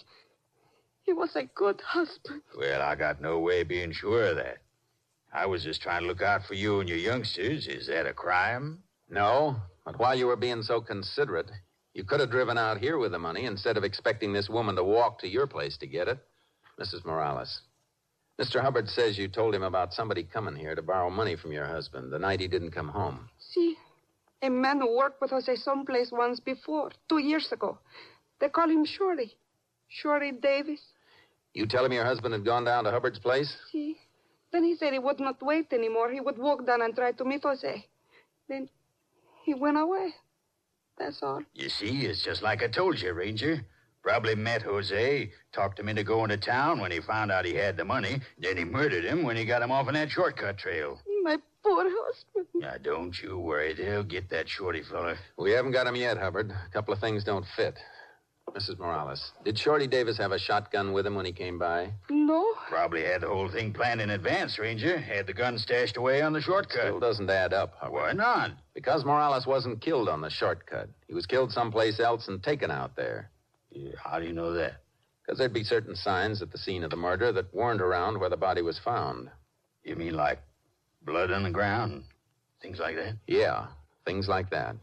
He was a good husband. Well, I got no way of being sure of that. I was just trying to look out for you and your youngsters. Is that a crime? No, but while you were being so considerate, you could have driven out here with the money instead of expecting this woman to walk to your place to get it. Mrs. Morales, Mr. Hubbard says you told him about somebody coming here to borrow money from your husband the night he didn't come home. See, a man who worked with Jose someplace once before, 2 years ago. They call him Shorty. Shorty Davis. You tell him your husband had gone down to Hubbard's place? See, then he said he would not wait anymore. He would walk down and try to meet Jose. Then he went away. That's all. You see, it's just like I told you, Ranger. Probably met Jose, talked him into going to town when he found out he had the money. Then he murdered him when he got him off on that shortcut trail. My poor husband. Now, don't you worry. They'll get that Shorty fella. We haven't got him yet, Hubbard. A couple of things don't fit. Mrs. Morales, did Shorty Davis have a shotgun with him when he came by? No. Probably had the whole thing planned in advance, Ranger. Had the gun stashed away on the shortcut. Still doesn't add up, Hubbard. Why not? Because Morales wasn't killed on the shortcut. He was killed someplace else and taken out there. Yeah, how do you know that? Because there'd be certain signs at the scene of the murder that weren't around where the body was found. You mean like blood on the ground? Things like that? Yeah, things like that.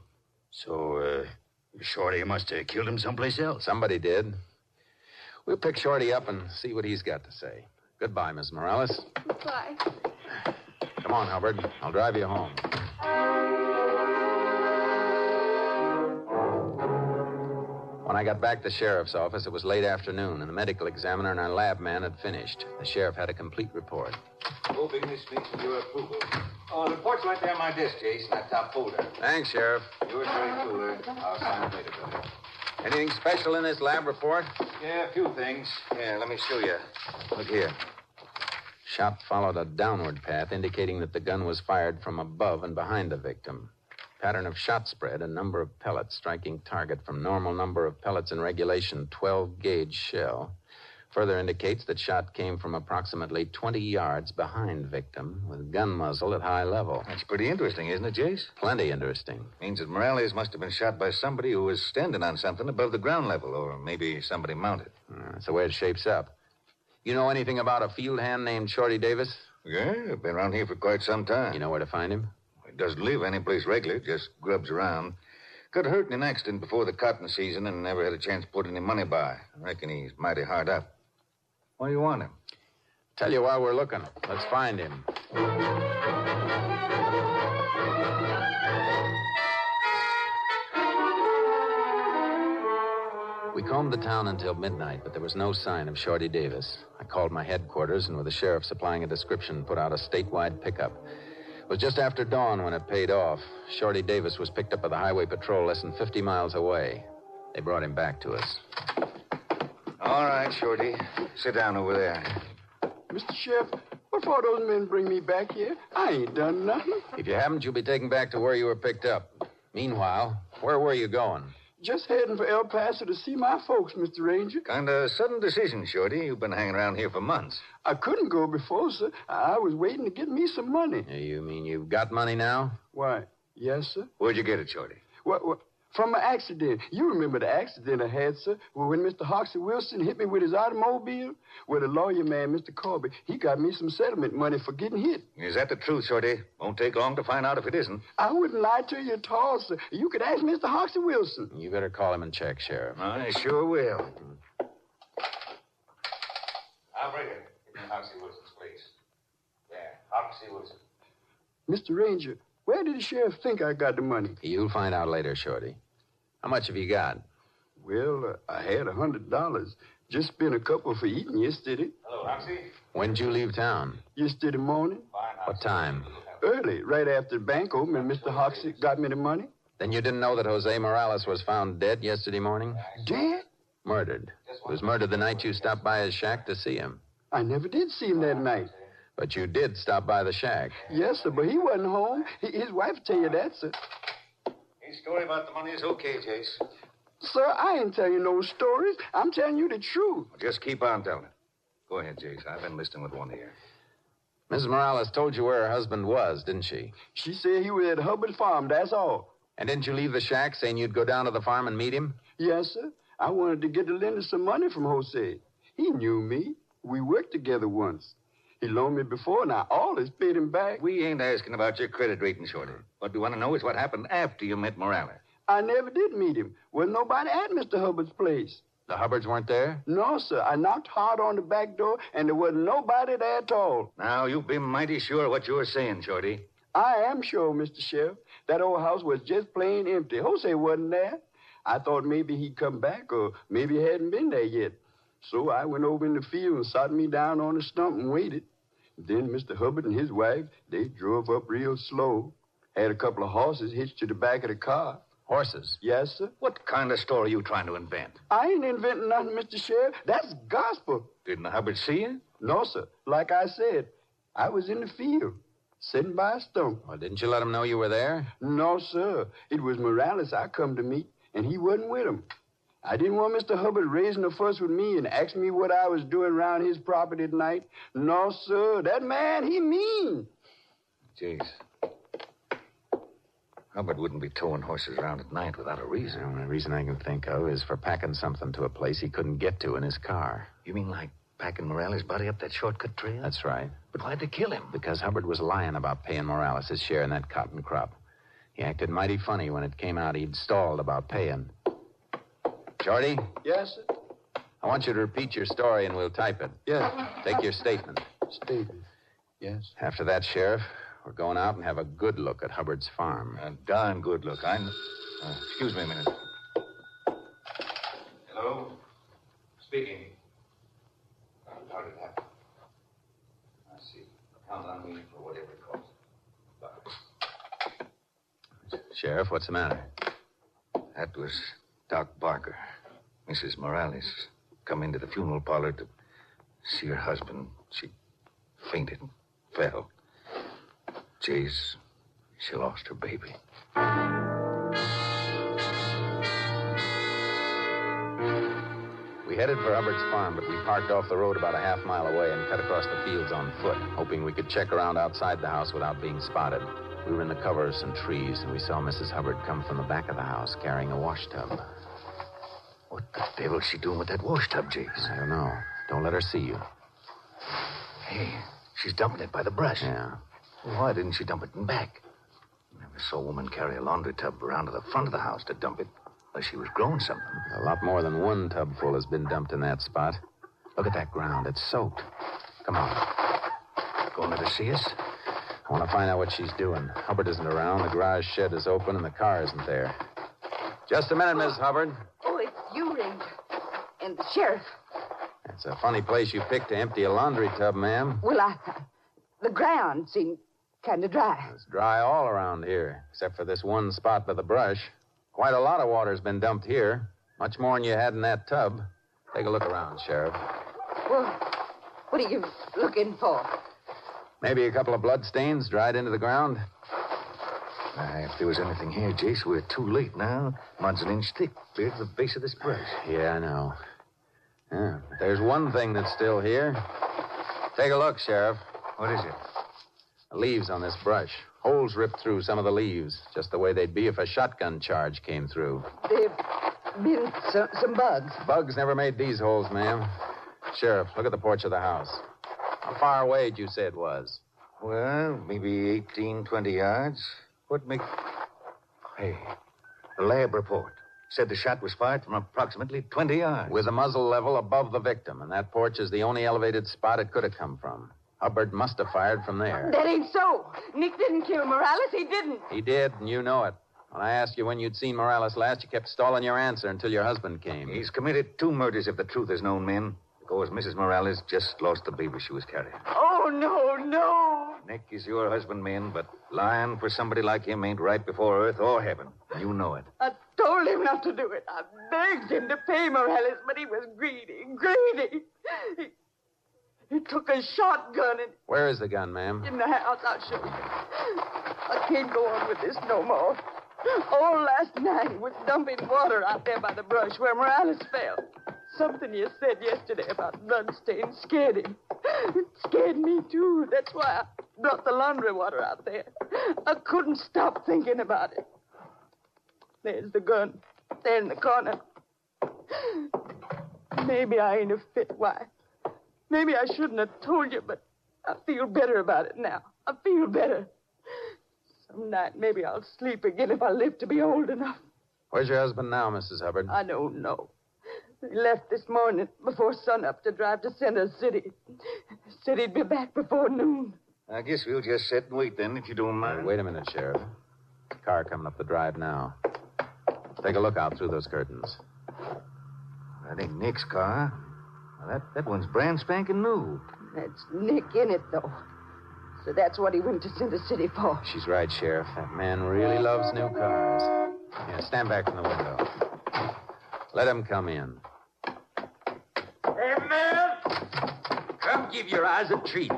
So, Shorty must have killed him someplace else. Somebody did. We'll pick Shorty up and see what he's got to say. Goodbye, Miss Morales. Goodbye. Come on, Hubbard. I'll drive you home. When I got back to the sheriff's office, it was late afternoon, and the medical examiner and our lab man had finished. The sheriff had a complete report. Hoping this speaks with your approval. Oh, the report's right there on my desk, Jace, in that top folder. Thanks, Sheriff. Yours very cooler. I'll sign it later, brother. Anything special in this lab report? Yeah, a few things. Here, let me show you. Look here. Shot followed a downward path, indicating that the gun was fired from above and behind the victim. Pattern of shot spread, a number of pellets striking target from normal number of pellets in regulation, 12-gauge shell. Further indicates that shot came from approximately 20 yards behind victim, with gun muzzle at high level. That's pretty interesting, isn't it, Jace? Plenty interesting. Means that Morales must have been shot by somebody who was standing on something above the ground level, or maybe somebody mounted. That's the way it shapes up. You know anything about a field hand named Shorty Davis? Yeah, I've been around here for quite some time. You know where to find him? He doesn't live any place regular, just grubs around. Got hurt in an accident before the cotton season and never had a chance to put any money by. I reckon he's mighty hard up. Why do you want him? Tell you while we're looking. Let's find him. We combed the town until midnight, but there was no sign of Shorty Davis. I called my headquarters, and with the sheriff supplying a description, put out a statewide pickup. It was just after dawn when it paid off. Shorty Davis was picked up by the highway patrol less than 50 miles away. They brought him back to us. All right, Shorty. Sit down over there. Mr. Sheriff, what for those men bring me back here? I ain't done nothing. If you haven't, you'll be taken back to where you were picked up. Meanwhile, where were you going? Just heading for El Paso to see my folks, Mr. Ranger. Kind of sudden decision, Shorty. You've been hanging around here for months. I couldn't go before, sir. I was waiting to get me some money. You mean you've got money now? Why, yes, sir. Where'd you get it, Shorty? What? From an accident. You remember the accident I had, sir, when Mr. Hoxie Wilson hit me with his automobile? Well, the lawyer man, Mr. Corby, he got me some settlement money for getting hit. Is that the truth, Shorty? Won't take long to find out if it isn't. I wouldn't lie to you at all, sir. You could ask Mr. Hoxie Wilson. You better call him and check, Sheriff. I sure will. I'll bring it. Give me Hoxie Wilson's place. Yeah, Hoxie Wilson. Mr. Ranger, where did the sheriff think I got the money? You'll find out later, Shorty. How much have you got? Well, I had $100. Just spent a couple for eating yesterday. Hello, Hoxie. When'd you leave town? Yesterday morning. Fine, what time? Early, right after the bank opened, and Mr. Hoxie got me the money. Then you didn't know that Jose Morales was found dead yesterday morning? Dead? Murdered. He was murdered the night you stopped by his shack to see him. I never did see him that night. But you did stop by the shack. Yes, sir, but he wasn't home. His wife will tell you that, sir. His story about the money is okay, Jace. Sir, I ain't telling you no stories. I'm telling you the truth. Well, just keep on telling it. Go ahead, Jace. I've been listening with one ear. Mrs. Morales told you where her husband was, didn't she? She said he was at Hubbard's farm, that's all. And didn't you leave the shack saying you'd go down to the farm and meet him? Yes, sir. I wanted to get the lender some money from Jose. He knew me. We worked together once. He loaned me before, and I always paid him back. We ain't asking about your credit rating, Shorty. What we want to know is what happened after you met Morales. I never did meet him. Wasn't nobody at Mr. Hubbard's place. The Hubbards weren't there? No, sir. I knocked hard on the back door, and there wasn't nobody there at all. Now, you be mighty sure what you're saying, Shorty. I am sure, Mr. Sheriff. That old house was just plain empty. Jose wasn't there. I thought maybe he'd come back, or maybe he hadn't been there yet. So I went over in the field and sat me down on the stump and waited. Then Mr. Hubbard and his wife, they drove up real slow. Had a couple of horses hitched to the back of the car. Horses? Yes, sir. What kind of story are you trying to invent? I ain't inventing nothing, Mr. Sheriff. That's gospel. Didn't the Hubbard see you? No, sir. Like I said, I was in the field, sitting by a stump. Well, didn't you let him know you were there? No, sir. It was Morales I come to meet, and he wasn't with him. I didn't want Mr. Hubbard raising a fuss with me and asking me what I was doing around his property at night. No, sir. That man, he mean. Jeez. Hubbard wouldn't be towing horses around at night without a reason. The only reason I can think of is for packing something to a place he couldn't get to in his car. You mean like packing Morales' body up that shortcut trail? That's right. But why'd they kill him? Because Hubbard was lying about paying Morales his share in that cotton crop. He acted mighty funny when it came out he'd stalled about paying. Shorty? Yes, sir? I want you to repeat your story and we'll type it. Yes. Take your statement. Statement. Yes. After that, Sheriff, we're going out and have a good look at Hubbard's farm. A darn good look. Excuse me a minute. Hello? Speaking. How did it happen? I see. On Sheriff, what's the matter? That was Doc Barker. Mrs. Morales come into the funeral parlor to see her husband. She fainted and fell. Jace, she lost her baby. We headed for Hubbard's farm, but we parked off the road about a half mile away and cut across the fields on foot, hoping we could check around outside the house without being spotted. We were in the cover of some trees, and we saw Mrs. Hubbard come from the back of the house carrying a wash tub. What the devil's she doing with that wash tub, Jace? I don't know. Don't let her see you. Hey, she's dumping it by the brush. Yeah. Well, why didn't she dump it in back? Never saw a woman carry a laundry tub around to the front of the house to dump it unless she was growing something. A lot more than one tub full has been dumped in that spot. Look at that ground. It's soaked. Come on. Going to let her see us? I want to find out what she's doing. Hubbard isn't around. The garage shed is open, and the car isn't there. Just a minute, Miss Hubbard. Oh, it's you, Ranger. And the sheriff. It's a funny place you picked to empty a laundry tub, ma'am. Well, the ground seemed kind of dry. It's dry all around here, except for this one spot by the brush. Quite a lot of water's been dumped here. Much more than you had in that tub. Take a look around, Sheriff. Well, what are you looking for? Maybe a couple of bloodstains dried into the ground. If there was anything here, Jace, we're too late now. Mud's an inch thick, clear to the base of this brush. Yeah, I know. Yeah, but there's one thing that's still here. Take a look, Sheriff. What is it? The leaves on this brush. Holes ripped through some of the leaves, just the way they'd be if a shotgun charge came through. There've been some bugs. Bugs never made these holes, ma'am. Sheriff, look at the porch of the house. How far away did you say it was? Well, maybe 18, 20 yards. What makes... Hey, the lab report said the shot was fired from approximately 20 yards. With the muzzle level above the victim, and that porch is the only elevated spot it could have come from. Hubbard must have fired from there. That ain't so. Nick didn't kill Morales. He didn't. He did, and you know it. When I asked you when you'd seen Morales last, you kept stalling your answer until your husband came. He's committed 2 murders if the truth is known, men. Because Mrs. Morales just lost the baby she was carrying. Oh, no. Nick is your husband, men, but lying for somebody like him ain't right before earth or heaven. You know it. I told him not to do it. I begged him to pay Morales, but he was greedy. He took a shotgun and... Where is the gun, ma'am? In the house. I'll show you. I can't go on with this no more. All last night he was dumping water out there by the brush where Morales fell. Something you said yesterday about bloodstains scared him. It scared me, too. That's why I brought the laundry water out there. I couldn't stop thinking about it. There's the gun. There in the corner. Maybe I ain't a fit wife. Maybe I shouldn't have told you, but I feel better about it now. I feel better. Some night maybe I'll sleep again if I live to be old enough. Where's your husband now, Mrs. Hubbard? I don't know. He left this morning before sunup to drive to Center City. Said he'd be back before noon. I guess we'll just sit and wait then, if you don't mind. Wait a minute, Sheriff. Car coming up the drive now. Take a look out through those curtains. That ain't Nick's car. Well, that one's brand spanking new. That's Nick in it, though. So that's what he went to Center City for. She's right, Sheriff. That man really loves new cars. Yeah, stand back from the window. Let him come in. Hey, man! Come give your eyes a treat.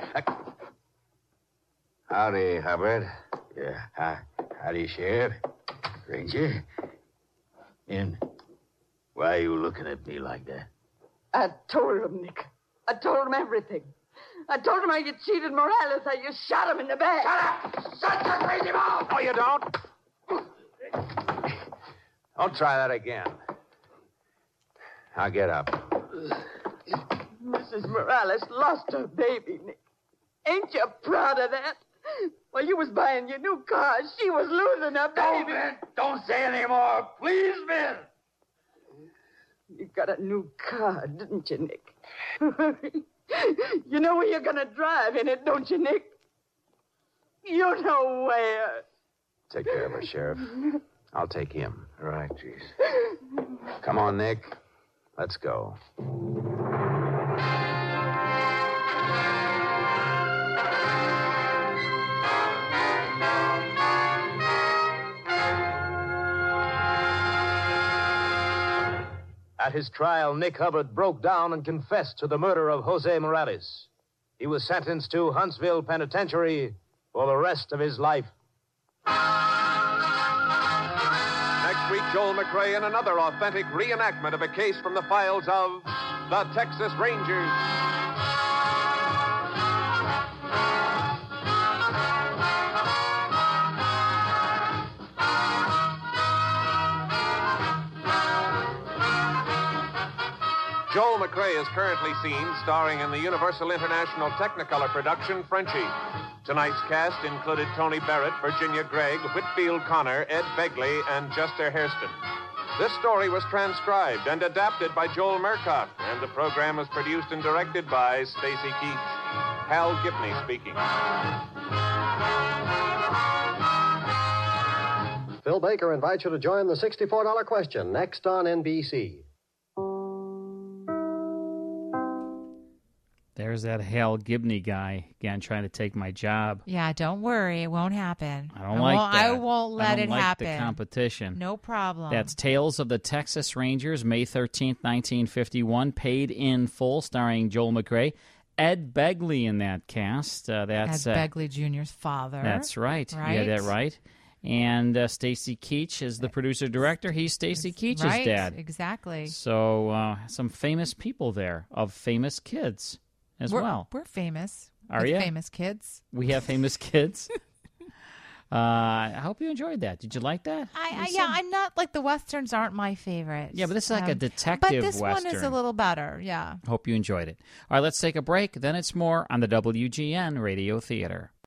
Howdy, Hubbard. Yeah, howdy, Sheriff. Ranger. And why are you looking at me like that? I told him, Nick. I told him everything. I told him how you cheated Morales, how you shot him in the back. Shut up! Shut your crazy mouth! No, you don't. Don't try that again. Now get up. Mrs. Morales lost her baby, Nick. Ain't you proud of that? While you was buying your new car, she was losing her baby. Man, don't say any more. Please, man. You got a new car, didn't you, Nick? You know where you're going to drive in it, don't you, Nick? You know where. Take care of her, Sheriff. I'll take him. Right, jeez. Come on, Nick. Let's go. At his trial, Nick Hubbard broke down and confessed to the murder of Jose Morales. He was sentenced to Huntsville Penitentiary for the rest of his life. Next week, Joel McCrea in another authentic reenactment of a case from the files of the Texas Rangers. Joel McCrea is currently seen starring in the Universal International Technicolor production Frenchie. Tonight's cast included Tony Barrett, Virginia Gregg, Whitfield Connor, Ed Begley, and Juster Hairston. This story was transcribed and adapted by Joel Murcott, and the program was produced and directed by Stacy Keach. Hal Gibney speaking. Phil Baker invites you to join the $64 question next on NBC. There's that Hal Gibney guy again trying to take my job. Yeah, don't worry. It won't happen. I don't like that. I won't let it happen. The competition. No problem. That's Tales of the Texas Rangers, May 13th, 1951, paid in full, starring Joel McCrea. Ed Begley in that cast. That's Ed Begley Jr.'s father. That's right. Yeah, that's right. And Stacy Keach is the producer-director. He's Stacy Keach's dad. Exactly. So some famous people there of famous kids. Well, we're famous. Are you? Famous kids. We have famous kids. I hope you enjoyed that. Did you like that? I'm not like the westerns aren't my favorite. Yeah, but this is like a detective but this western. one is a little better. Yeah. Hope you enjoyed it. All right, let's take a break. Then it's more on the WGN Radio Theater.